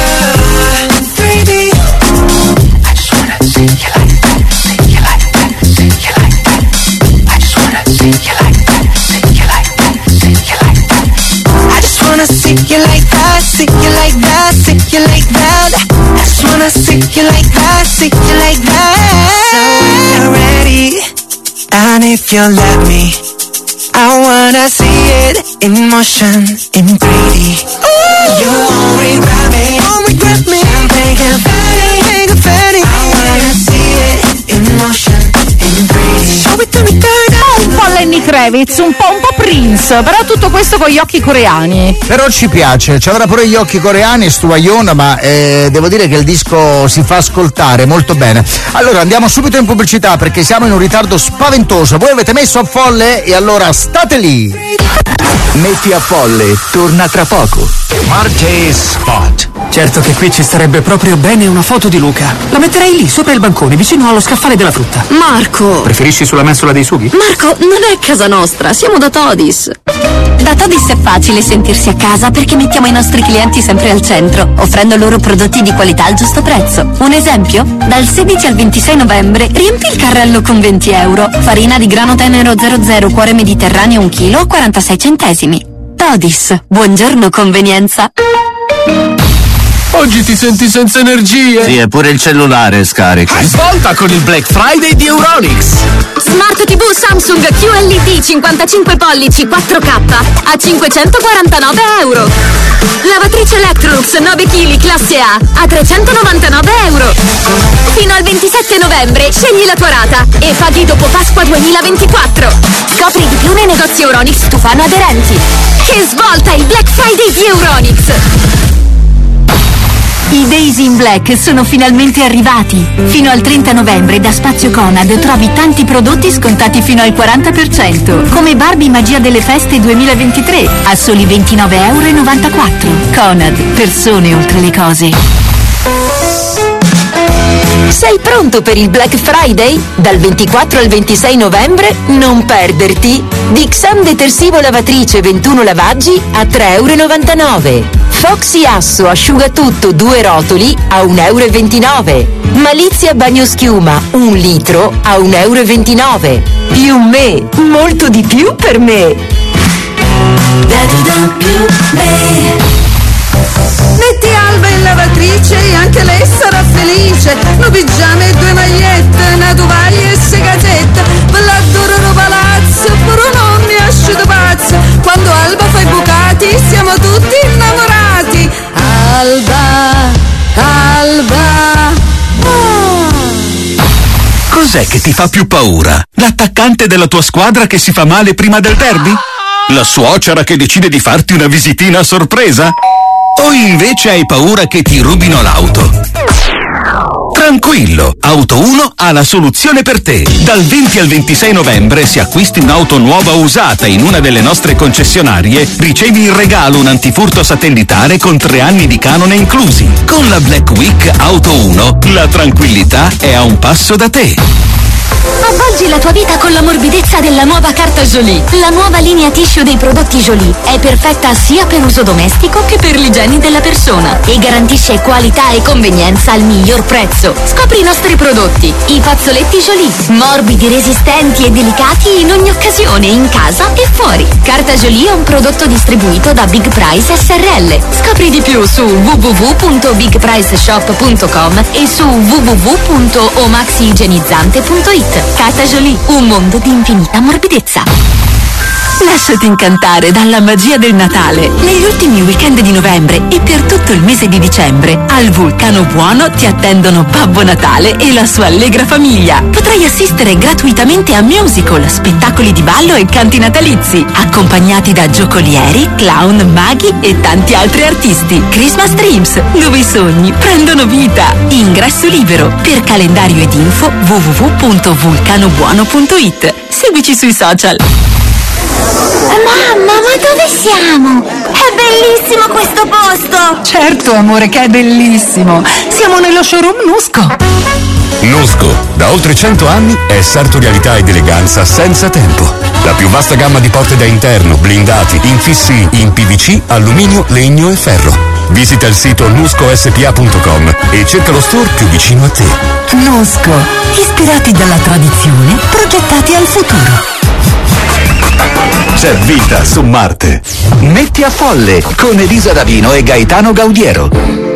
[SPEAKER 11] 3D. I just wanna see you like that, see you like that, see you like that. I just wanna see you like that, see you like that, see you like that. I just wanna see you like that, see you like that, see you like that. I just wanna see you like that, see you like that. So if you're ready, and if you let me, I wanna see it in motion, in 3D. You won't regret me, champagne confetti. I wanna see it in motion, in 3D. Show it to me, girl.
[SPEAKER 5] Un po' Lenny Kravitz, un po' Prince, però tutto questo con gli occhi coreani.
[SPEAKER 10] Però ci piace, ci avrà pure gli occhi coreani, Stuaiona, ma devo dire che il disco si fa ascoltare molto bene. Allora andiamo subito in pubblicità perché siamo in un ritardo spaventoso. Voi avete messo a folle e allora state lì.
[SPEAKER 2] Metti a folle, torna tra poco.
[SPEAKER 12] Marte Spot. Certo che qui ci starebbe proprio bene una foto di Luca. La metterei lì, sopra il bancone, vicino allo scaffale della frutta.
[SPEAKER 18] Marco!
[SPEAKER 12] Preferisci sulla mensola dei sughi?
[SPEAKER 18] Marco, non è casa nostra, siamo da Todis.
[SPEAKER 23] Da Todis è facile sentirsi a casa perché mettiamo i nostri clienti sempre al centro, offrendo loro prodotti di qualità al giusto prezzo. Un esempio? Dal 16 al 26 novembre riempi il carrello con 20 euro. Farina di grano tenero 00 cuore mediterraneo 1 chilo a 46 centesimi. Todis, buongiorno convenienza.
[SPEAKER 19] Oggi ti senti senza energie?
[SPEAKER 20] Sì, eppure il cellulare è scarico.
[SPEAKER 19] Svolta con il Black Friday di Euronics.
[SPEAKER 23] Smart TV Samsung QLED 55 pollici 4K a 549 euro. Lavatrice Electrolux 9 kg classe A a 399 euro. Fino al 27 novembre scegli la tua rata e paghi dopo Pasqua 2024. Scopri di più nei negozi Euronics Tufano aderenti. Che svolta il Black Friday di Euronics! I Days in Black sono finalmente arrivati. Fino al 30 novembre da Spazio Conad trovi tanti prodotti scontati fino al 40%, come Barbie Magia delle Feste 2023 a soli 29,94 €. Conad, persone oltre le cose.
[SPEAKER 4] Sei pronto per il Black Friday? Dal 24 al 26 novembre non perderti Dixan detersivo lavatrice 21 lavaggi a 3,99 €. Foxy Asso asciugatutto 2 rotoli a 1,29 €. Malizia bagnoschiuma 1 litro a 1,29 €. Più me, molto di più per me.
[SPEAKER 6] Metti Alba in lavatrice e anche lei sarà felice. No pigiama e 2 magliette, una tovaglia e 6 casette. Per l'adoro palazzo, però non mi esce da pazzo. Quando Alba fa i bucati siamo tutti innamorati. Alba, Alba.
[SPEAKER 16] Cos'è che ti fa più paura? L'attaccante della tua squadra che si fa male prima del derby? La suocera che decide di farti una visitina a sorpresa? O invece hai paura che ti rubino l'auto? Tranquillo, Auto 1 ha la soluzione per te. Dal 20 al 26 novembre, se acquisti un'auto nuova o usata in una delle nostre concessionarie, ricevi in regalo un antifurto satellitare con 3 anni di canone inclusi. Con la Black Week Auto 1, la tranquillità è a un passo da te.
[SPEAKER 24] Avvolgi la tua vita con la morbidezza della nuova carta Jolie. La nuova linea tissue dei prodotti Jolie è perfetta sia per uso domestico che per l'igiene della persona e garantisce qualità e convenienza al miglior prezzo. Scopri i nostri prodotti, i fazzoletti Jolie, morbidi, resistenti e delicati in ogni occasione, in casa e fuori. Carta Jolie è un prodotto distribuito da Big Price SRL. Scopri di più su www.bigpriceshop.com e su www.omaxiigienizzante.it. Carta Jolie, un mondo di infinita morbidezza.
[SPEAKER 4] Lasciati incantare dalla magia del Natale. Negli ultimi weekend di novembre e per tutto il mese di dicembre, al Vulcano Buono ti attendono Babbo Natale e la sua allegra famiglia. Potrai assistere gratuitamente a musical, spettacoli di ballo e canti natalizi, accompagnati da giocolieri, clown, maghi e tanti altri artisti. Christmas Dreams, dove i sogni prendono vita. Ingresso libero. Per calendario ed info www.vulcanobuono.it. Seguici sui social.
[SPEAKER 24] Mamma, ma dove siamo? È bellissimo questo posto!
[SPEAKER 5] Certo, amore, che è bellissimo. Siamo nello showroom Nusco.
[SPEAKER 8] Nusco, da oltre 100 anni, è sartorialità ed eleganza senza tempo. La più vasta gamma di porte da interno, blindati, infissi in PVC, alluminio, legno e ferro. Visita il sito nuscospa.com e cerca lo store più vicino a te.
[SPEAKER 4] Nusco, ispirati dalla tradizione, progettati al futuro.
[SPEAKER 16] C'è vita su Marte.
[SPEAKER 2] Metti a folle con Elisa Davino e Gaetano Gaudiero.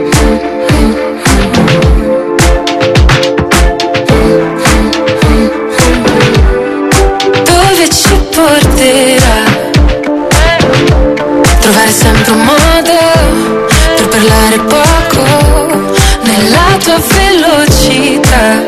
[SPEAKER 13] Dove ci porterà? Trovare sempre un modo per parlare poco nella tua velocità.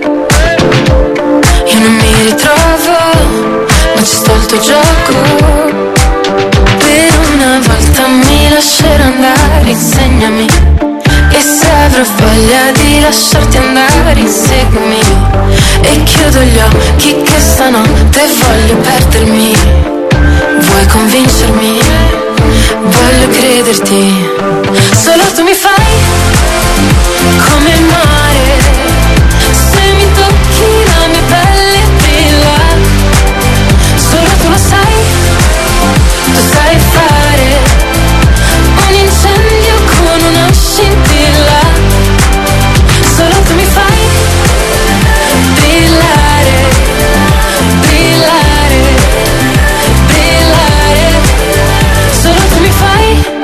[SPEAKER 13] Io non mi ritrovo, ma ci sto il tuo gioco. Per una volta mi lascerò andare, insegnami. E se avrò voglia di lasciarti andare, inseguimi. E chiudo gli occhi che stanotte voglio perdermi. Vuoi convincermi? Voglio crederti. Solo tu mi fai come il mare. Se mi tocchi la mia pelle brilla. Solo tu lo sai, tu sai fare un incendio con una scintilla. Solo tu mi fai brillare, brillare, brillare. Solo tu mi fai.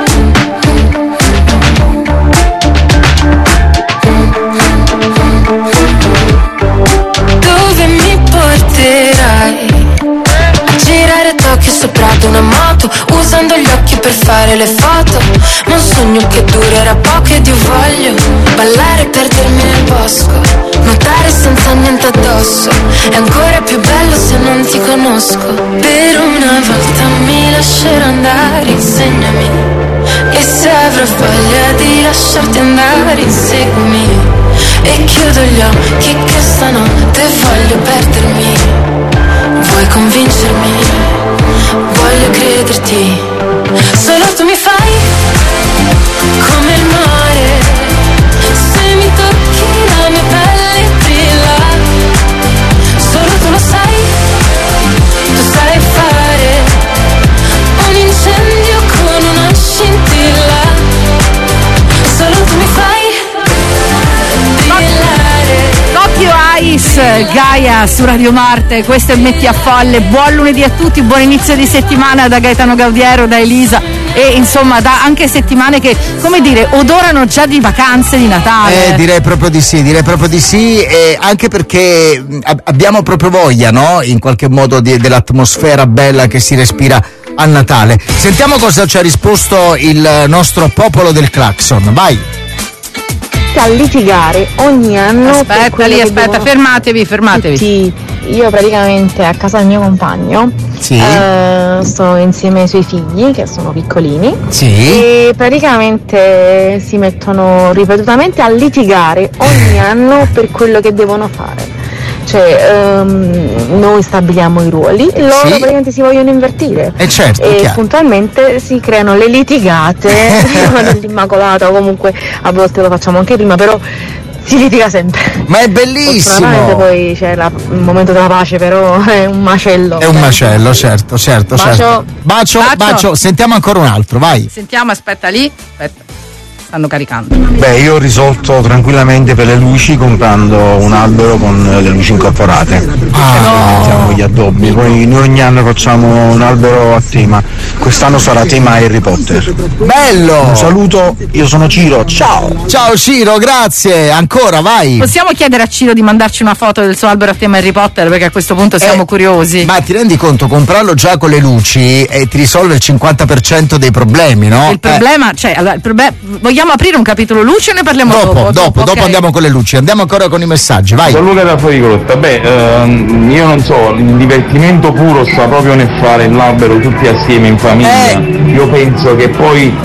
[SPEAKER 13] Dove mi porterai? Girare a Tokyo sopra ad una moto, usando gli occhi per fare le foto. Ma un sogno che durerà poco ed io voglio ballare e perdermi nel bosco, nuotare senza niente addosso. È ancora più bello se non ti conosco. Per una volta mi lascerò andare, insegnami. E se avrò voglia di lasciarti andare, inseguimi. E chiudo gli occhi che stanotte voglio perdermi. Vuoi convincermi? Voglio crederti. Solo tu mi fai come il mare. Se mi tocchi la mia pelle
[SPEAKER 5] Gaia su Radio Marte, questo è Metti a Folle. Buon lunedì a tutti, buon inizio di settimana da Gaetano Gaudiero, da Elisa e insomma da anche settimane che, come dire, odorano già di vacanze di Natale.
[SPEAKER 10] Direi proprio di sì, e anche perché abbiamo proprio voglia, no? In qualche modo dell'atmosfera bella che si respira a Natale. Sentiamo cosa ci ha risposto il nostro popolo del clacson, vai!
[SPEAKER 3] A litigare ogni anno.
[SPEAKER 5] Aspetta, fermatevi.
[SPEAKER 3] Sì, io praticamente a casa del mio compagno sto insieme ai suoi figli che sono piccolini e praticamente si mettono ripetutamente a litigare ogni anno per quello che devono fare. Cioè noi stabiliamo i ruoli e loro praticamente si vogliono invertire e puntualmente si creano le litigate dell'Immacolata, o comunque a volte lo facciamo anche prima, però si litiga sempre.
[SPEAKER 10] Ma è bellissimo.
[SPEAKER 3] Fortunatamente poi c'è il momento della pace, però è un macello.
[SPEAKER 10] È un macello, certo. Bacio. Sentiamo ancora un altro, vai.
[SPEAKER 5] Sentiamo, aspetta. Stanno caricando.
[SPEAKER 9] Beh, io ho risolto tranquillamente per le luci comprando un albero con le luci incorporate. Siamo gli addobbi. Poi noi ogni anno facciamo un albero a tema. Quest'anno sarà tema Harry Potter.
[SPEAKER 10] Bello!
[SPEAKER 9] Un saluto, io sono Ciro, ciao!
[SPEAKER 10] Ciao Ciro, grazie, ancora, vai!
[SPEAKER 5] Possiamo chiedere a Ciro di mandarci una foto del suo albero a tema Harry Potter, perché a questo punto siamo curiosi.
[SPEAKER 10] Ma ti rendi conto, comprarlo già con le luci ti risolve il 50% dei problemi, no?
[SPEAKER 5] Il problema, vogliamo aprire un capitolo luci o ne parliamo dopo?
[SPEAKER 10] Dopo andiamo con le luci, andiamo ancora con i messaggi, vai!
[SPEAKER 15] Sono Luca da Fuorigrotta, io non so, il divertimento puro sta proprio nel fare l'albero tutti assieme in famiglia. Io penso che poi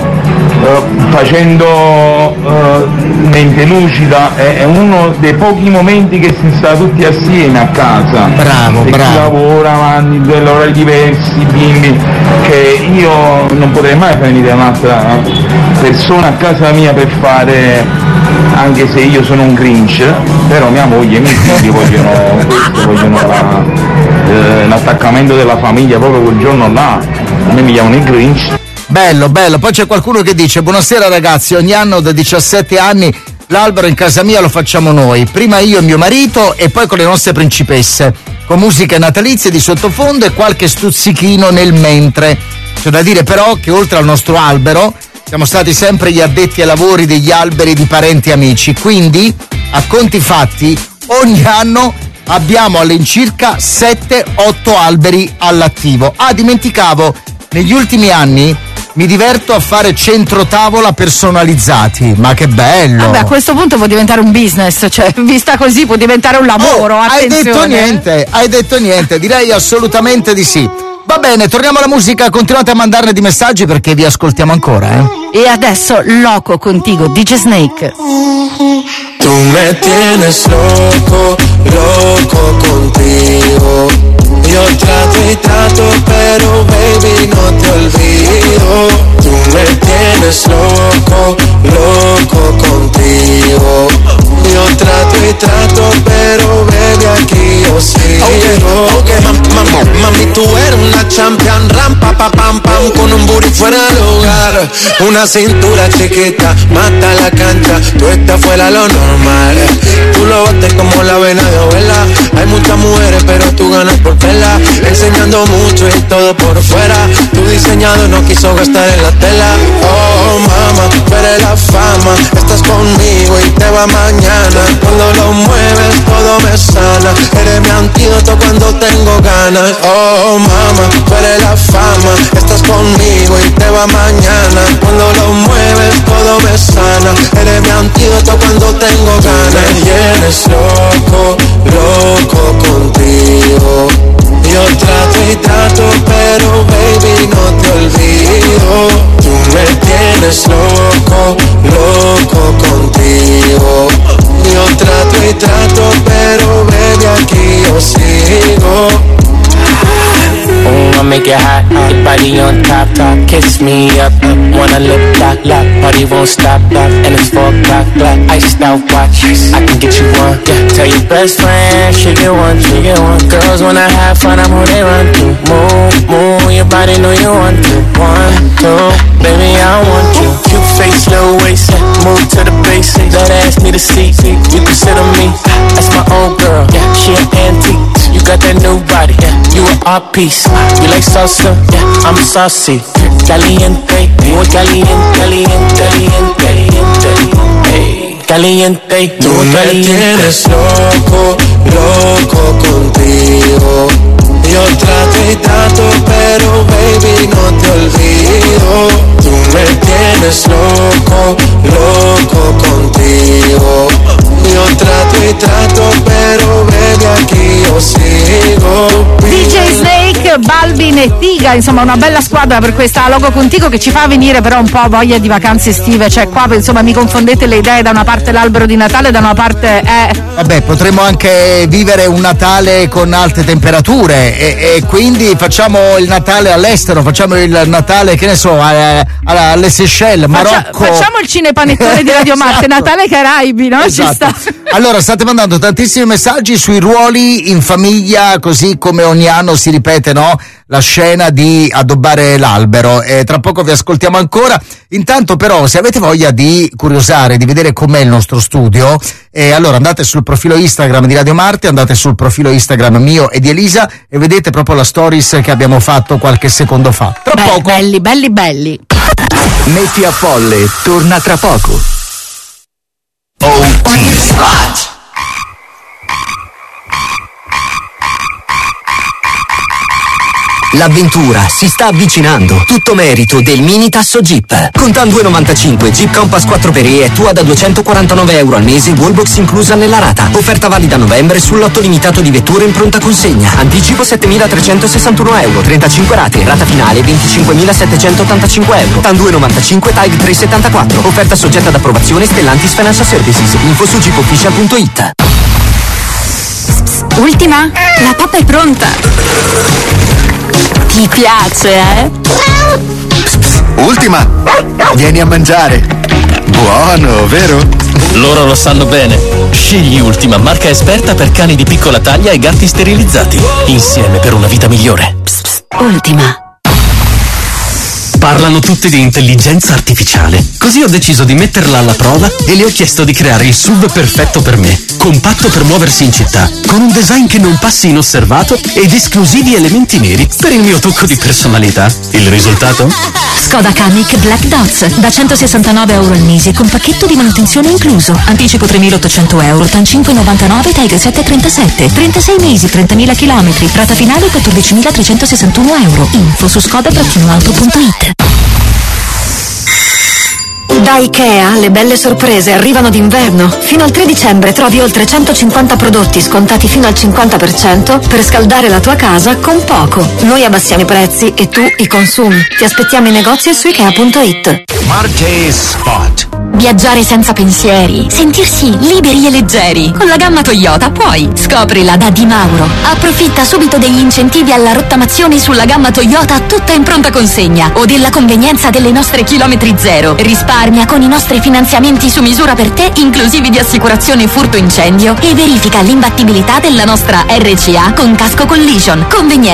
[SPEAKER 15] facendo mente lucida è uno dei pochi momenti che si sta tutti assieme a casa.
[SPEAKER 10] Bravo.
[SPEAKER 15] Chi lavora, avanti degli orari diversi, bimbi, che io non potrei mai venire un'altra persona a casa mia per fare, anche se io sono un Grinch, però mia moglie e i miei figli vogliono questo, vogliono l'attaccamento della famiglia proprio quel giorno là. A me mi chiamano il Grinch.
[SPEAKER 10] Bello, poi c'è qualcuno che dice: buonasera ragazzi, ogni anno da 17 anni l'albero in casa mia lo facciamo noi, prima io e mio marito e poi con le nostre principesse, con musiche natalizie di sottofondo e qualche stuzzichino nel mentre. C'è da dire però che oltre al nostro albero siamo stati sempre gli addetti ai lavori degli alberi di parenti e amici, quindi a conti fatti ogni anno abbiamo all'incirca 7-8 alberi all'attivo. Dimenticavo, negli ultimi anni mi diverto a fare centrotavola personalizzati, ma che bello!
[SPEAKER 5] Vabbè, a questo punto può diventare un business, cioè vista così può diventare un lavoro, attenzione.
[SPEAKER 10] Hai detto niente, direi assolutamente di sì. Va bene, torniamo alla musica, continuate a mandarne di messaggi perché vi ascoltiamo ancora,
[SPEAKER 5] E adesso Loco contigo, DJ Snake.
[SPEAKER 11] Tu me tienes loco contigo. Yo trato y trato, pero baby no te olvido. Tú me tienes loco contigo. Yo trato y trato, pero baby aquí yo sigo. Okay. Mami, tú eres una champion, rampa pa pam pam, con un booty fuera del lugar, una cintura chiquita, mata la cancha, tú estás fuera lo normal. Tú lo bates como la vena de abuela. Hay muchas mujeres, pero tú ganas por vela. Enseñando mucho y todo por fuera. Tu diseñado no quiso gastar en la tela. Oh mama, tú eres la fama. Estás conmigo y te va mañana. Cuando lo mueves todo me sana. Eres mi antídoto cuando tengo ganas. Oh mama, tú eres la fama. Estás conmigo y te va mañana. Cuando lo mueves todo me sana. Eres mi antídoto cuando tengo ganas. Me tienes loco contigo. Yo trato y trato, pero baby no te olvido. Tú me tienes loco contigo. Yo trato y trato, pero baby aquí yo sigo.
[SPEAKER 21] I make it hot, your body on top, kiss me up, wanna lip lock, party won't stop, and it's 4 o'clock, iced out watch, I can get you one, tell your best friend, she get one, girls wanna have fun, I'm who they run to, move, your body know you want to, 1, 2, baby I want you, cute face, little waist, move to the basics, that ass need a seat, you can sit on me, that's my old girl, yeah, she an antique. You got that new body, yeah, you an art piece. You like salsa, yeah, I'm saucy. Caliente, muy caliente, caliente, caliente, caliente, caliente.
[SPEAKER 11] Tú me tienes loco, loco contigo. Yo trato y trato, pero baby no te olvido. Tú me tienes loco, loco contigo. Io trato e trato, però baby aquí io sigo.
[SPEAKER 5] DJ Snake, Balvin e Tiga, insomma una bella squadra per questa Loco Contigo, che ci fa venire però un po' voglia di vacanze estive. Cioè qua insomma mi confondete le idee, da una parte l'albero di Natale, da una parte
[SPEAKER 10] Vabbè, potremmo anche vivere un Natale con alte temperature e quindi facciamo il Natale all'estero, facciamo il Natale, che ne so, alle Seychelles, Marocco.
[SPEAKER 5] Facciamo il cinepanettone di Radio Marte,
[SPEAKER 10] Esatto.
[SPEAKER 5] Natale Caraibi, no?
[SPEAKER 10] Esatto.
[SPEAKER 5] Ci sta.
[SPEAKER 10] Allora, state mandando tantissimi messaggi sui ruoli in famiglia, così come ogni anno si ripete, no? La scena di addobbare l'albero, e tra poco vi ascoltiamo ancora. Intanto però, se avete voglia di curiosare, di vedere com'è il nostro studio, allora andate sul profilo Instagram di Radio Marte, andate sul profilo Instagram mio e di Elisa e vedete proprio la stories che abbiamo fatto qualche secondo fa. Tra poco.
[SPEAKER 5] Belli, belli, belli.
[SPEAKER 2] Metti a folle, torna tra poco. OT Spot. L'avventura si sta avvicinando. Tutto merito del mini tasso Jeep. Con TAN 295 Jeep Compass 4xe è tua da €249 al mese, wallbox inclusa nella rata. Offerta valida a novembre sull'otto limitato di vetture in pronta consegna. Anticipo €7.361, 35 rate, rata finale €25.785. TAN 295 TAG 374. Offerta soggetta ad approvazione Stellantis Financial Services. Info su jeepofficial.it.
[SPEAKER 24] Ultima? La pappa è pronta. Ti piace, eh?
[SPEAKER 7] Ultima, vieni a mangiare. Buono, vero?
[SPEAKER 19] Loro lo sanno bene. Scegli Ultima, marca esperta per cani di piccola taglia e gatti sterilizzati. Insieme per una vita migliore.
[SPEAKER 24] Ultima.
[SPEAKER 19] Parlano tutti di intelligenza artificiale. Così ho deciso di metterla alla prova e le ho chiesto di creare il SUV perfetto per me. Compatto per muoversi in città, con un design che non passi inosservato ed esclusivi elementi neri per il mio tocco di personalità. Il risultato?
[SPEAKER 24] Skoda Kamiq Black Dots, da €169 al mese, con pacchetto di manutenzione incluso. Anticipo €3.800, TAN 5,99, TAG 737. 36 mesi, 30.000 chilometri. Rata finale €14.361. Info su skoda-auto.it. Da Ikea le belle sorprese arrivano d'inverno. Fino al 3 dicembre trovi oltre 150 prodotti scontati fino al 50% per scaldare la tua casa con poco. Noi abbassiamo i prezzi e tu i consumi. Ti aspettiamo in negozio e su Ikea.it.
[SPEAKER 2] Marte Spot.
[SPEAKER 24] Viaggiare senza pensieri, sentirsi liberi e leggeri. Con la gamma Toyota puoi. Scoprila da Di Mauro. Approfitta subito degli incentivi alla rottamazione sulla gamma Toyota tutta in pronta consegna o della convenienza delle nostre chilometri zero. Risparmia con i nostri finanziamenti su misura per te, inclusivi di assicurazione furto incendio, e verifica l'imbattibilità della nostra RCA con casco collision. Convenienza